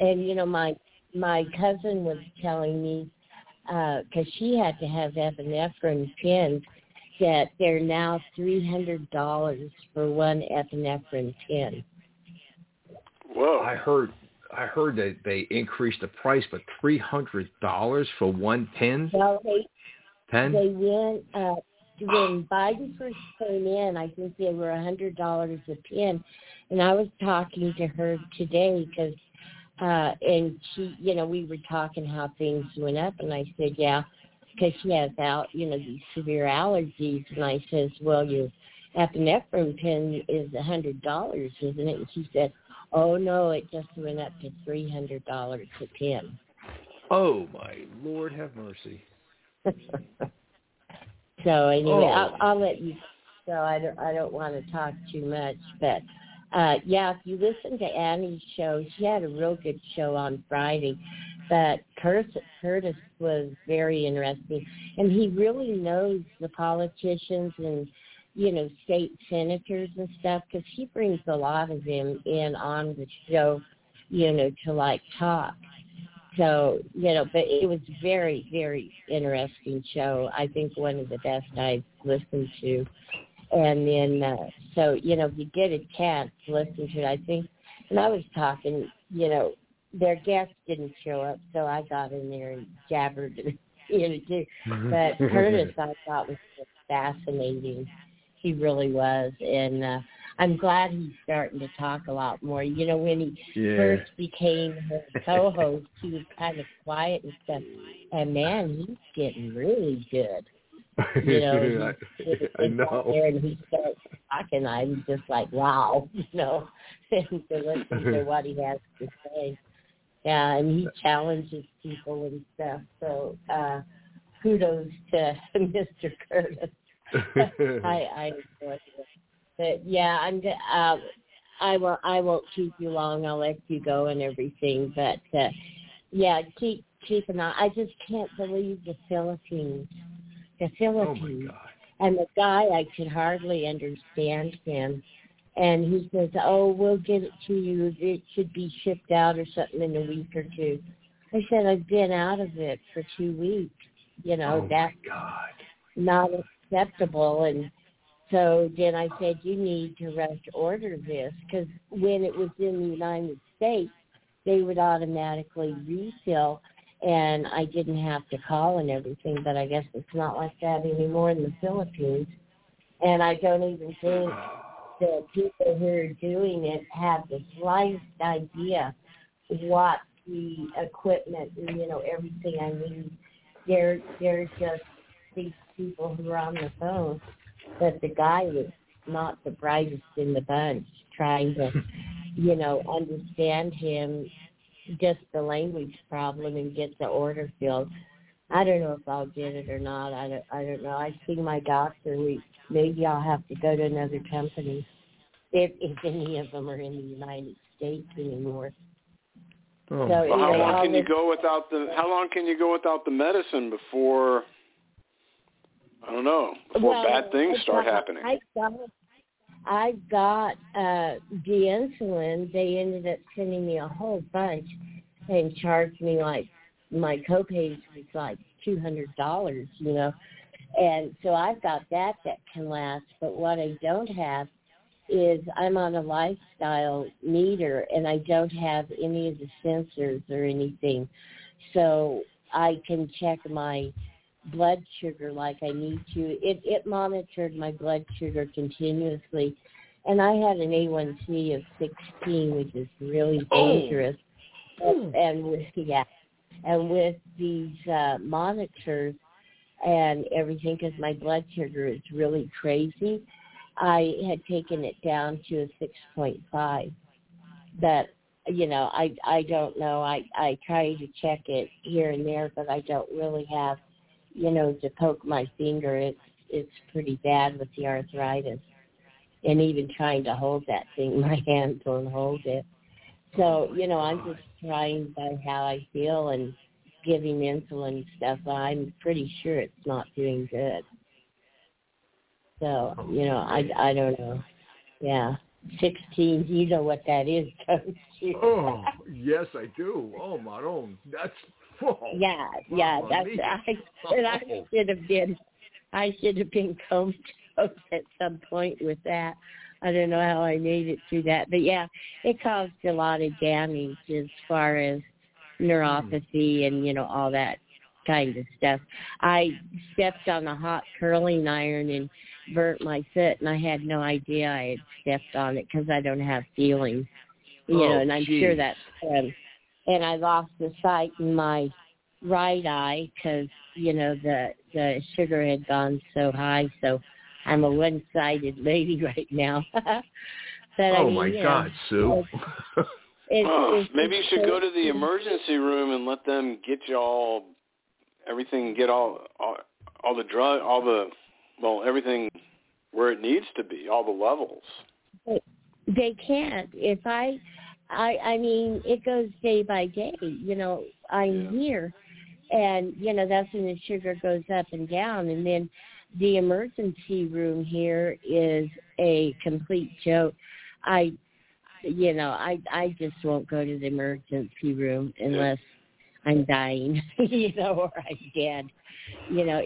my cousin was telling me, because she had to have epinephrine pins, that they're now $300 for one epinephrine pen. Whoa! I heard that they increased the price, but $300 for one pen. Well, Pen? they went when Biden first came in. I think they were $100 a pen, and I was talking to her today because, and she, we were talking how things went up, and I said, yeah, because she has these severe allergies, and I says, well, your epinephrine pen is $100, isn't it? And she said, oh no, it just went up to $300 a pen. Oh my Lord, have mercy. So anyway, I'll let you. So I don't want to talk too much, but if you listen to Annie's show, she had a real good show on Friday. But Curtis was very interesting, and he really knows the politicians and state senators and stuff, because he brings a lot of them in on the show, to talk. So, but it was very, very interesting show. I think one of the best I've listened to. And then, so, if you get a chance to listen to it, I think, and I was talking, their guests didn't show up, so I got in there and jabbered, too. But Curtis, I thought, was just fascinating. He really was. And I'm glad he's starting to talk a lot more. When he first became her co-host, he was kind of quiet and stuff. And, man, he's getting really good. I know. There and he starts talking. I'm just like, wow, and to listen to what he has to say. Yeah, and he challenges people and stuff. So kudos to Mr. Curtis. I enjoy it. But yeah, I won't keep you long. I'll let you go and everything. But keep an eye. I just can't believe the Philippines. The Philippines. Oh my God. And the guy, I could hardly understand him. And he says, oh, we'll get it to you. It should be shipped out or something in a week or two. I said, I've been out of it for 2 weeks. Oh that's my God. not acceptable. And so then I said, you need to rush order this, because when it was in the United States, they would automatically refill, and I didn't have to call and everything, but I guess it's not like that anymore in the Philippines. And I don't even think the people who are doing it have the slightest idea what the equipment and, everything I need. They're just these people who are on the phone. But the guy was not the brightest in the bunch, trying to, understand him, just the language problem, and get the order filled. I don't know if I'll get it or not. I don't know. I see my doctor. Maybe I'll have to go to another company if any of them are in the United States anymore. Oh. So Well, how anyway, long can you go without the medicine before? I don't know. Before bad things start happening. I got the insulin. They ended up sending me a whole bunch and charged me like my copay was like $200, And so I've got that can last. But what I don't have is I'm on a lifestyle meter, and I don't have any of the sensors or anything. So I can check my blood sugar like I need to. It monitored my blood sugar continuously, and I had an A1C of 16, which is really dangerous. And with these monitors and everything, because my blood sugar is really crazy, I had taken it down to a 6.5. But I don't know. I try to check it here and there, but I don't really have to poke my finger. It's pretty bad with the arthritis. And even trying to hold that thing, my hands won't hold it. So, I'm just trying by how I feel and giving insulin stuff. I'm pretty sure it's not doing good. So, I don't know. Yeah. 16, you know what that is, don't you? Oh, yes, I do. Oh, Maron, that's... Oh, yeah, that's... I should have been I should have been comatose at some point with that. I don't know how I made it through that. But, yeah, it caused a lot of damage as far as neuropathy and, you know, all that kind of stuff. I stepped on a hot curling iron and burnt my foot, and I had no idea I had stepped on it because I don't have feelings. You know, and I'm sure that's and I lost the sight in my right eye because, you know, the sugar had gone so high. So I'm a one-sided lady right now. But my God, Sue. Maybe you should go to the emergency room and let them get you all everything, get all the drug, everything where it needs to be, all the levels. They can't. If I mean, it goes day by day. You know, I'm here, and, you know, that's when the sugar goes up and down. And then the emergency room here is a complete joke. I just won't go to the emergency room unless I'm dying, you know, or I'm dead. You know,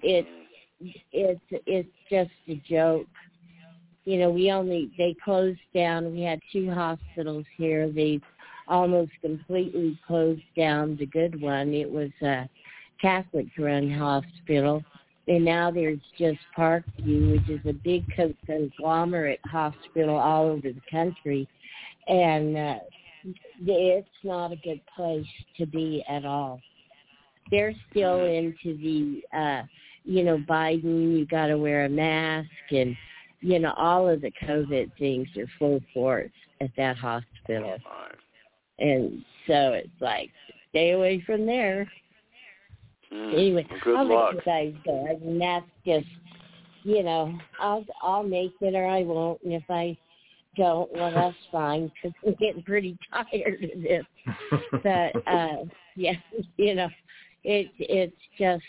it's just a joke. You know, they closed down. We had 2 hospitals here. They've almost completely closed down the good one. It was a Catholic-run hospital. And now there's just Parkview, which is a big conglomerate hospital all over the country. And it's not a good place to be at all. They're still into the, you know, Biden, you got to wear a mask, and, you know, all of the COVID things are full force at that hospital. And so it's like, stay away from there. Anyway, I'll let you guys go. I mean, that's just, you know, I'll make it or I won't. And if I don't, well, that's fine, because I'm getting pretty tired of this. But, yeah, you know, it's just,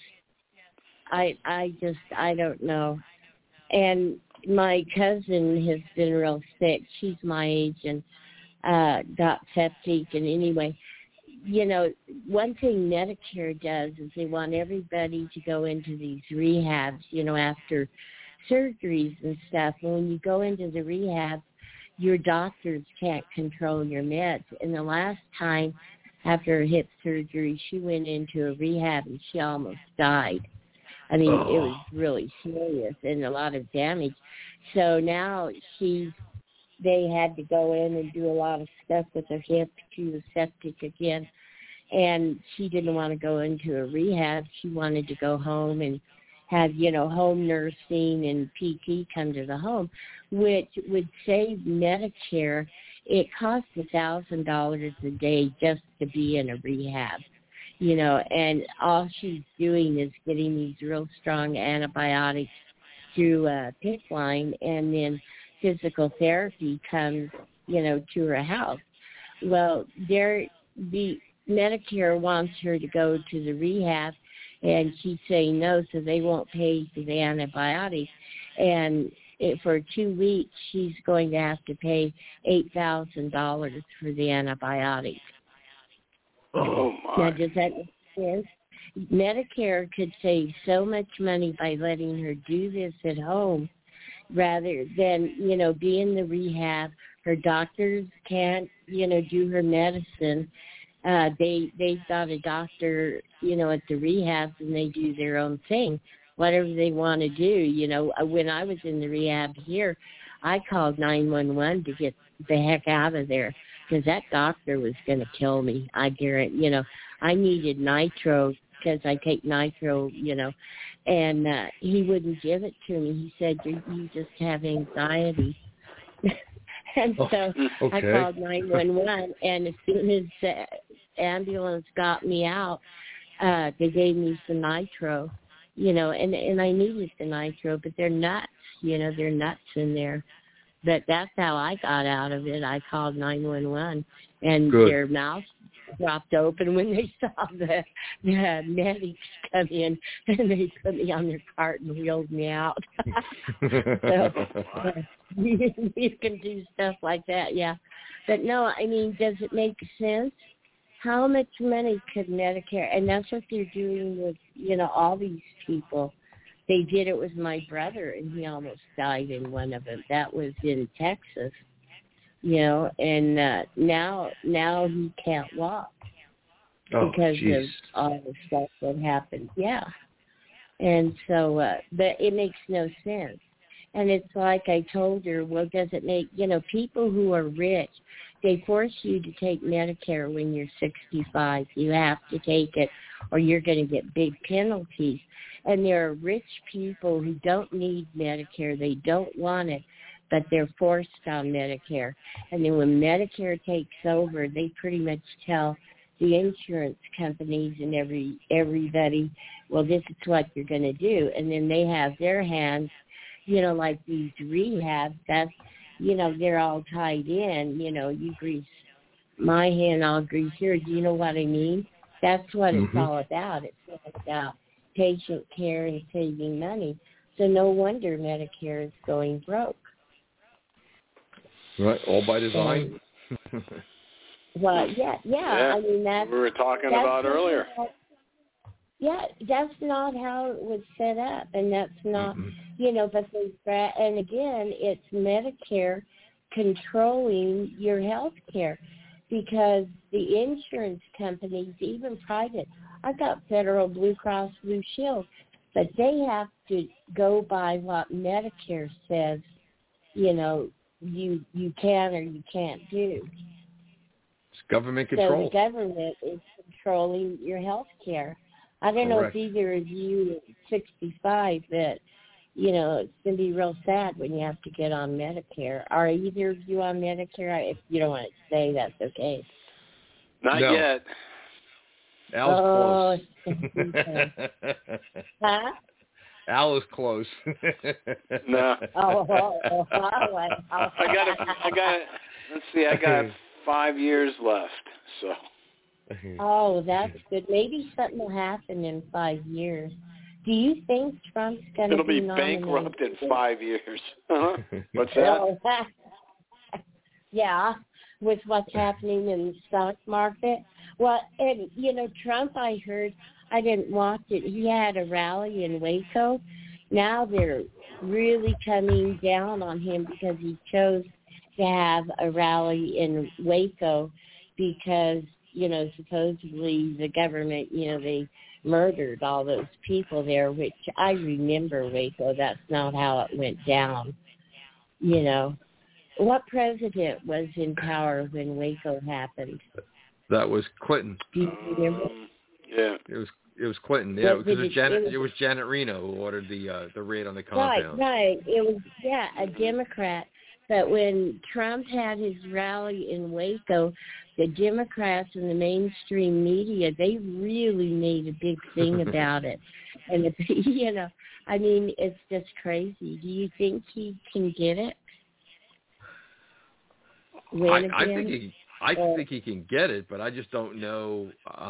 I don't know. And my cousin has been real sick. She's my age and got septic. And anyway, you know, one thing Medicare does is they want everybody to go into these rehabs, you know, after surgeries and stuff. And when you go into the rehab, your doctors can't control your meds. And the last time after her hip surgery, she went into a rehab and she almost died. I mean, it was really serious and a lot of damage. So now they had to go in and do a lot of stuff with her hip. She was septic again. And she didn't want to go into a rehab. She wanted to go home and have, you know, home nursing and PT come to the home, which would save Medicare. It costs $1,000 a day just to be in a rehab, you know, and all she's doing is getting these real strong antibiotics through a PICC line, and then physical therapy comes, you know, to her house. Well, the Medicare wants her to go to the rehab, and she's saying no, so they won't pay for the antibiotics. And for 2 weeks, she's going to have to pay $8,000 for the antibiotics. Oh, my. Now, does that make sense? Medicare could save so much money by letting her do this at home rather than, you know, be in the rehab. Her doctors can't, you know, do her medicine. They've got a doctor, you know, at the rehabs, and they do their own thing, whatever they want to do. You know, when I was in the rehab here, I called 911 to get the heck out of there because that doctor was going to kill me. I guarantee, you know, I needed nitro because I take nitro, you know, and he wouldn't give it to me. He said, you just have anxiety. And so I called 911, and as soon as the ambulance got me out, they gave me some nitro, you know, and I needed the nitro, but they're nuts, you know, they're nuts in there. But that's how I got out of it. I called 911, and their mouths dropped open when they saw the medics come in, and they put me on their cart and wheeled me out. So you can do stuff like that, yeah. But no, I mean, does it make sense? How much money could Medicare, and that's what they're doing with, you know, all these people. They did it with my brother, and he almost died in one of them. That was in Texas, and now he can't walk because of all the stuff that happened. Yeah. And so, but it makes no sense. And it's like I told her, well, does it make, people who are rich, they force you to take Medicare when you're 65. You have to take it or you're going to get big penalties. And there are rich people who don't need Medicare. They don't want it, but they're forced on Medicare. And then when Medicare takes over, they pretty much tell the insurance companies and everybody, well, this is what you're going to do. And then they have their hands, like these rehabs, that's, they're all tied in, you grease my hand, I'll grease yours. Do you know what I mean? That's what it's all about. It's all about patient care and saving money. So no wonder Medicare is going broke. Right, all by design. Well, yeah. I mean, that's we were talking about earlier. That's not how it was set up, and that's not, but and again, it's Medicare controlling your health care because the insurance companies, even private, I've got Federal, Blue Cross, Blue Shield, but they have to go by what Medicare says, you can or you can't do. It's government control. So the government is controlling your health care. I don't know if either of you are 65, but, it's going to be real sad when you have to get on Medicare. Are either of you on Medicare? If you don't want to say, that's okay. Not yet. Al's close. Huh? Al is close. No. I got 5 years left, so. Oh, that's good. Maybe something will happen in 5 years. Do you think Trump's going to be nominated? It'll be bankrupt in 5 years. What's that? Yeah, with what's happening in the stock market. Well, and, Trump, I heard, I didn't watch it. He had a rally in Waco. Now they're really coming down on him because he chose to have a rally in Waco because, supposedly the government, they murdered all those people there, which I remember Waco. That's not how it went down. What president was in power when Waco happened? That was Clinton. Do you remember? Yeah. It was Clinton. Yeah, it was Janet Reno who ordered the raid on the compound. Right. It was a Democrat. But when Trump had his rally in Waco, the Democrats and the mainstream media, they really made a big thing about it. And, it's just crazy. Do you think he can get it? I think he can get it, but I just don't know.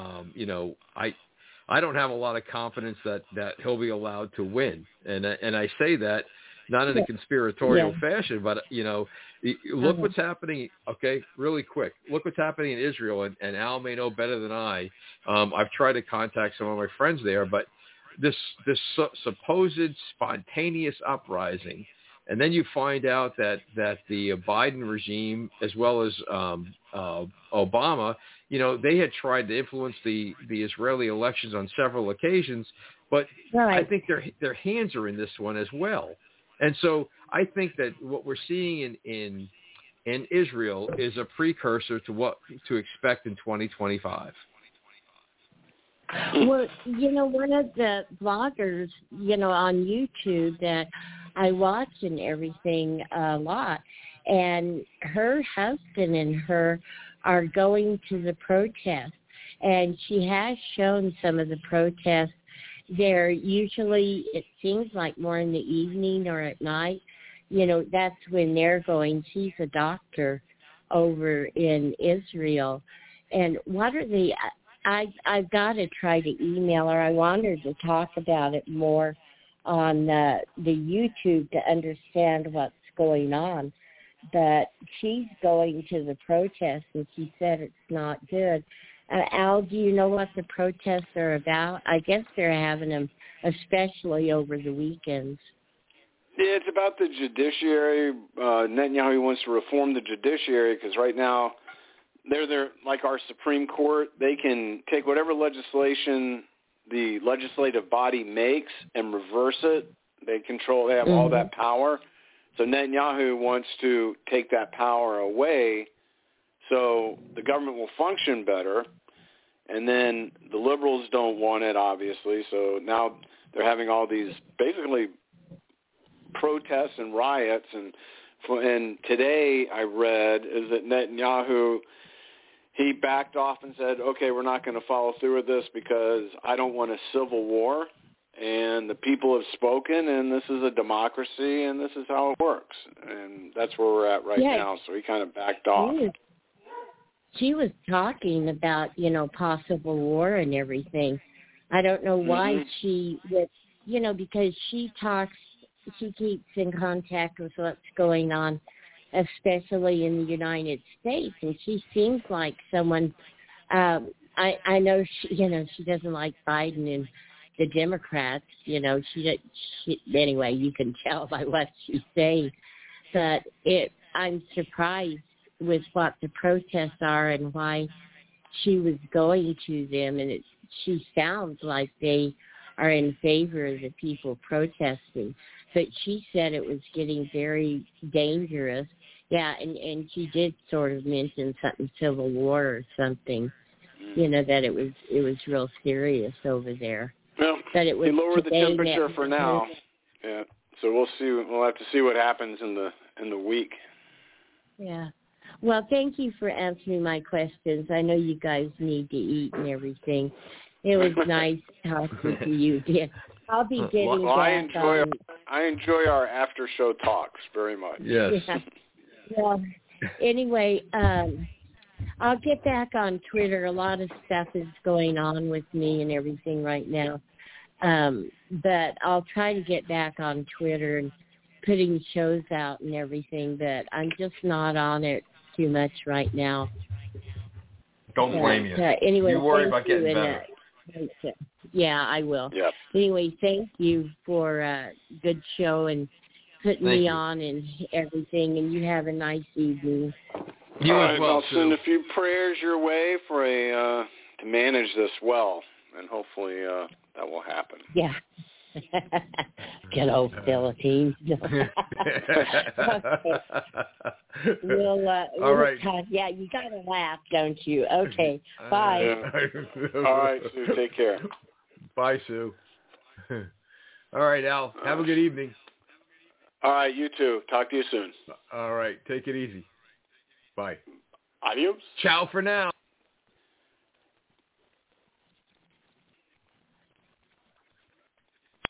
I don't have a lot of confidence that he'll be allowed to win. And I say that not in a conspiratorial fashion, but, look what's happening. Okay, really quick. Look what's happening in Israel, and Al may know better than I. I've tried to contact some of my friends there, but this supposed spontaneous uprising, and then you find out that the Biden regime, as well as Obama, they had tried to influence the Israeli elections on several occasions, but I think their hands are in this one as well. And so I think that what we're seeing in Israel is a precursor to what to expect in 2025. Well, one of the bloggers, on YouTube that I watch and everything a lot, and her husband and her are going to the protest, and she has shown some of the protests. They're usually, it seems like more in the evening or at night. That's when they're going. She's a doctor over in Israel. And what are the, I've got to try to email her. I want her to talk about it more on the YouTube to understand what's going on. But she's going to the protest, and she said it's not good. Al, do you know what the protests are about? I guess they're having them especially over the weekends. Yeah, it's about the judiciary. Netanyahu wants to reform the judiciary because right now they're like our Supreme Court. They can take whatever legislation the legislative body makes and reverse it. They have all that power. So Netanyahu wants to take that power away so the government will function better. And then the liberals don't want it, obviously. So now they're having all these basically protests and riots. And today I read is that Netanyahu, he backed off and said, okay, we're not going to follow through with this because I don't want a civil war. And the people have spoken, and this is a democracy, and this is how it works. And that's where we're at right now. So he kind of backed off. She was talking about, possible war and everything. I don't know why she would, because she keeps in contact with what's going on, especially in the United States. And she seems like someone, I know she doesn't like Biden and the Democrats, she anyway, you can tell by what she's saying. But I'm surprised with what the protests are and why she was going to them. And she sounds like they are in favor of the people protesting. But she said it was getting very dangerous. Yeah, and she did sort of mention something civil war or something, that it was real serious over there. Well, but it was he lowered the temperature for now. Yeah, so we'll see. We'll have to see what happens in the week. Yeah. Well, thank you for answering my questions. I know you guys need to eat and everything. It was nice talking to you, dear. I'll be getting back on. I enjoy our after show talks very much. Yes. Yeah. Well, anyway, I'll get back on Twitter. A lot of stuff is going on with me and everything right now. But I'll try to get back on Twitter and putting shows out and everything, but I'm just not on it too much right now. Don't blame you. Anyway, you worry about getting better. Yeah, I will. Yep. Anyway, thank you for a good show and putting me on and everything, and you have a nice evening. You as well, I'll send a few prayers your way for to manage this well, and hopefully that will happen. Yeah. Good old Philippines. We'll all right. talk. Yeah, you got to laugh, don't you? Okay, bye. Yeah. All right, Sue, take care. Bye, Sue. All right, Al, have a good evening. All right, you too. Talk to you soon. All right, take it easy. Bye. Adios. Ciao for now.